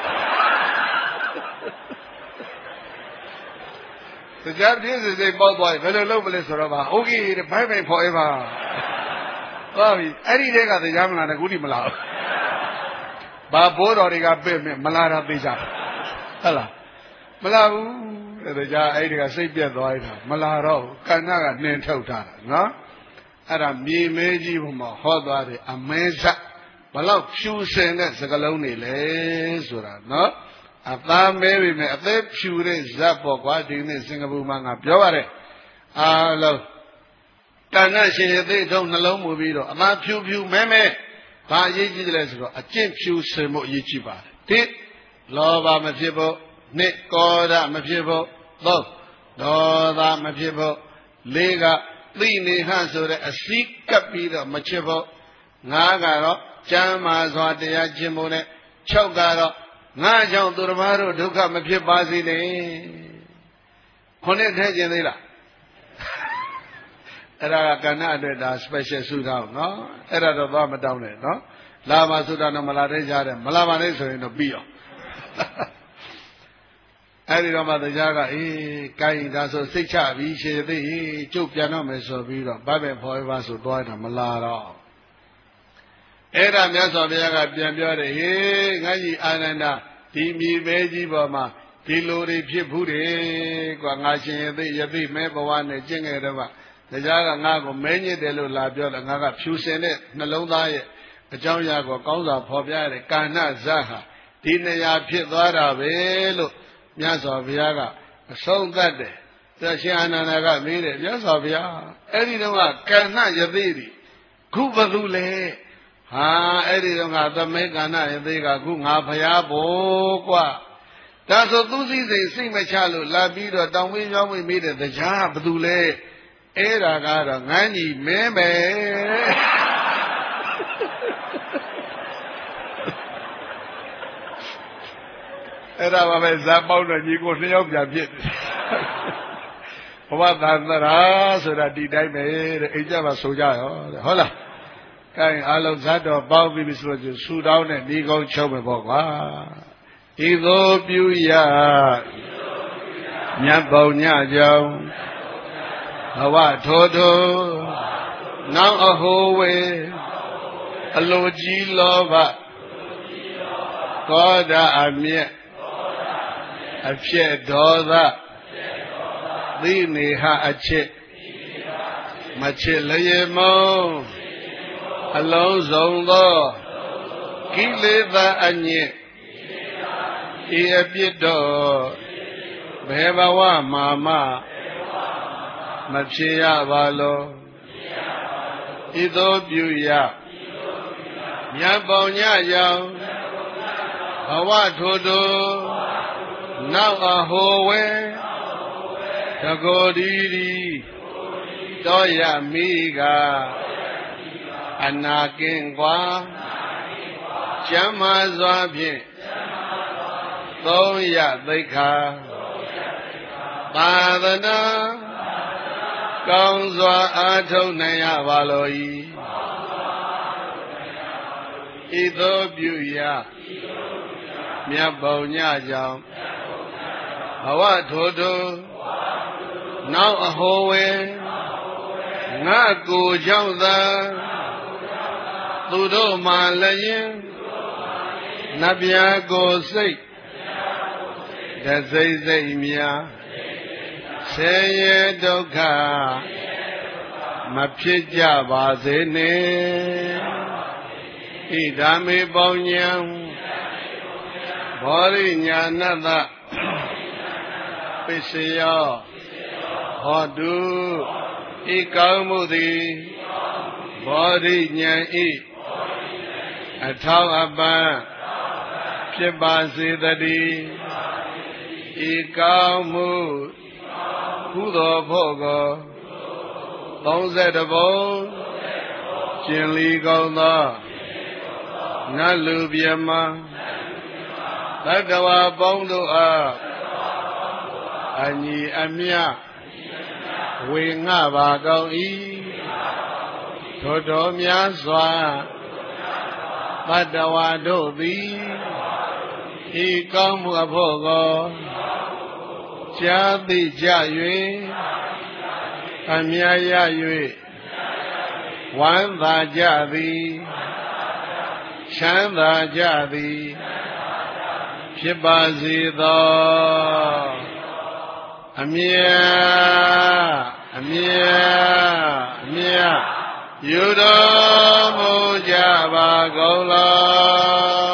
Speaker 1: တရားဖြစ်ခြင်းစိတ်ပေါက်သွားရင်ဘယ်လိုလုပ်မလဲဆိုတော့ပါโอเคဘိုက်ပိုင်ဖော်ရပါဟုတ်ပြီအဲ့ဒီတည်းကတရားမလားတကူတိမလားဘာဘိုးတော်တွေကပြည့်မြမလားတာသိကြဟုတ်လားမလားဘူးတရားအဲ့ဒီကစိတ်ပြတ်သွားရတာမလားတော့ကဏ္ဍကနှင်းထုတ်တာနော်အဲ့ဒါမြေမဲကြီးဘုံမှာဟောသွားတယ်အမဲဇတ်ဘလောက်ဖြူစင်တဲ့စကလုံးတွေလဲဆိုတာနော်အသားမဲပြီမဲ့အသက်ဖြူတဲ့ဇတ်ပေါ့ကွာဒီနေ့စင်ကာပူမှာငါပြောပါတယ်အားလုံးတဏ္ဍရှင်ရသေးထုံနှလုံးမူပြီးတော့အသားဖြူဖြူမဲမဲဘာအရေးကြီးတယ်လဲဆိုတော့အကျင့်ဖြူစင်ဖို့အရေးကြီးပါတယ်တစ်လောဘမဖြစ်ဖို့နှစ်ကောဓမဖြစ်ဖို့သုံးဒေါသမဖြစ်ဖို့လေးကသိနေဟဆိုတဲ့အစည်းကပ်ပြီးတော့မချစ်ဖို့ငါးကတော့ကျမ်းမာစွာတရားကျင့်ဖို့နဲ့၆ကတော့ငါကြောင့်သူတော်ဘာတို့ဒုက္ခမဖြစ်ပါစေနဲ့ခုနှစ်ထဲကျင်သေးလားအဲ့ဒါကကဏ္ဍအတွက်ဒါ special ဆုတောင်းနော်အဲ့ဒါတော့သွားမတောင်းနဲ့နော်လာပါဆုတောင်းတော့မလာတဲ့ကြားတယ်မလာပါနဲ့ဆိုရင်တော့ပြီးအောင်အဲ့ဒီတော့မှတရားကအေးကိုင်းဒါဆိုစိတ်ချပြီးရှည်သေးကျုပ်ပြန်တော့မယ်ဆိုပြီးတော့ဗတ်ပဲဖော်ရပါဆိုသွားတာမလာတော့အဲ့ဒါမြတ်စွာဘုရားကပြန်ပြောတယ်ဟေးငါကြီးအာနန္ဒာဒီမြေပဲကြီးပေါ်မှာဒီလိုတွေဖြစ်ဘူးတယ်ကွာငါရှင်ရသိရသိမဲဘဝနဲ့ကျင့်ခဲ့တော့တရားကငါ့ကိုမဲညစ်တယ်လို့လာပြောတယ်ငါကဖြူစင်တဲ့နှလုံးသားရဲ့အကြောင်းအရာကိုကောင်းစွာဖော်ပြရတဲ့ကာဏဇတ်ဟာဒီနေရာဖြစ်သွားတာပဲလို့မြတ်စွာဘုရားကအဆုံးသတ်တယ်ဒါရှင်အာနန္ဒာကမေးတယ်မြတ်စွာဘုရားအဲ့ဒီတော့ကကဏ္ဍယသိတိခုဘသူလဲဟာအဲ့ဒီတော့ကသမေကဏ္ဍယသိကခုငါဘုရားဘို့ကွာဒါဆိုသူစည်းစိမ်စိတ်မချလို့လာပြီးတော့တောင်ဝင်းရောင်းဝင်းမေးတဲ့တရားဘသူလဲအဲ့ဒါကတော့ငန်းကြီးမင်းပဲအဲ့ဒါပါပဲဇာပေါင်းတော့ညီကိုနှစ်ယောက်ပြန်ဖြစ်တယ်ဘဝသန္တရာဆိုတာဒီတိုင်းပဲတဲ့အိမ်ကြမှာဆိုကြရောတဲ့ဟုတ်လားကဲအားလုံးဇတ်တော်ပေါင်းပြီးဆိုလို့ဆူတောင်းတဲ့ဒီကုန်းချုပ်မယ်ပေါ့ကွာဤသို့ပြုရမြတ်ပုံညကြောင့်ဘဝထိုးထိုးနောက်အဟိုဝေအလိုကြီးလောဘကောဓာအမျက်အဖြစ်ဒေါသသိနေဟအချစ်မချစ်လျေမုံအလုံးစုံသောကိလေသာအညစ်ဤအပြစ်တော့ဘယ်ဘဝမှာမှမဖြစ်ရပါလောဤသို့ပြုရမြတ်ပေါညကြောင့်ဘဝထိုးထိုးနောက်အဟိုဝဲတကိုယ်ဒီဒီတောရမိကအနာကင်းကွာကျမ်းမာစွာဖြင့်သုံးရသိက္ခာသာသနာကောင်းစွာအားထုတ်နိုင်ရပါလို၏ဤသို့ပြုရမြတ်ပုံညကြောင့်ဘဝထိုးထိုးနောက်အဟိုဝေငါကိုကြောင့်သာသူတို့မှလည်းရင်နတ်ဗျာကိုစိတ်တစိမ့်စိမ့်များဆင်းရဲဒုက္ခမဖြစ်ကြပါစေနဲ့ဣဒာမေပေါညံဘောရိညာဏတပိစယောဟောတုဤကောင်းမှုသည်ဘောရိညာဤအထောက်အပံ့ဖြစ်ပါစေတည်းဤကောင်းမှုကုသိုလ်ဖို့ကိုသုံးဆယ်တဘုံကျင်လီကောင်းသောနတ်လူပြမသတ္တဝါပေါင်းတို့အားအညီအမျှဝေငှပါကောင်း၏ထိုတော်များစွာသတ္တဝါတို့သည်ဤကောင်းမှုအဖို့ကိုကြားသိကြ၍အမြတ်ရ၍ဝမ်းသာကြသည်ချမ်းသာကြသည်ဖြစ်ပါစေသောအမြတ်အမြတ်အမြတ်ယူတော်မူကြပါကုန်လော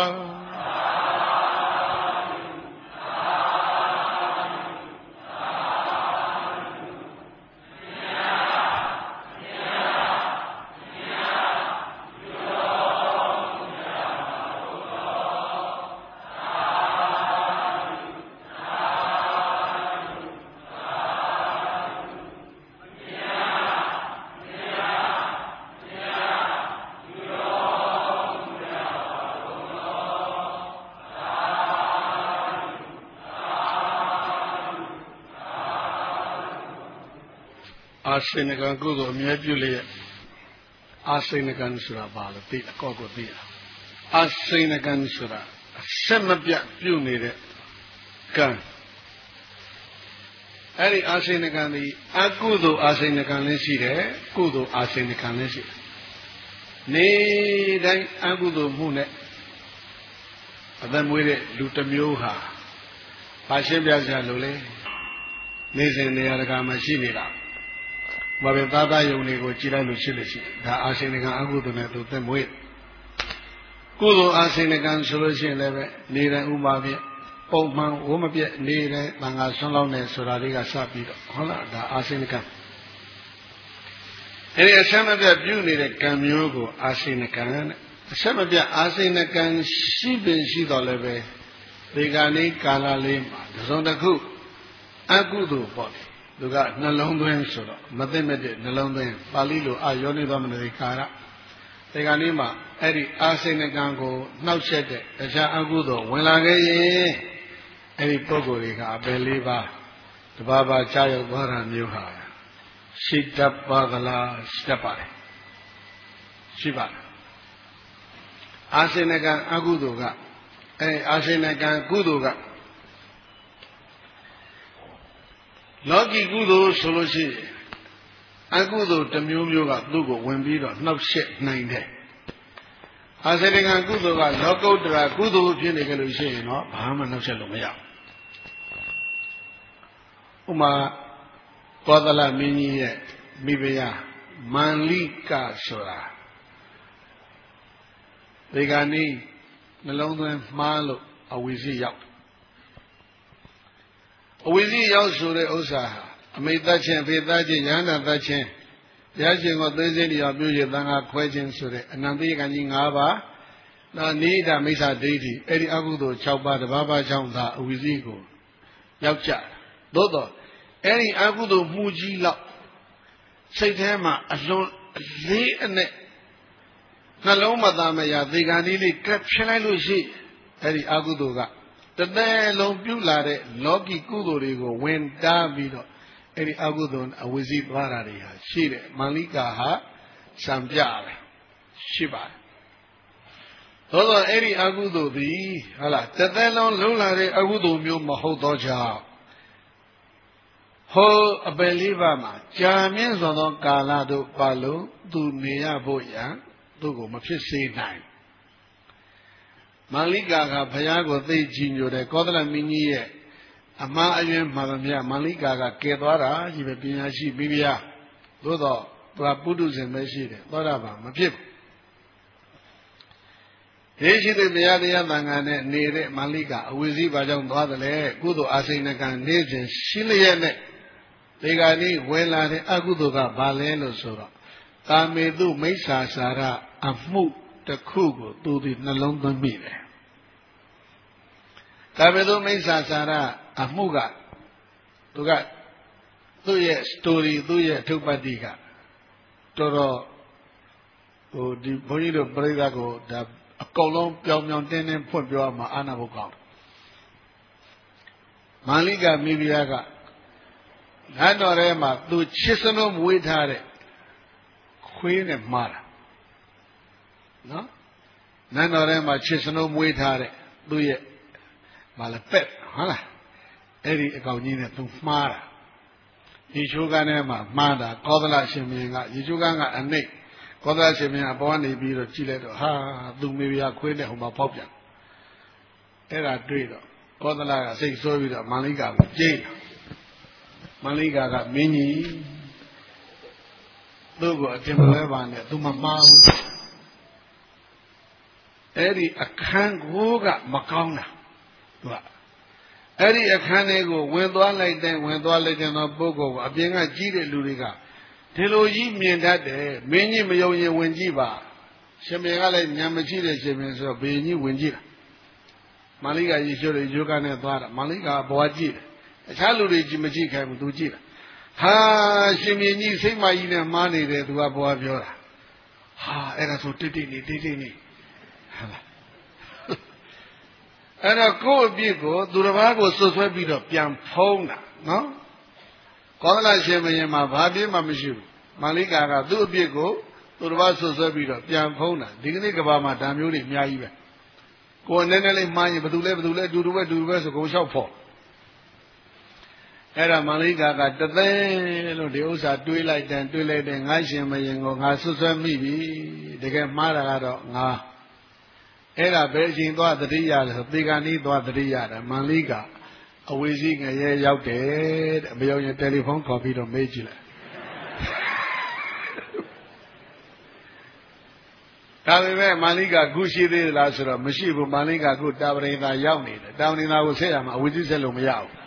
Speaker 1: အာစိဏကံကုသိုလ်အမြဲပြုလျက်အာစိဏကံဆိုတာဘာလဲသိအကောက်ကိုသိတာအာစိဏကံဆိုတာအဆက်မပြတ်ပြုနေတဲ့ကံအဲ့ဒီအာစိဏကံဒီအကုသိုလ်အာစိဏကံလည်းရှိတယ်ကုသိုလ်အာစိဏကံလည်းရှိတယ်နေတိုင်းအကုသိုလ်မှုနဲ့အသက်မွေးတဲ့လူတစ်မျိုးဟာဘာရှင်းပြကြလို့လဲနေစဉ်နေရာတကာမှာရှိနေတာဘာပဲသားသားယုံတွေကိုကြည်လိုက်လို့ရှိလို့ရှိဒါအာစိဏကံအကုသိုလ်နဲ့သူသက်မွေးကုသိုလ်အာစိဏကံဆိုလို့ရှိရင်လည်းပဲနေတိုင်းဥပါဖြင့်ပပုံမှန်ဝမပြက်နေတဲ့တန်ခါဆွမ်းလောက်နေဆိုတာလေးကစပြီးတော့ဟုတ်လားဒါအာစိနကံအဲဒီအဆက်မပြတ်ပြုနေတဲ့ကံမျိုးကိုအာစိနကံတဲ့အဆက်မပြတ်အာစိနကံရှိပင်ရှိတော်လည်းပဲဒီကနေ့ကာလလေးမှာသုံးတစ်ခုအကုသိုလ်ပေါ့သူကနှလုံးသွင်းဆိုတော့မသိမဲ့တဲ့နှလုံးသွင်းပါဠိလိုအာယောနိသောမနတိကာရဒီကနေ့မှာအဲ့ဒီအာစိနကံကိုနှောက်ရက်တဲ့တခြားအကုသိုလ်ဝင်လာခဲ့ရင်အဲ့ဒီပုဂ္ဂိုလ်တွေကအပယ်လေးပါးတပါးပါးကြာရောက်သွားတာမျိုးဟာရှိတတ်ပါကလားရှိတတ်ပါတယ်ရှိပါလားအာစိနကံအကုသိုလ်ကအဲအာစိနကံကုသိုလ်ကလောကီကုသိုလ်ဆိုလို့ရှိရင်အကုသိုလ်တစ်မျိုးမျိုးကသူ့ကိုဝင်ပြီးတော့နှောက်ယှက်နိုင်တယ်အာစိနကံကုသိုလ်ကလောကုတ္တရာကုသိုလ်ဖြစ်နေကြလို့ရှိရင်တော့ဘာမှနှောက်ယှက်လို့မရဘူးဥမာကောသလမင်းကြီးရဲ့မိဖုရားမန္လိကဆိုတာဒီကနေ့နှလုံးသွင်းမှားလို့အဝိဇ္ဇရောက်အဝိဇ္ဇရောက်ဆိုတဲ့ဥစ္စာဟာအမိတ်သက်ခြင်းဖေသက်ခြင်းယန္တာသက်ခြင်းဘုရားရှင်ကိုသိစိတ်တရားပြုရသံဃာခွဲခြင်းဆိုတဲ့အနန္တိကံကြီး၅ပါးနောက်နိဒာမိစ္ဆာဒိဋ္ဌိအဲ့ဒီအကုသိုလ်၆ပါးတပါးပါးကြောင့်သာအဝိဇ္ဇကိုရောက်ကြသို့တော့အဲ့ဒီအကုသိုလ်မှုကြီးလောက်စိတ်ထဲမှာအလွန်အလေးအနက်နှလုံးမသားမရသေကံလေးလေးကပ်ဖြစ်လိုက်လို့ရှိအဲ့ဒီအကုသိုလ်ကတသက်လုံးပြုလာတဲ့လောကီကုသိုလ်တွေကိုဝင်တားပြီးတော့အဲ့ဒီအကုသိုလ်အဝိဇ္ဇသွားတာတွေဟာရှိတယ်မန္လိကာဟာစံပြပဲရှိပါတယ်သို့သောအဲ့ဒီအကုသိုလ်သည်ဟုတ်လားတသက်လုံးလုံးလာတဲ့အကုသိုလ်မျိုးမဟုတ်တော့ကြောင့်ဟောအပယ်လေးပါးမှာကြာမြင့်စွာသောကာလတို့ပါလို့သူနေရဖို့ရန်သူ့ကိုမဖြစ်စေနိုင်မန္လိကာကဘုရားကိုသိကြည်ညိုတယ်ကောသလမင်းကြီးရဲ့အမှားအယွင်းမှန်သမျှမန္လိကာကကယ်သွားတာကြီးပဲပညာရှိပြီးဗျာသို့တော့သူကပုထုဇဉ်ပဲရှိတယ်သောတာပန်မဖြစ်ဘူးဒီရှိတဲ့ဘုရားတရားသံဃာနဲ့နေတဲ့မန္လိကာအဝိဇ္ဇဘာကြောင့်သွားတယ်လေကုသိုလ်အာစိဏကံနေစဉ်ရှိလျက်နဲ့ဒီကနေ့ဝင်လာတဲ့အကုသိုလ်ကဘာလဲလို့ဆိုတော့ကာမေတုမိစ္ဆာစာရအမှုတစ်ခုကိုသူဒီနှလုံးသွင်းမိတယ်ကာမေတုမိစ္ဆာစာရအမှုကသူကသူ့ရဲ့ story သူ့ရဲ့အထုပ္ပတ္တိကတော်တော်ဟိုဒီဘုန်းကြီးတို့ပြိဿကိုဒါအကုန်လုံးပြောင်ပြောင်တင်းတင်းဖွင့်ပြောမှအာနာဖို့ကောင်းမန္လိကမိဖုရားကငါတော်ထဲမှာသူချစ်စလုံးမွေးထားတဲ့ခွေးနဲ့မှားတာနော်နန်းတော်ထဲမှာချစ်စလုံးမွေးထားတဲ့သူ့ရဲ့မလာပက်ဟုတ်လားအဲ့ဒီအကောင်ကြီးနဲ့သူမှားတာရေချိုးကန်းထဲမှာမှားတာကောသလရှင်မင်းကရေချိုးကန်းကအနှိတ်ကောသလရှင်မင်းအပေါ်ကနေပြီးတော့ကြည့်လိုက်တော့ဟာသူမိဖုရားခွေးနဲ့ဟိုမှာဖောက်ပြန်အဲ့ဒါတွေ့တော့ကောသလကစိတ်ဆိုးပြီးတော့မန္လိကာကိုကြိတ်မန္လိကာကမင်းကြီးသူ့ကိုအတင်ပွဲပါနဲ့သူမမှားဘူးအဲ့ဒီအခန်းကိုကမကောင်းတာသူကအဲ့ဒီအခန်းလေးကိုဝင်သွားလိုက်တဲ့ဝင်သွားလိုက်တဲ့ပုဂ္ဂိုလ်ကိုအပြင်ကကြီးတဲ့လူတွေကဒီလိုကြီးမြင်တတ်တယ်မင်းကြီးမယုံရင်ဝင်ကြည့်ပါရှင်မင်းကလည်းညံမကြည့်တဲ့ရှင်မင်းဆိုတော့ဘေကြီးဝင်ကြည့်တာမန္လိကာရေချိုးတွေယောဂနဲ့သွားတာမန္လိကာဘွားကြည့်တယ်အခြားလူတွေကြည့်မကြည့်ခိုင်းဘူးသူကြည့်တာဟာရှင်မင်းကြီးစိတ်မကြီးနဲ့မှားနေတယ်သူကဘွားပြောတာဟာအဲ့ဒါဆိုတိတ်တိတ်နေတိတ်တိတ်နေဟာလားအဲ့တော့ကိုယ့်အပြစ်ကိုသူတစ်ပါးကိုဆွဆွဲပြီးတော့ပြန်ဖုံးတာနော်ကောသလရှင်မင်းမှာဘာပြစ်မှမရှိဘူးမန္လိကာကသူ့အပြစ်ကိုသူတစ်ပါးဆွဆွဲပြီးတော့ပြန်ဖုံးတာဒီကနေ့ကဘာမှာဓာမျိုးတွေအများကြီးပဲကိုယ်နည်းနည်းလေးမှားရင်ဘယ်သူလဲဘယ်သူလဲအတူတူပဲအတူတူပဲဆိုကိုယ်လျှောက်ဖို့အဲ့ဒါမန္လိကာကတသက်လို့ဒီဥစ္စာတွေးလိုက်တယ်တွေးလိုက်တယ်ငါရှင်မင်းကိုငါဆွဆွဲမိပြီတကယ်မှားတာကတော့ငါအဲ့ဒါပဲအချိန်သွားတတိယလဲဆိုသေကံဤသွားတတိယတယ်မန္လိကာအဝိဇ္ဇငရဲရောက်တယ်တဲ့မရောက်ရင်တယ်လီဖုန်းခေါ်ပြီးတော့မေးကြည့်လိုက်ဒါပေမဲ့မာလိကခုရှိသေးလားဆိုတော့မရှိဘူးမာလိကခုတာဝရိန်သာရောက်နေတယ်တာဝရိန်သာကိုဆက်ရမှာအဝိဇ္ဇဆက်လို့မရဘူး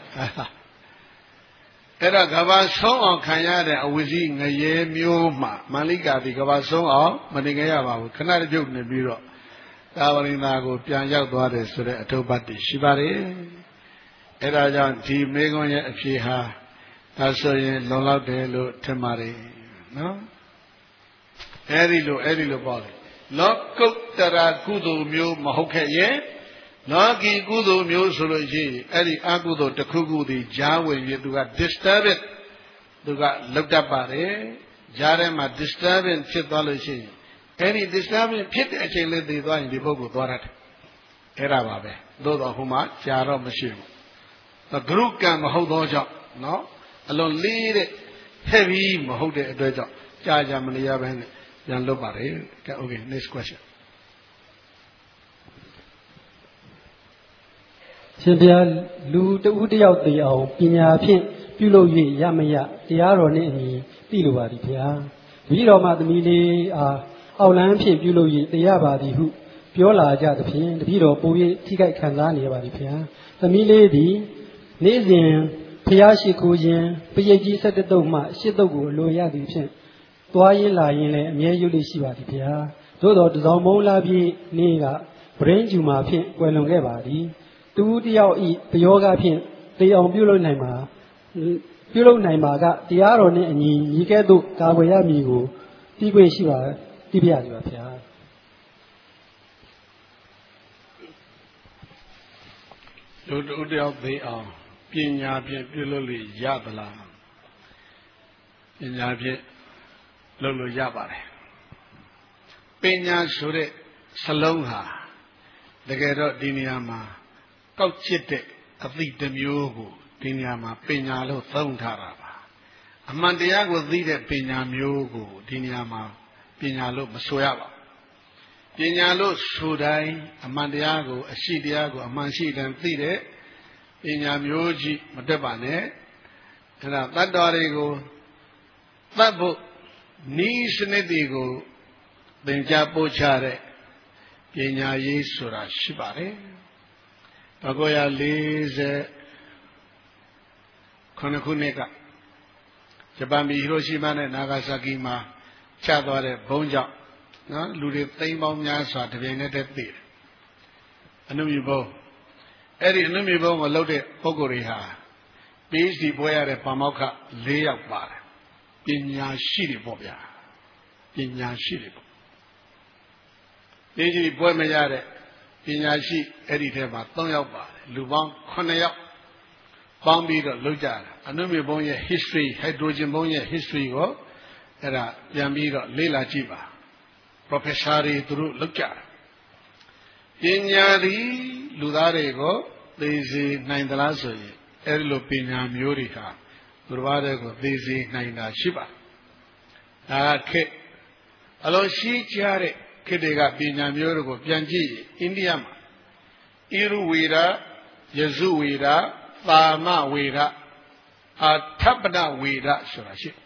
Speaker 1: အဲ့တော့ကဘာဆုံးအောင်ခံရတဲ့အဝိဇ္ဇငရဲမျိုးမှမာလိကဒီကဘာဆုံးအောင်မနေကြရပါဘူးခဏတပြုတ်နေပြီးတော့တာဝရိန်သာကိုပြန်ရောက်သွားတယ်ဆိုတဲ့အထုပ်ပတ်တည်ရှိပါတယ်အဲ့ဒါကြောင့်ဒီမေခွန်းရဲ့အဖြေဟာဒါဆိုရင်လုံလောက်တယ်လို့ထင်ပါတယ်နော်အဲ့ဒီလိုအဲ့ဒီလိုပေါ့လေလောကုတ္တရာကုသိုလ်မျိုးမဟုတ်ခဲ့ရဲ့လောကီကုသိုလ်မျိုးဆိုလို့ရှိရင်အဲ့ဒီအကုသိုလ်တစ်ခုခုဒီကြားဝင်ပြီးသူက disturbance သူကလောက်တတ်ပါတယ်ကြားထဲမှာ disturbance ဖြစ်သွားလို့ရှိရင်အဲ့ဒီ disturbance ဖြစ်တဲ့အချိန်လေးသိသွားရင်ဒီပုဂ္ဂိုလ်သွားရတယ်အဲ့ဒါပါပဲသို့တော်ဟိုမှာကြာတော့မရှိဘူးဂရုကံမဟုတ်သောကြောင့်နော်အလွန်လေးတဲ့ heavy မဟုတ်တဲ့အတွက်ကြောင့်ကြာကြာမနေရဘဲနဲ့ပြန်လွတ်ပါတယ်ကဲ okay next question
Speaker 2: ရှင်ဘုရားလူတဦးတယောက်သိအောင်ပညာဖြင့်ပြုလုပ်၍ရမရတရားတော်နှင့်အညီသိလိုပါသည်ဘုရားတပည့်တော်မှာသမီးလေးအားအောက်လန်းဖြင့်ပြုလုပ်၍တရားပါသည်ဟုပြောလာကြသဖြင့်တပည့်တော်ပို၍ထိခိုက်ခံစားနေရပါသည်ဘုရားသမီးလေးသည်နေ့စဉ်ဘုရားရှိခိုးခြင်းပရိတ်ကြီး၁၁တုပ်မှ၈တုပ်ကိုအလိုရသည်ဖြင့်သွားရင်လာရင်လည်းအမြဲရုပ်လေးရှိပါသည်ဘုရားသို့တော်တစောင်းမုံလာပြီးနေ့ကဗရင်းကျူမှာဖြင့်ကွယ်လွန်ခဲ့ပါသည်သူတယောက်ဤပယောဂဖြင့်တေအောင်ပြုလုပ်နိုင်မှာပြုလုပ်နိုင်မှာကတရားတော်နှင့်အညီညီကဲ့သို့ကာကွယ်ရမည်ကိုသိခွင့်ရှိပါသိပြရစီပါဘုရား
Speaker 1: လူတို့တယောက်သိအောင်ပညာဖြင့်ပြုလုပ်လို့ရသလားပညာဖြင့်လုပ်လို့ရပါတယ်ပညာဆိုတဲ့စလုံးဟာတကယ်တော့ဒီနေရာမှာကောက်ချစ်တဲ့အသည့်တစ်မျိုးကိုဒီနေရာမှာပညာလို့သုံးထားတာပါအမှန်တရားကိုသိတဲ့ပညာမျိုးကိုဒီနေရာမှာပညာလို့မဆိုရပါဘူးပညာလို့ဆိုတိုင်းအမှန်တရားကိုအရှိတရားကိုအမှန်ရှိတယ်သိတဲ့ပညာမျိုးကြီးမတက်ပါနဲ့အဲ့ဒါတတ္တဝါတွေကိုသတ်ဖို့နီးစနစ်တွေကိုသင်ကြားပို့ချတဲ့ပညာရေးဆိုတာရှိပါတယ်၁၉၄ခုနှစ်ကဂျပန်ပြည်ဟီရိုရှီမာနဲ့နာဂါဆာကီမှာချသွားတဲ့ဘုံကြောင့်နော်လူတွေသိန်းပေါင်းများစွာတပြိုင်နက်တည်းသိတယ်အနုမြဘုံအဲ့ဒီအနုမြဘုံကိုလှုပ်တဲ့ပုဂ္ဂိုလ်တွေဟာ PhD ဘွဲရတဲ့ပါမောက္ခ၄ယောက်ပါတယ်ပညာရှိတွေပေါ့ဗျာပညာရှိတွေပေါ့ PhD ဘွဲမရတဲ့ပညာရှိအဲ့ဒီထဲမှာ၃ယောက်ပါတယ်လူပေါင်း9ယောက်ပေါင်းပြီးတော့လုပ်ကြတာအနုမြဘုံရဲ့ history hydrogen ဘုံရဲ့ history ကိုအဲ့ဒါပြန်ပြီးတော့လေ့လာကြည့်ပါ professor တွေသူတို့လုပ်ကြတာပညာသည်လူသားတွေကိုသိစေနိုင်သလားဆိုရင်အဲ့ဒီလိုပညာမျိုးတွေဟာသူတစ်ပါးတည်းကိုသိစေနိုင်တာရှိပါဒါကခေတ်အလုံးရှိကြတဲ့ခေတ်တွေကပညာမျိုးတွေကိုပြန်ကြည့်အိန္ဒိယမှာဣရုဝေဒယဇုဝေဒသာမဝေဒအာထပ္ပနဝေဒဆိုတာရှိဣ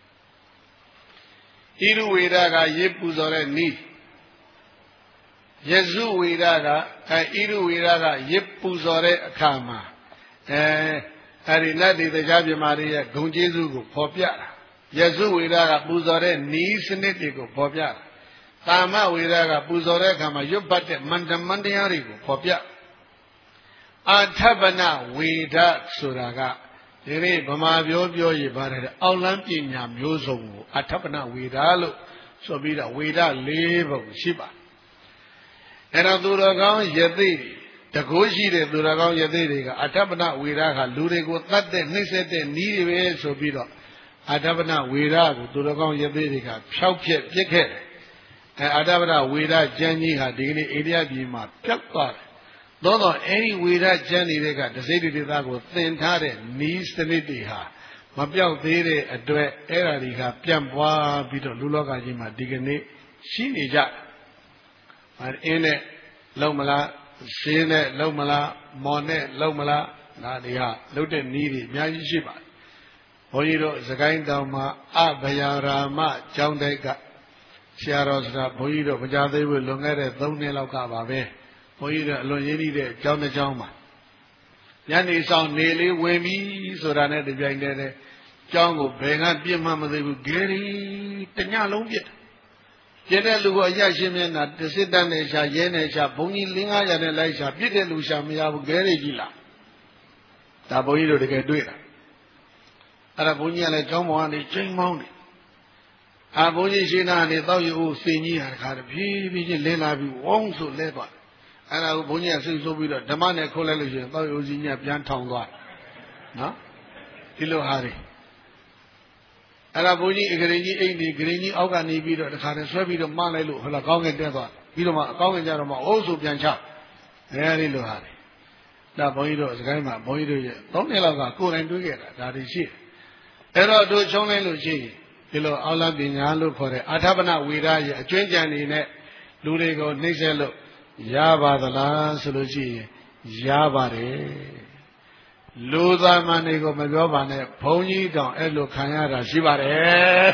Speaker 1: ရုဝေဒကရေပူဇော်တဲ့နည်းယဇုဝေဒကအဲဣရုဝေဒကရေပူဇော်တဲ့အခါမှာအဲအဲဒီနတ်တွေတရားပြမာတွေရဲ့ဂုဏ်ကျေးဇူးကိုဖော်ပြတာယဇုဝေဒကပူဇော်တဲ့နီးစနစ်တွေကိုဖော်ပြတာသာမဝေဒကပူဇော်တဲ့အခါမှာရွတ်ပတ်တဲ့မန္တမန္တရားတွေကိုဖော်ပြအာထပ္ပနဝေဒဆိုတာကဒီနေ့ဗမာပြောပြောရပါတယ်အောက်လန်းပညာမျိုးစုံကိုအာထပ္ပနဝေဒလို့ဆိုပြီးတော့ဝေဒ၄ပုံရှိပါအဲ့တော့သူတော်ကောင်းယသိတကိုးရှိတဲ့သူတော်ကောင်းယသိတွေကအထပ္ပနဝေဒကလူတွေကိုတတ်တဲ့နှိမ့်ဆက်တဲ့နည်းတွေပဲဆိုပြီးတော့အာထပ္ပနဝေဒကိုသူတော်ကောင်းယသိတွေကဖျောက်ဖျက်ပြစ်ခဲ့တယ်အဲအာထပ္ပနဝေဒကျမ်းကြီးဟာဒီကနေ့အိန္ဒိယပြည်မှာပြတ်သွားတယ်သို့တော့အဲဒီဝေဒကျမ်းတွေကတစိမ့်တေသကိုသင်ထားတဲ့နီးစနစ်တွေဟာမပြောက်သေးတဲ့အတွက်အဲ့ဓာတွေကပြန့်ပွားပြီးတော့လူလောကကြီးမှာဒီကနေ့ရှိနေကြအင်းနဲ့လုံမလားရှင်းနဲ့လုံမလားမော်နဲ့လုံမလားဒါတွေဟာလုတ်တဲ့နီးတွေအများကြီးရှိပါတယ်ဘုန်းကြီးတို့စကိုင်းတောင်မှာအဘယရာမကျောင်းတိုက်ကဆရာတော်ဆိုတာဘုန်းကြီးတို့မကြသေးဘူးလွန်ခဲ့တဲ့သုံးနှစ်လောက်ကပါပဲဘုန်းကြီးတို့အလွန်ရင်းနှီးတဲ့အကြောင်းတစ်ကြောင်းပါညနေဆောင်နေလေးဝင်ပြီးဆိုတာနဲ့တပြိုင်တည်းတဲ့ကျောင်းကိုဘယ်ကပြစ်မှမသိဘူးဂဲရီတညလုံးပြစ်ပြစ်တဲ့လူကအရရှင်းမျက်နှာတစ်စစ်တန်းနဲ့ရှာရဲနဲ့ရှာဘုန်းကြီးလင်းကားရတဲ့လိုက်ရှာပြစ်တဲ့လူရှာမရဘူးဂဲရီကြီးလားဒါဘုန်းကြီးတို့တကယ်တွေ့တာအဲ့ဒါဘုန်းကြီးကလည်းကျောင်းပေါ်ကနေချိန်မောင်းတယ်အာဘုန်းကြီးရှိနာနေတောက်ယူစင်ကြီးဟာတခါတဖြည်းဖြည်းချင်းလင်းလာပြီးဝုန်းဆိုလဲသွားအဲ့ဒါကိုဘုန်းကြီးကစိတ်ဆိုးပြီးတော့ဓမ္မနဲ့ခိုးလိုက်လို့ရှိရင်တောက်ယူစီညပြန်ထောင်သွားနော်ဒီလိုဟာတွေအဲ့ဒါဘုန်းကြီးအကရင်ကြီးအိမ်ဒီဂရင်ကြီးအောက်ကနေပြီးတော့တခါတည်းဆွဲပြီးတော့မလိုက်လို့ဟိုလာကောင်းငင်တက်သွားပြီးတော့မှအကောင်းငင်ကြတော့မှအိုးဆိုပြန်ချအဲဒီလိုဟာတွေဒါဘုန်းကြီးတို့စကိုင်းမှာဘုန်းကြီးတို့ရဲ့သုံးနှစ်လောက်ကကိုယ်တိုင်တွေးခဲ့တာဒါတွေရှိတယ်အဲ့တော့တို့ချုံးလိုက်လို့ရှိရင်ဒီလိုအောက်လပညာလို့ခေါ်တဲ့အာထပနဝေဒရဲ့အကျွမ်းကြံနေနဲ့လူတွေကိုနှိမ့်ဆက်လို့ရပါသလားဆိုလို့ရှိရင်ရပါတယ်လူသားမဏိကိုမပြောပါနဲ့ဘုန်းကြီးတောင်အဲ့လိုခံရတာရှိပါတယ်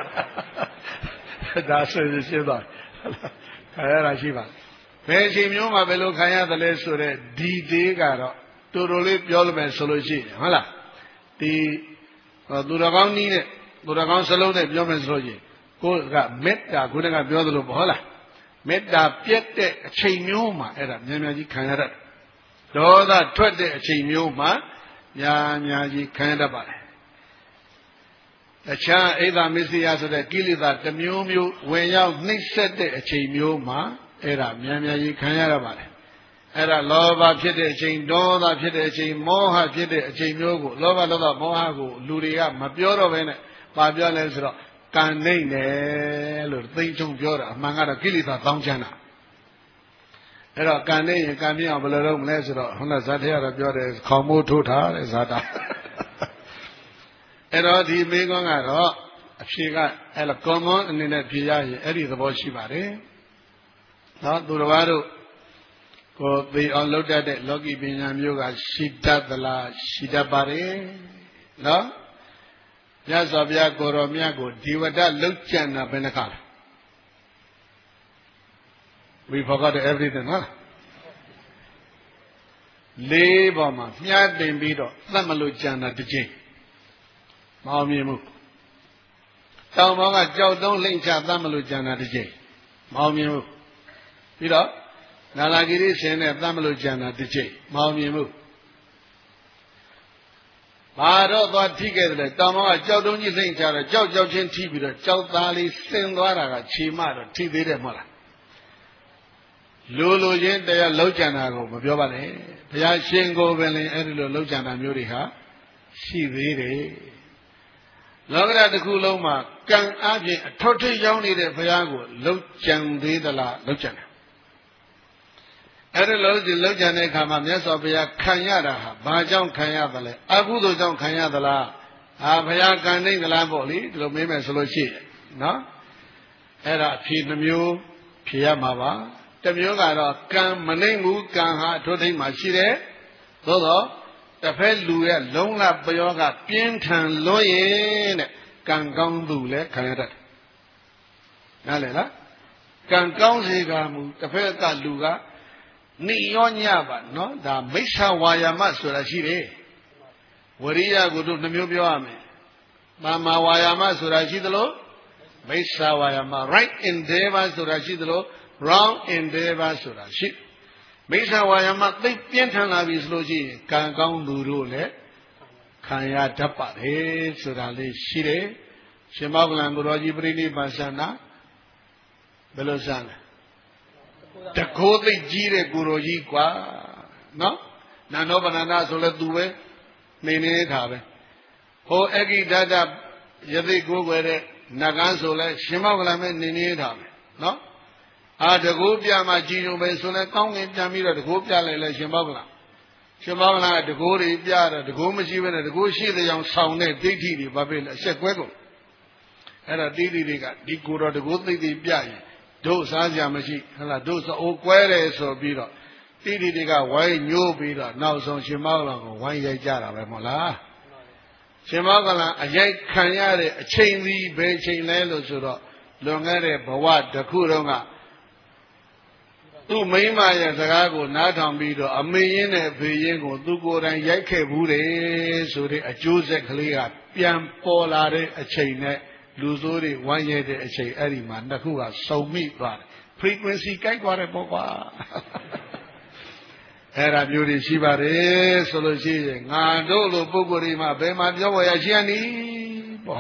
Speaker 1: ဒါဆိုရင်ရှင်းသွားခံရတာရှိပါဘယ်အချိန်မျိုးမှာဘယ်လိုခံရသလဲဆိုတော့ဒီတေးကတော့တူတူလေးပြောလို့မယ်ဆိုလို့ရှိရင်ဟုတ်လားဒီသူတော်ကောင်းနည်းနဲ့သူတော်ကောင်းစလုံးနဲ့ပြောမယ်ဆိုလို့ရှိရင်ကိုယ်ကမေတ္တာခုနကပြောသလိုပေါ့ဟုတ်လားမေတ္တာပြည့်တဲ့အချိန်မျိုးမှာအဲ့ဒါများများကြီးခံရတတ်ဒေါသထွက်တဲ့အချိန်မျိုးမှာများများကြီးခံရတတ်ပါတယ်တခြားအိဒါမစ္စယဆိုတဲ့ကိလေသာတစ်မျိုးမျိုးဝင်ရောက်နှိမ့်ဆက်တဲ့အချိန်မျိုးမှာအဲ့ဒါများများကြီးခံရတတ်ပါတယ်အဲ့ဒါလောဘဖြစ်တဲ့အချိန်ဒေါသဖြစ်တဲ့အချိန်မောဟဖြစ်တဲ့အချိန်မျိုးကိုလောဘဒေါသမောဟကိုလူတွေကမပြောတော့ဘဲနဲ့ဘာပြောလဲဆိုတော့ကံနှိမ့်တယ်လို့သိချုံပြောတာအမှန်ကတော့ကိလေသာတောင်းချမ်းတာအဲ့တော့ကံနှိမ့်ရင်ကံပြင်းအောင်ဘယ်လိုလုပ်မလဲဆိုတော့ဟိုကဇာတ်ရတော့ပြောတယ်ခေါင်းမိုးထိုးထားတဲ့ဇာတာအဲ့တော့ဒီမိကွန်းကတော့အဖြေကအဲ့လို common အနေနဲ့ဖြေရရင်အဲ့ဒီသဘောရှိပါတယ်နော်သူတော်ဘာတို့ကိုသိအောင်လုပ်တတ်တဲ့လောကီပညာမျိုးကရှိတတ်သလားရှိတတ်ပါတယ်နော်မြတ်စွာဘုရားကိုရောမြတ်ကိုဒီဝတ္တလုတ်ကြံတာဘယ်နှခါလဲ we forgot everything ဟာလေးပေါ်မှာမြတ်တင်ပြီးတော့သတ်မလို့ကြံတာတစ်ချိန်မအောင်မြင်ဘူးတောင်ပေါ်ကကြောက်တုံးလိမ့်ချသတ်မလို့ကြံတာတစ်ချိန်မအောင်မြင်ဘူးပြီးတော့နာလာဂိရိဆင်းနဲ့သတ်မလို့ကြံတာတစ်ချိန်မအောင်မြင်ဘူးဘာတော့သွားထိခဲ့တယ်တောင်ပေါ်ကကြောက်တုံးကြီးလိမ့်ချတော့ကြောက်ကြောက်ချင်းထိပြီးတော့ကြောက်သားလေးဆင်းသွားတာကခြေမတော့ထိသေးတယ်မဟုတ်လားလူလူချင်းတရားလောက်ကြံတာကိုမပြောပါနဲ့ဘုရားရှင်ကိုပင်လည်းအဲ့ဒီလိုလောက်ကြံတာမျိုးတွေဟာရှိသေးတယ်လောကဓာတ်တစ်ခုလုံးမှာကံအပြင်အထွတ်ထိပ်ရောက်နေတဲ့ဘုရားကိုလောက်ကြံသေးသလားလောက်ကြံတယ်အဲ့ဒီလိုဒီလောက်ကြံတဲ့အခါမှာမြတ်စွာဘုရားခံရတာဟာဘာကြောင့်ခံရသလဲအကုသိုလ်ကြောင့်ခံရသလားအာဘုရားကံနှိမ့်သလားပေါ့လေဒီလိုမေးမယ်ဆိုလို့ရှိရင်နော်အဲ့ဒါအဖြေနှမျိုးဖြေရမှာပါတမျိုးကတော့ကံမနှိမ့်ဘူးကံဟာအထွတ်ထိပ်မှာရှိတယ်သို့တော့တစ်ဖက်လူရဲ့လုံးလပယောကပြင်းထန်လွန်းရင်တဲ့ကံကောင်းသူလည်းခံရတတ်တယ်နားလည်လားကံကောင်းစေကမူတစ်ဖက်ကလူကနိရောညပါနော်ဒါမိစ္ဆာဝါယာမဆိုတာရှိတယ်ဝရိယကိုတို့နှမျိုးပြောရမယ်မာမာဝါယာမဆိုတာရှိသလိုမိစ္ဆာဝါယာမ right endeavor ဆိုတာရှိသလိုwrong endeavor ဆိုတာရှိမိစ္ဆာဝါယာမသိပြင်းထန်လာပြီဆိုလို့ရှိရင်ကံကောင်းသူတို့လည်းခံရတတ်ပါတယ်ဆိုတာလေးရှိတယ်ရှင်မောကလန်ကိုရောကြီးပြိဋိဘာသနာဘယ်လိုစမ်းလဲတကိုးသိကြီးတဲ့ကိုရောကြီးကွာနော်နန္ဒောပဏ္ဏဆိုလဲသူပဲနေနေတာပဲဟိုအဂိဒတယသိကိုွယ်တဲ့နဂန်းဆိုလဲရှင်မောကလန်ပဲနေနေတာပဲနော်အာတကူပြမှာကြည်ညိုပဲဆိုလဲကောင်းငင်ပြန်ပြီးတော့တကူပြလိုက်လဲရှင်မောကလန်ရှင်မောကလန်ကတကူတွေပြတော့တကူမရှိဘဲနဲ့တကူရှိတဲ့ကြောင်ဆောင်းတဲ့ဒိဋ္ဌိတွေဘာဖြစ်လဲအဆက်ကွဲကုန်အဲ့ဒါဒိဋ္ဌိတွေကဒီကိုတော့တကူသိသိပြရင်တို့စားကြမရှိဟလားတို့စအိုးကွဲတယ်ဆိုပြီးတော့ဒိဋ္ဌိတွေကဝိုင်းညိုးပြီးတော့နောက်ဆုံးရှင်မောကလန်ကိုဝိုင်းရိုက်ကြတာပဲမဟုတ်လားရှင်မောကလန်အရိုက်ခံရတဲ့အချိန်ဒီဘယ်ချိန်လဲလို့ဆိုတော့လွန်ခဲ့တဲ့ဘဝတစ်ခုတုန်းကသူ့မိမရဲ့စကားကိုနားထောင်ပြီးတော့အမေရင်းနဲ့အဖေရင်းကိုသူကိုယ်တိုင်ရိုက်ခဲ့ဘူးတယ်ဆိုတဲ့အကျိုးဆက်ကလေးကပြန်ပေါ်လာတဲ့အချိန်နဲ့လူဆိုးတွေဝမ်းရဲတဲ့အချိန်အဲ့ဒီမှာနှစ်ခုကစုံမိသွားတယ် frequency ကိုက်သွားတယ်ပေါ့ကွာအဲ့ဒါမျိုးတွေရှိပါတယ်ဆိုလို့ရှိရင်ငါတို့လိုပုဂ္ဂိုလ်တွေမှာဘယ်မှာပြောပေါ်ရရှိရနည်းပေါ့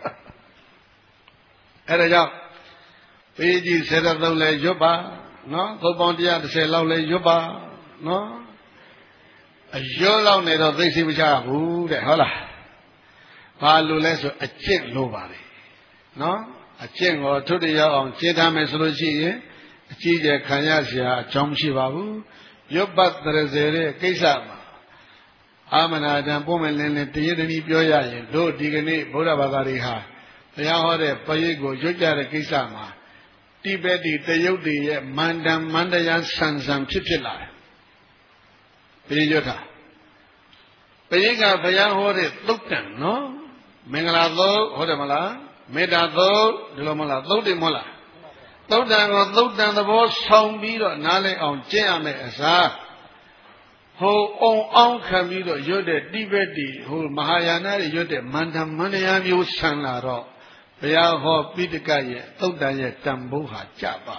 Speaker 1: အဲ့ဒါကြောင့်ပေကြီးဆယ်သုံးလဲရွတ်ပါနော်သုံးပေါင်းone hundred tenလောက်လဲရွတ်ပါနော်အရွတ်လောက်နေတော့သိစိတ်မချဘူးတဲ့ဟုတ်လားဘာလို့လဲဆိုအကျင့်လိုပါလေနော်အကျင့်ကိုထွတ်တရားအောင်ကျင့်ထားမယ်ဆိုလို့ရှိရင်အကြီးကျယ်ခံရစရာအကြောင်းမရှိပါဘူးရွတ်ပတ်တရစေတဲ့ကိစ္စမှာအာမနာတံပုံမဲ့လင်းလင်းတရည်တည်းပြောရရင်တို့ဒီကနေ့ဗုဒ္ဓဘာသာတွေဟာတရားဟောတဲ့ပရိတ်ကိုရွတ်ကြတဲ့ကိစ္စမှာတိဘက်ဒီတရုတ်တွေရဲ့မန္တန်မန္တရားဆန်ဆန်ဖြစ်ဖြစ်လာတယ်ပရိရွတ်တာပရိကဘုရားဟောတဲ့သုတ်တံနော်မင်္ဂလာသုတ်ဟုတ်တယ်မလားမေတ္တာသုတ်ဒီလိုမလားသုတ်တယ်မဟုတ်လားသုတ်တံကိုသုတ်တံသဘောဆောင်ပြီးတော့နားလည်အောင်ကျင့်ရမယ်အစားဟိုအောင်အောင်ခံပြီးတော့ရွတ်တဲ့တိဘက်ဒီဟိုမဟာယာနတွေရွတ်တဲ့မန္တန်မန္တရားမျိုးဆန်လာတော့ဘုရားဟောပိဋကရဲ့သုတ်တံရဲ့တန်ဖိုးဟာကျပါ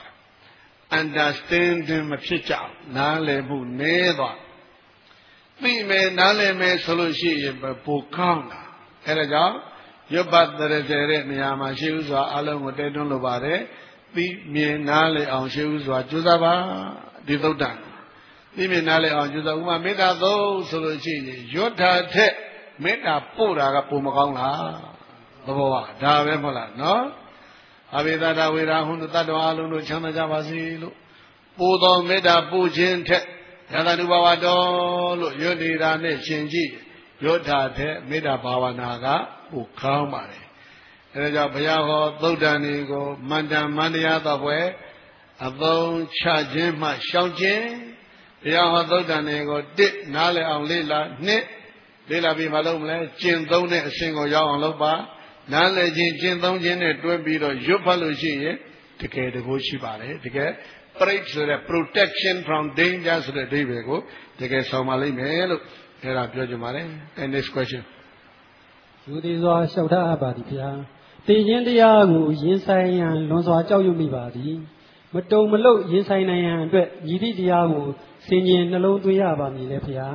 Speaker 1: understanding မဖြစ်ကြဘူးနားလည်မှုနည်းသွားသိမယ်နားလည်မယ်ဆိုလို့ရှိရင်ပိုကောင်းတာအဲဒါကြောင့်ရွတ်ပတ်တရစေတဲ့နေရာမှာရှိဥစွာအလုံးကိုတဲတွန်းလိုပါတယ်သိမြင်နားလည်အောင်ရှိဥစွာကြိုးစားပါဒီသုတ်တံသိမြင်နားလည်အောင်ကြိုးစားဥမာမေတ္တာသုတ်ဆိုလို့ရှိရင်ရွတ်တာထက်မေတ္တာပို့တာကပိုမကောင်းလားသဘောကဒါပဲမဟုတ်လားနော်အဘိဓါတဝေရာဟွန်းတတ္တဝါအလုံးတို့ချမ်းသာကြပါစေလို့ပို့တော်မေတ္တာပို့ခြင်းထက်ယသတုဘဝတော်လို့ရွတ်နေတာနဲ့ရှင်ကြည့်ရွတ်တာတဲ့မေတ္တာဘာဝနာကပိုကောင်းပါတယ်အဲဒါကြောင့်ဘုရားဟောသုတ်တန်တွေကိုမန္တန်မန္တရားတော်ပွဲအသုံးချခြင်းမှရှောင်ခြင်းဘုရားဟောသုတ်တန်တွေကိုတစ်နားလည်အောင်လေ့လာနှစ်လေ့လာပြီးမလုပ်မလဲကျင့်သုံးတဲ့အရှင်ကိုရောက်အောင်လုပ်ပါနားလည်ခြင်းကျင့်သုံးခြင်းနဲ့တွဲပြီးတော့ရွတ်ဖတ်လို့ရှိရင်တကယ်တကူရှိပါတယ်တကယ်ပရိတ်ဆိုတဲ့ protection from danger ဆိုတဲ့အဓိပ္ပာယ်ကိုတကယ်ဆောင်ပါလိမ့်မယ်လို့အဲ့ဒါပြောချင်ပါတယ် and next question
Speaker 2: ယူသည်စွာလျှောက်ထားအပ်ပါသည်ဗျာတည်ခြင်းတရားကိုရင်ဆိုင်ရန်လွန်စွာကြောက်ရွံ့မိပါသည်မတုံမလုတ်ရင်ဆိုင်နိုင်ရန်အတွက်ညီသည့်တရားကိုဆင်ញင်နှလုံးသွင်းရပါမည်လေဗျာ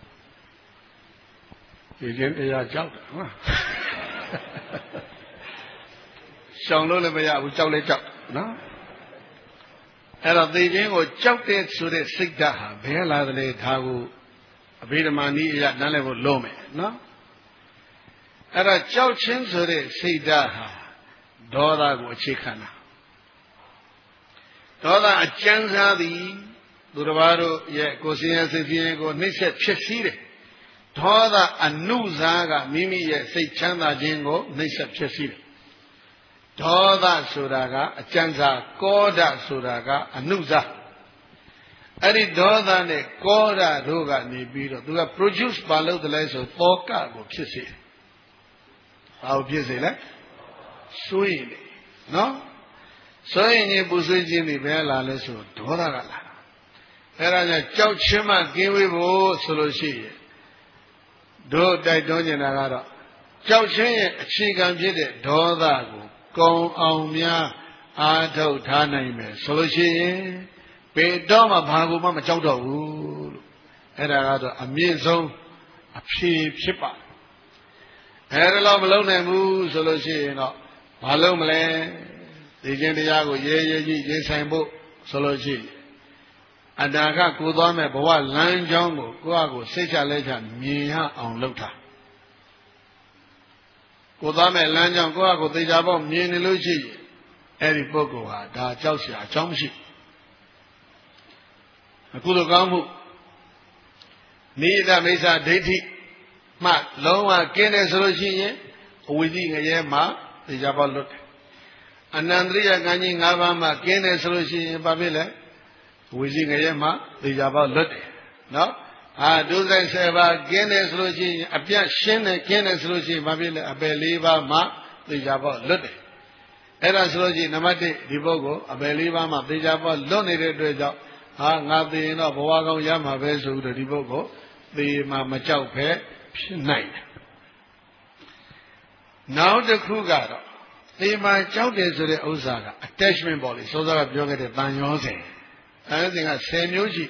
Speaker 1: တည်ခြင်းတရားကြောက်တယ်ဟုတ်လားရှောင်လို့လည်းမရဘူးကြောက်လည်းကြောက်နော်အဲ့တော့သိခြင်းကိုကြောက်တဲ့ဆိုတဲ့စိတ်ဓာတ်ဟာဘယ်လာသလဲဒါကိုအဘိဓမ္မာနည်းအရနားလည်ဖို့လုံးမယ်နော်အဲ့တော့ကြောက်ခြင်းဆိုတဲ့စိတ်ဓာတ်ဟာဒေါသကိုအခြေခံတာဒေါသအကျဉ်းစားသည်သူတစ်ပါးတို့ရဲ့ကိုယ်စင်ရစိတ်ပြင်းကိုနှိမ့်ဆက်ဖြစ်စည်းတယ်ဒေါသအနုစားကမိမိရဲ့စိတ်ချမ်းသာခြင်းကိုနှိမ့်ဆက်ဖြစ်စည်းတယ်ဒေါသဆိုတာကအကျဉ်းစားကောဓဆိုတာကအနုစားအဲ့ဒီဒေါသနဲ့ကောဓတို့ကနေပြီးတော့သူက produce ပါလို့တလဲဆိုသောကကိုဖြစ်စေတယ်။ဘာကိုဖြစ်စေလဲ။ဆိုရင်လေနော်ဆိုရင်ဒီပူဆွေးခြင်းတွေပဲလာလဲဆိုဒေါသကလာအဲ့ဒါကြောင့်ကြောက်ချင်းမှကင်းဝေးဖို့ဆိုလို့ရှိရင်တို့တိုက်တွန်းနေတာကတော့ကြောက်ချင်းရဲ့အခြေခံဖြစ်တဲ့ဒေါသကိုကောင်းအောင်များအားထုတ်ထားနိုင်မယ်ဆိုလို့ရှိရင်ဘယ်တော့မှဘာကိုမှမကြောက်တော့ဘူးလို့အဲ့ဒါကတော့အမြင့်ဆုံးအဖြေဖြစ်ပါအဲ့ဒါတော့မလုပ်နိုင်ဘူးဆိုလို့ရှိရင်တော့ဘာလုပ်မလဲဒီခြင်းတရားကိုရဲရဲကြီးရင်ဆိုင်ဖို့ဆိုလို့ရှိရင်အနာကကိုသွားမဲ့ဘဝလမ်းကြောင်းကိုကိုယ့်အကိုစိတ်ချလဲချမြင်ရအောင်လုပ်တာကိုသွားမဲ့လမ်းကြောင်းကိုယ့်အကိုသိကြပေါ့မြင်နေလို့ရှိရင်အဲ့ဒီပုဂ္ဂိုလ်ဟာဒါကြောက်เสียအကြောင်းမရှိအခုလိုကောင်းမှုနိဒမိစ္ဆာဒိဋ္ဌိမှလုံးဝကင်းတယ်ဆိုလို့ရှိရင်အဝိဇ္ဇငရဲမှာသိကြပေါ့လွတ်တယ်အနန္တရိယကံကြီး၅ပါးမှကင်းတယ်ဆိုလို့ရှိရင်ဘာဖြစ်လဲဝိဇ္ဇငရဲမှာသိကြပေါ့လွတ်တယ်နော်အာဒုစရိုက်ဆယ်ပါးကင်းတယ်ဆိုလို့ရှိရင်အပြတ်ရှင်းတယ်ကင်းတယ်ဆိုလို့ရှိရင်ဘာဖြစ်လဲအပယ်၄ပါးမှသိကြပေါ့လွတ်တယ်အဲ့ဒါဆိုလို့ရှိရင်နံပါတ်တစ်ဒီပုဂ္ဂိုလ်အပယ်လေးပါးမှာသေချာပေါ်လွတ်နေတဲ့အတွက်ကြောင့်ဟာငါသိရင်တော့ဘဝကောင်းရမှာပဲဆိုပြီးတော့ဒီပုဂ္ဂိုလ်သေမှာမကြောက်ပဲဖြစ်နိုင်တယ်နောက်တစ်ခုကတော့သေမှာကြောက်တယ်ဆိုတဲ့ဥစ္စာက attachment ပေါ့လေစောစောကပြောခဲ့တဲ့တန်ရောစဉ်တန်ရောစဉ်ကဆယ်မျိုးရှိ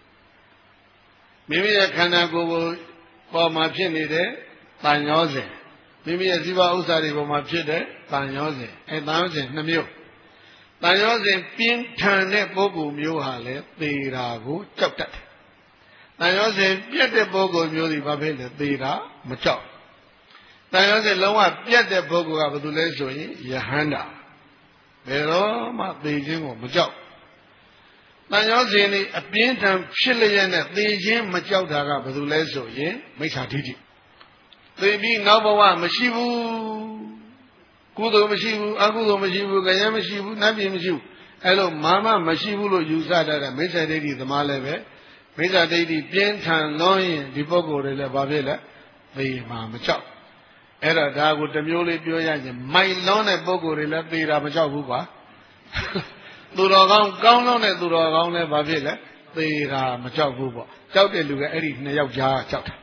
Speaker 1: မိမိရဲ့ခန္ဓာကိုယ်ကိုပေါ်မှာဖြစ်နေတဲ့တန်ရောစဉ်မိမိရဲ့ဇီဝဥစ္စာတွေပေါ်မှာဖြစ်တဲ့တန်ရောစဉ်အဲတန်ရောစဉ်နှစ်မျိုးတန်ရောစဉ်ပြင်းထန်တဲ့ပုဂ္ဂိုလ်မျိုးဟာလည်းသေတာကိုကြောက်တတ်တယ်တန်ရောစဉ်ပြတ်တဲ့ပုဂ္ဂိုလ်မျိုးဒီဘာဖြစ်လဲသေတာမကြောက်တန်ရောစဉ်လုံးဝပြတ်တဲ့ပုဂ္ဂိုလ်ကဘာလို့လဲဆိုရင်ယဟန္တာဘယ်တော့မှသေခြင်းကိုမကြောက်တန်ရောစဉ်นี่အပြင်းထန်ဖြစ်လျက်နဲ့သေခြင်းမကြောက်တာကဘာလို့လဲဆိုရင်မိစ္ဆာဒိဋ္ဌိသေပြီးနောက်ဘဝမရှိဘူးကုသိုလ်မရှိဘူးအကုသိုလ်မရှိဘူးကြမ်းမရှိဘူးနတ်ပြည်မရှိဘူးအဲ့လိုမာမမရှိဘူးလို့ယူဆတတ်တဲ့မိစ္ဆာဒိဋ္ဌိသမားလည်းပဲမိစ္ဆာဒိဋ္ဌိပြင်းထန်လွန်းရင်ဒီပုဂ္ဂိုလ်တွေလည်းဘာဖြစ်လဲသေမှာမကြောက်အဲ့တော့ဒါကိုတစ်မျိုးလေးပြောရရင်မိုင်လွန်းတဲ့ပုဂ္ဂိုလ်တွေလည်းသေတာမကြောက်ဘူးကွာသူတော်ကောင်းကောင်းလွန်းတဲ့သူတော်ကောင်းလည်းဘာဖြစ်လဲသေတာမကြောက်ဘူးပေါ့ကြောက်တဲ့လူကအဲ့ဒီနှစ်ယောက်ကြားကြောက်တာ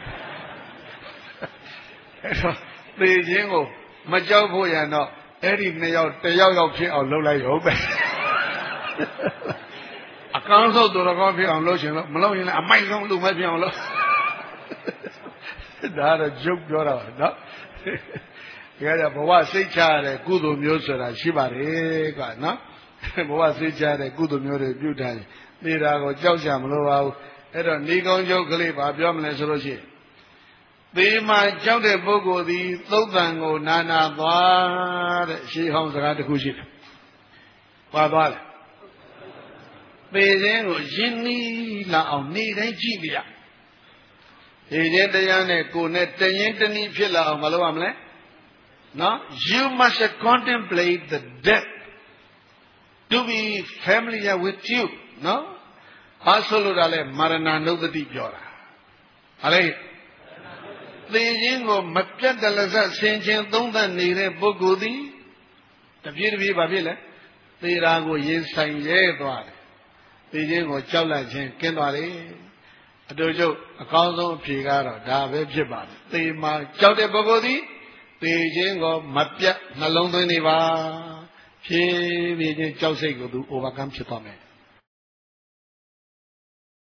Speaker 1: အဲ့တော့သေခြင်းကိုမကြောက်ဖို့ရတော့အဲ့ဒီနှစ်ယောက်တယောက်ယောက်ဖြစ်အောင်လုပ်လိုက်ရုံပဲအကောင်းဆုံးသူတော်ကောင်းဖြစ်အောင်လုပ်ရှင်လို့မလုပ်ရင်လည်းအမိုက်ဆုံးလူမဖြစ်အောင်လုပ်ဒါတော့ကြုတ်ပြောတာပါနော်ဒါကြဘဝစိတ်ချရတဲ့ကုသိုလ်မျိုးဆိုတာရှိပါတယ်ကွာနော်ဘဝစိတ်ချရတဲ့ကုသိုလ်မျိုးတွေပြုထားရင်သေတာကိုကြောက်ကြမလို့ပါဘူးအဲ့တော့နေကောင်းကျုပ်ကလေးဘာပြောမလဲဆိုလို့ရှိရင်သေမှာကြောက်တဲ့ပုဂ္ဂိုလ်သည်သုတ်တန်ကိုနာနာသွားတဲ့ရှေးဟောင်းစကားတစ်ခုရှိတယ်။ပါသွားတယ်။သေခြင်းကိုရင်းနှီးလာအောင်နေတိုင်းကြည့်ပြရ။သေခြင်းတရားနဲ့ကိုယ်နဲ့တရင်တနည်းဖြစ်လာအောင်မလုပ်ရမလဲ။နော် You must contemplate the death to be familiar with you နော်။ဘာဆိုလို့ဒါလဲမရဏနုဿတိပြောတာ။ဟာလေသေခြင်းကိုမပြတ်တလစဆင်ခြင်သုံးသပ်နေတဲ့ပုဂ္ဂိုလ်သည်တပြေးတပြေးဘာဖြစ်လဲသေတာကိုရင်ဆိုင်ရဲသွားတယ်သေခြင်းကိုကြောက်လန့်ခြင်းကင်းသွားတယ်အတူတူအကောင်းဆုံးအဖြေကတော့ဒါပဲဖြစ်ပါတယ်သေမှာကြောက်တဲ့ပုဂ္ဂိုလ်သည်သေခြင်းကိုမပြတ်နှလုံးသွင်းနေပါဖြည်းဖြည်းချင်းကြောက်စိတ်ကိုသူ overcome ဖြစ်သွားမယ်